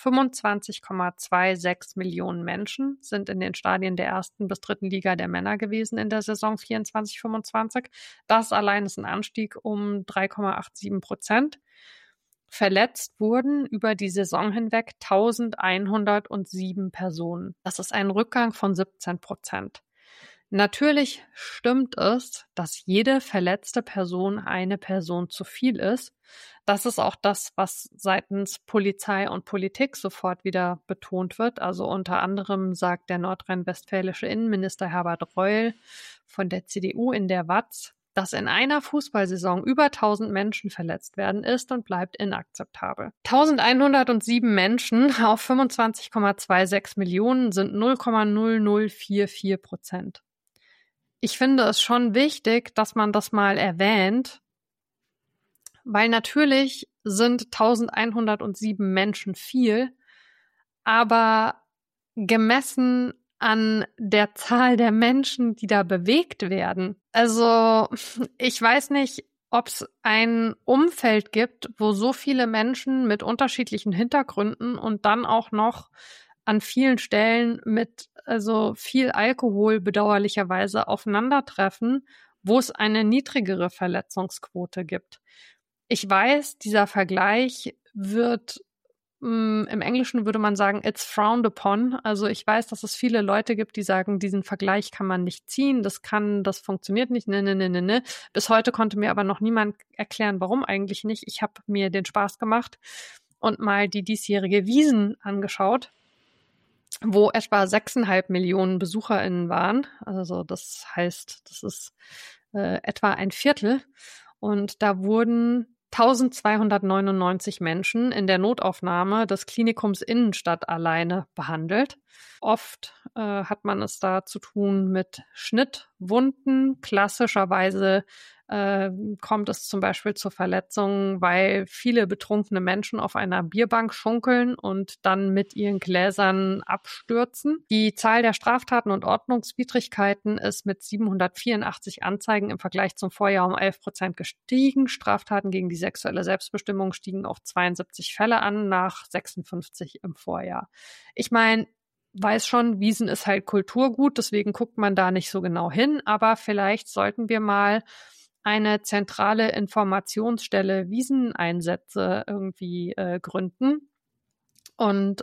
25,26 Millionen Menschen sind in den Stadien der 1. bis 3. Liga der Männer gewesen in der Saison 24/25. Das allein ist ein Anstieg um 3,87%. Verletzt wurden über die Saison hinweg 1107 Personen. Das ist ein Rückgang von 17%. Natürlich stimmt es, dass jede verletzte Person eine Person zu viel ist. Das ist auch das, was seitens Polizei und Politik sofort wieder betont wird. Also unter anderem sagt der nordrhein-westfälische Innenminister Herbert Reul von der CDU in der WAZ, dass in einer Fußballsaison über 1000 Menschen verletzt werden, ist und bleibt inakzeptabel. 1107 Menschen auf 25,26 Millionen sind 0,0044%. Ich finde es schon wichtig, dass man das mal erwähnt, weil natürlich sind 1107 Menschen viel, aber gemessen an der Zahl der Menschen, die da bewegt werden. Also ich weiß nicht, ob es ein Umfeld gibt, wo so viele Menschen mit unterschiedlichen Hintergründen und dann auch noch an vielen Stellen mit viel Alkohol bedauerlicherweise aufeinandertreffen, wo es eine niedrigere Verletzungsquote gibt. Ich weiß, dieser Vergleich wird, im Englischen würde man sagen, it's frowned upon. Also ich weiß, dass es viele Leute gibt, die sagen, diesen Vergleich kann man nicht ziehen, das funktioniert nicht, ne. Bis heute konnte mir aber noch niemand erklären, warum eigentlich nicht. Ich habe mir den Spaß gemacht und mal die diesjährige Wiesn angeschaut, wo etwa 6,5 Millionen BesucherInnen waren. Also das heißt, das ist etwa ein Viertel. Und da wurden 1299 Menschen in der Notaufnahme des Klinikums Innenstadt alleine behandelt. Oft hat man es da zu tun mit Schnittwunden. Klassischerweise kommt es zum Beispiel zu Verletzungen, weil viele betrunkene Menschen auf einer Bierbank schunkeln und dann mit ihren Gläsern abstürzen. Die Zahl der Straftaten und Ordnungswidrigkeiten ist mit 784 Anzeigen im Vergleich zum Vorjahr um 11% gestiegen. Straftaten gegen die sexuelle Selbstbestimmung stiegen auf 72 Fälle an, nach 56 im Vorjahr. Ich meine, weiß schon, Wiesn ist halt Kulturgut, deswegen guckt man da nicht so genau hin, aber vielleicht sollten wir mal eine zentrale Informationsstelle Wiesn-Einsätze irgendwie gründen. Und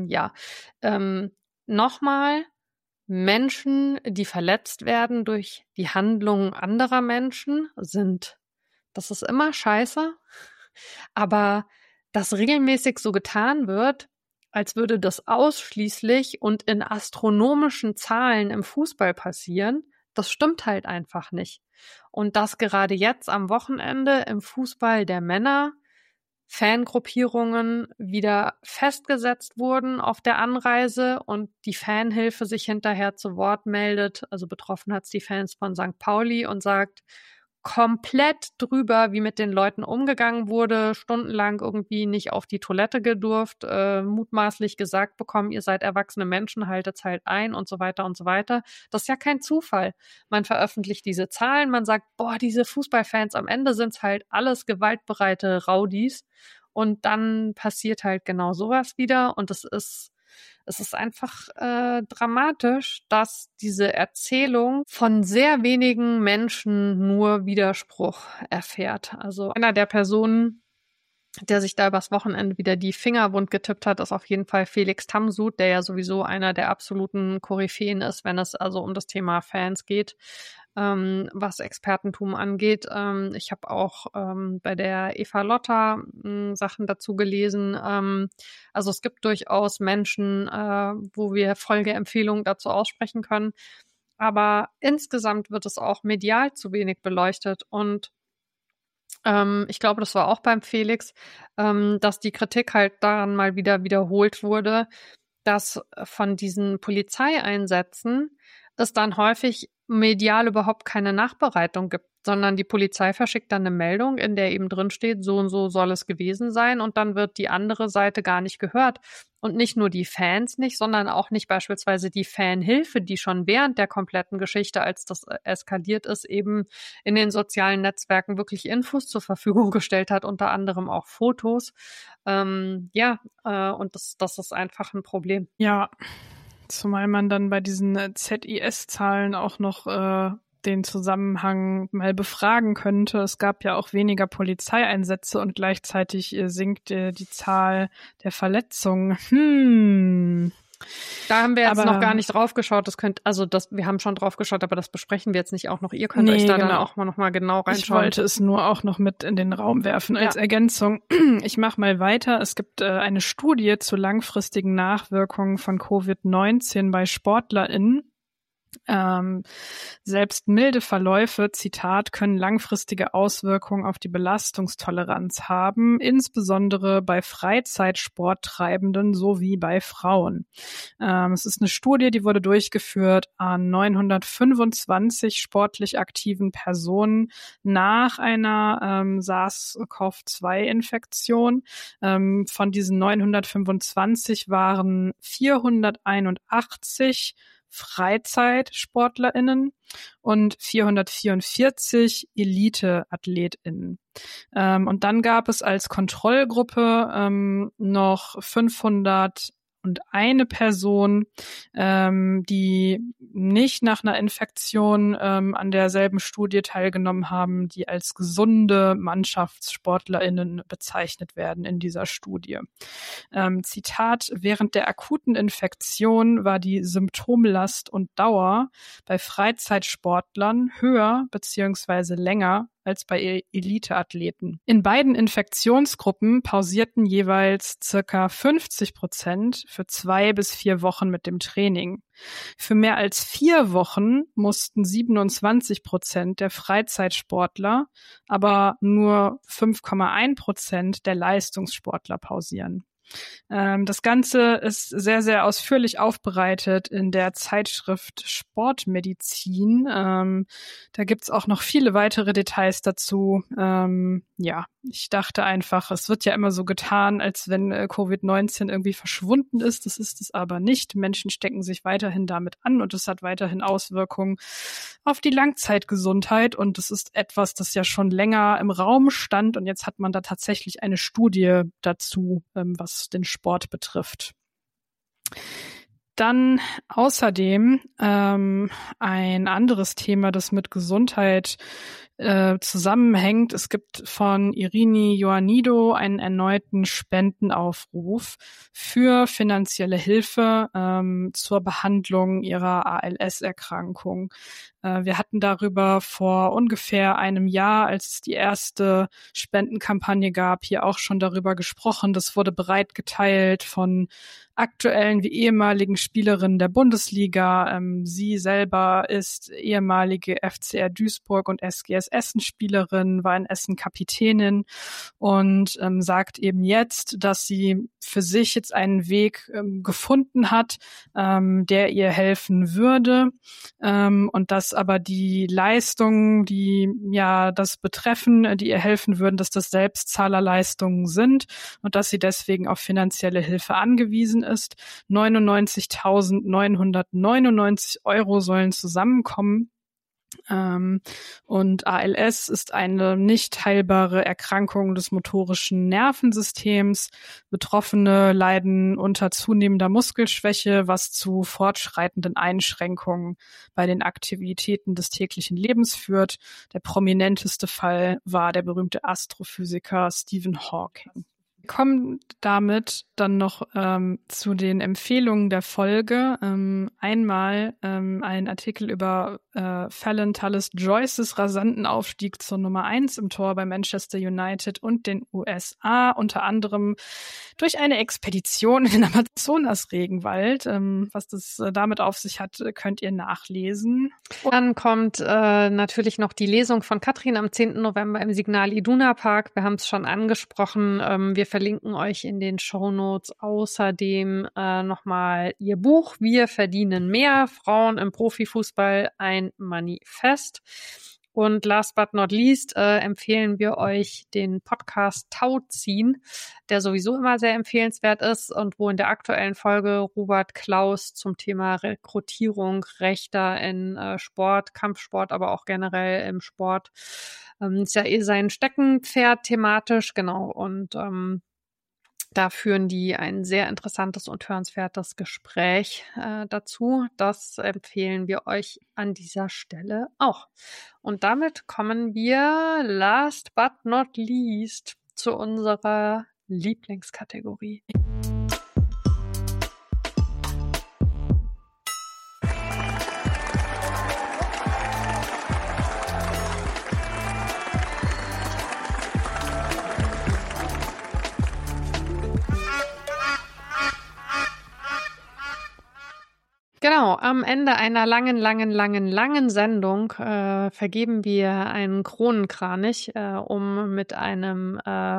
nochmal, Menschen, die verletzt werden durch die Handlungen anderer Menschen, das ist immer scheiße, aber dass regelmäßig so getan wird, als würde das ausschließlich und in astronomischen Zahlen im Fußball passieren, das stimmt halt einfach nicht. Und dass gerade jetzt am Wochenende im Fußball der Männer Fangruppierungen wieder festgesetzt wurden auf der Anreise und die Fanhilfe sich hinterher zu Wort meldet, also betroffen hat's die Fans von St. Pauli, und sagt, komplett drüber, wie mit den Leuten umgegangen wurde, stundenlang irgendwie nicht auf die Toilette gedurft, mutmaßlich gesagt bekommen, ihr seid erwachsene Menschen, haltet's halt ein und so weiter und so weiter. Das ist ja kein Zufall. Man veröffentlicht diese Zahlen, man sagt, boah, diese Fußballfans, am Ende sind's halt alles gewaltbereite Raudis, und dann passiert halt genau sowas wieder, und es ist einfach dramatisch, dass diese Erzählung von sehr wenigen Menschen nur Widerspruch erfährt. Also einer der Personen, der sich da übers Wochenende wieder die Finger wund getippt hat, ist auf jeden Fall Felix Tamsud, der ja sowieso einer der absoluten Koryphäen ist, wenn es also um das Thema Fans geht, was Expertentum angeht. Ich habe auch bei der Eva Lotta Sachen dazu gelesen. Also es gibt durchaus Menschen, wo wir Folgeempfehlungen dazu aussprechen können. Aber insgesamt wird es auch medial zu wenig beleuchtet. Und Ich glaube, das war auch beim Felix, dass die Kritik halt daran mal wieder wiederholt wurde, dass von diesen Polizeieinsätzen es dann häufig medial überhaupt keine Nachbereitung gibt, sondern die Polizei verschickt dann eine Meldung, in der eben drin steht, so und so soll es gewesen sein, und dann wird die andere Seite gar nicht gehört. Und nicht nur die Fans nicht, sondern auch nicht beispielsweise die Fanhilfe, die schon während der kompletten Geschichte, als das eskaliert ist, eben in den sozialen Netzwerken wirklich Infos zur Verfügung gestellt hat, unter anderem auch Fotos. Und das ist einfach ein Problem. Ja, zumal man dann bei diesen ZIS-Zahlen auch noch den Zusammenhang mal befragen könnte. Es gab ja auch weniger Polizeieinsätze und gleichzeitig sinkt die Zahl der Verletzungen. Da haben wir jetzt noch gar nicht drauf geschaut. Wir haben schon drauf geschaut, aber das besprechen wir jetzt nicht auch noch. Ihr könnt euch da dann auch noch mal genau reinschauen. Ich wollte es nur auch noch mit in den Raum werfen als Ergänzung. Ich mache mal weiter. Es gibt eine Studie zu langfristigen Nachwirkungen von Covid-19 bei SportlerInnen. Selbst milde Verläufe, Zitat, können langfristige Auswirkungen auf die Belastungstoleranz haben, insbesondere bei Freizeitsporttreibenden sowie bei Frauen. Es ist eine Studie, die wurde durchgeführt an 925 sportlich aktiven Personen nach einer SARS-CoV-2-Infektion. Von diesen 925 waren 481 FreizeitsportlerInnen und 444 Elite-AthletInnen. Und dann gab es als Kontrollgruppe noch 501 Person, die nicht nach einer Infektion an derselben Studie teilgenommen haben, die als gesunde MannschaftssportlerInnen bezeichnet werden in dieser Studie. Zitat: Während der akuten Infektion war die Symptomlast und Dauer bei Freizeitsportlern höher bzw. länger als bei Elite-Athleten. In beiden Infektionsgruppen pausierten jeweils circa 50% für 2 bis 4 Wochen mit dem Training. Für mehr als 4 Wochen mussten 27% der Freizeitsportler, aber nur 5,1% der Leistungssportler pausieren. Das Ganze ist sehr, sehr ausführlich aufbereitet in der Zeitschrift Sportmedizin. Da gibt's auch noch viele weitere Details dazu. Ich dachte einfach, es wird ja immer so getan, als wenn Covid-19 irgendwie verschwunden ist. Das ist es aber nicht. Menschen stecken sich weiterhin damit an und es hat weiterhin Auswirkungen auf die Langzeitgesundheit. Und das ist etwas, das ja schon länger im Raum stand. Und jetzt hat man da tatsächlich eine Studie dazu, was den Sport betrifft. Dann außerdem ein anderes Thema, das mit Gesundheit zusammenhängt. Es gibt von Irini Ioannidou einen erneuten Spendenaufruf für finanzielle Hilfe zur Behandlung ihrer ALS-Erkrankung. Wir hatten darüber vor ungefähr einem Jahr, als es die erste Spendenkampagne gab, hier auch schon darüber gesprochen. Das wurde breit geteilt von aktuellen wie ehemaligen Spielerinnen der Bundesliga. Sie selber ist ehemalige FCR Duisburg und SGS Essen Spielerin, war in Essen Kapitänin und sagt eben jetzt, dass sie für sich jetzt einen Weg gefunden hat, der ihr helfen würde, und dass aber die Leistungen, die ja das betreffen, die ihr helfen würden, dass das Selbstzahlerleistungen sind und dass sie deswegen auf finanzielle Hilfe angewiesen ist. 99.999 € sollen zusammenkommen. Und ALS ist eine nicht heilbare Erkrankung des motorischen Nervensystems. Betroffene leiden unter zunehmender Muskelschwäche, was zu fortschreitenden Einschränkungen bei den Aktivitäten des täglichen Lebens führt. Der prominenteste Fall war der berühmte Astrophysiker Stephen Hawking. Kommen damit dann noch zu den Empfehlungen der Folge. Einmal ein Artikel über Fallon Tullis-Joyces rasanten Aufstieg zur Nummer 1 im Tor bei Manchester United und den USA, unter anderem durch eine Expedition in den Amazonas-Regenwald. Was das damit auf sich hat, könnt ihr nachlesen. Dann kommt natürlich noch die Lesung von Katrin am 10. November im Signal Iduna Park. Wir haben es schon angesprochen. Wir verlinken euch in den Shownotes außerdem nochmal ihr Buch Wir verdienen mehr, Frauen im Profifußball, ein Manifest. Und last but not least empfehlen wir euch den Podcast Tauziehen, der sowieso immer sehr empfehlenswert ist und wo in der aktuellen Folge Robert Klaus zum Thema Rekrutierung Rechter in Sport, Kampfsport, aber auch generell im Sport, ist ja sein Steckenpferd thematisch, genau. Und da führen die ein sehr interessantes und hörenswertes Gespräch dazu. Das empfehlen wir euch an dieser Stelle auch. Und damit kommen wir last but not least zu unserer Lieblingskategorie. Genau, am Ende einer langen Sendung vergeben wir einen Kronenkranich, um mit einem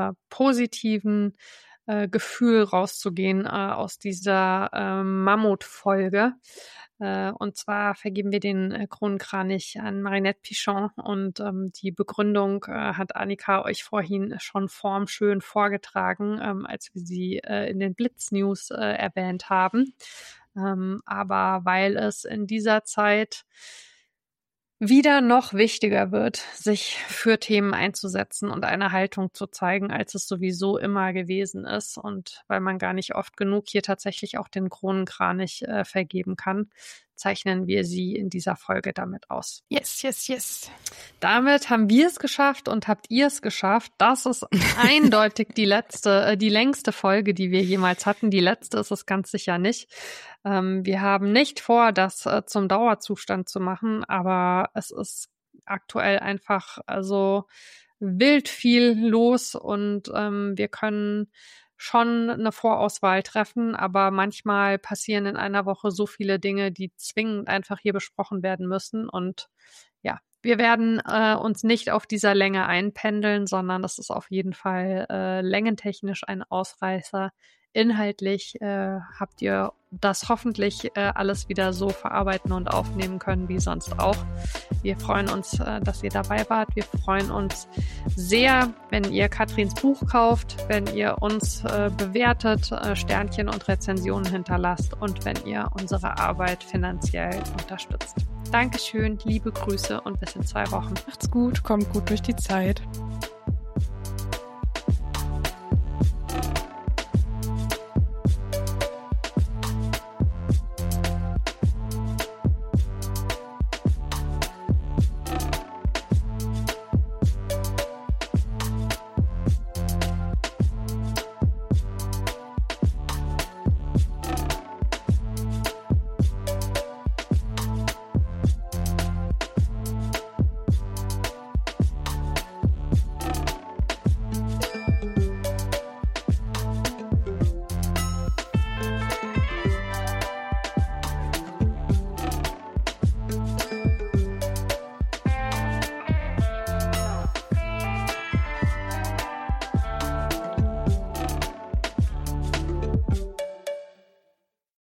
positiven Gefühl rauszugehen aus dieser Mammutfolge. Und zwar vergeben wir den Kronenkranich an Marinette Pichon und die Begründung hat Annika euch vorhin schon formschön vorgetragen, als wir sie in den Blitz-News erwähnt haben. Aber weil es in dieser Zeit wieder noch wichtiger wird, sich für Themen einzusetzen und eine Haltung zu zeigen, als es sowieso immer gewesen ist und weil man gar nicht oft genug hier tatsächlich auch den Kronenkranich vergeben kann, zeichnen wir sie in dieser Folge damit aus. Yes. Damit haben wir es geschafft und habt ihr es geschafft. Das ist eindeutig die längste Folge, die wir jemals hatten. Die letzte ist es ganz sicher nicht. Wir haben nicht vor, das zum Dauerzustand zu machen, aber es ist aktuell einfach also wild viel los und wir können schon eine Vorauswahl treffen, aber manchmal passieren in einer Woche so viele Dinge, die zwingend einfach hier besprochen werden müssen und ja, wir werden uns nicht auf dieser Länge einpendeln, sondern das ist auf jeden Fall längentechnisch ein Ausreißer. Inhaltlich habt ihr das hoffentlich alles wieder so verarbeiten und aufnehmen können wie sonst auch. Wir freuen uns, dass ihr dabei wart. Wir freuen uns sehr, wenn ihr Katrins Buch kauft, wenn ihr uns bewertet, Sternchen und Rezensionen hinterlasst und wenn ihr unsere Arbeit finanziell unterstützt. Dankeschön, liebe Grüße und bis in 2 Wochen. Macht's gut, kommt gut durch die Zeit.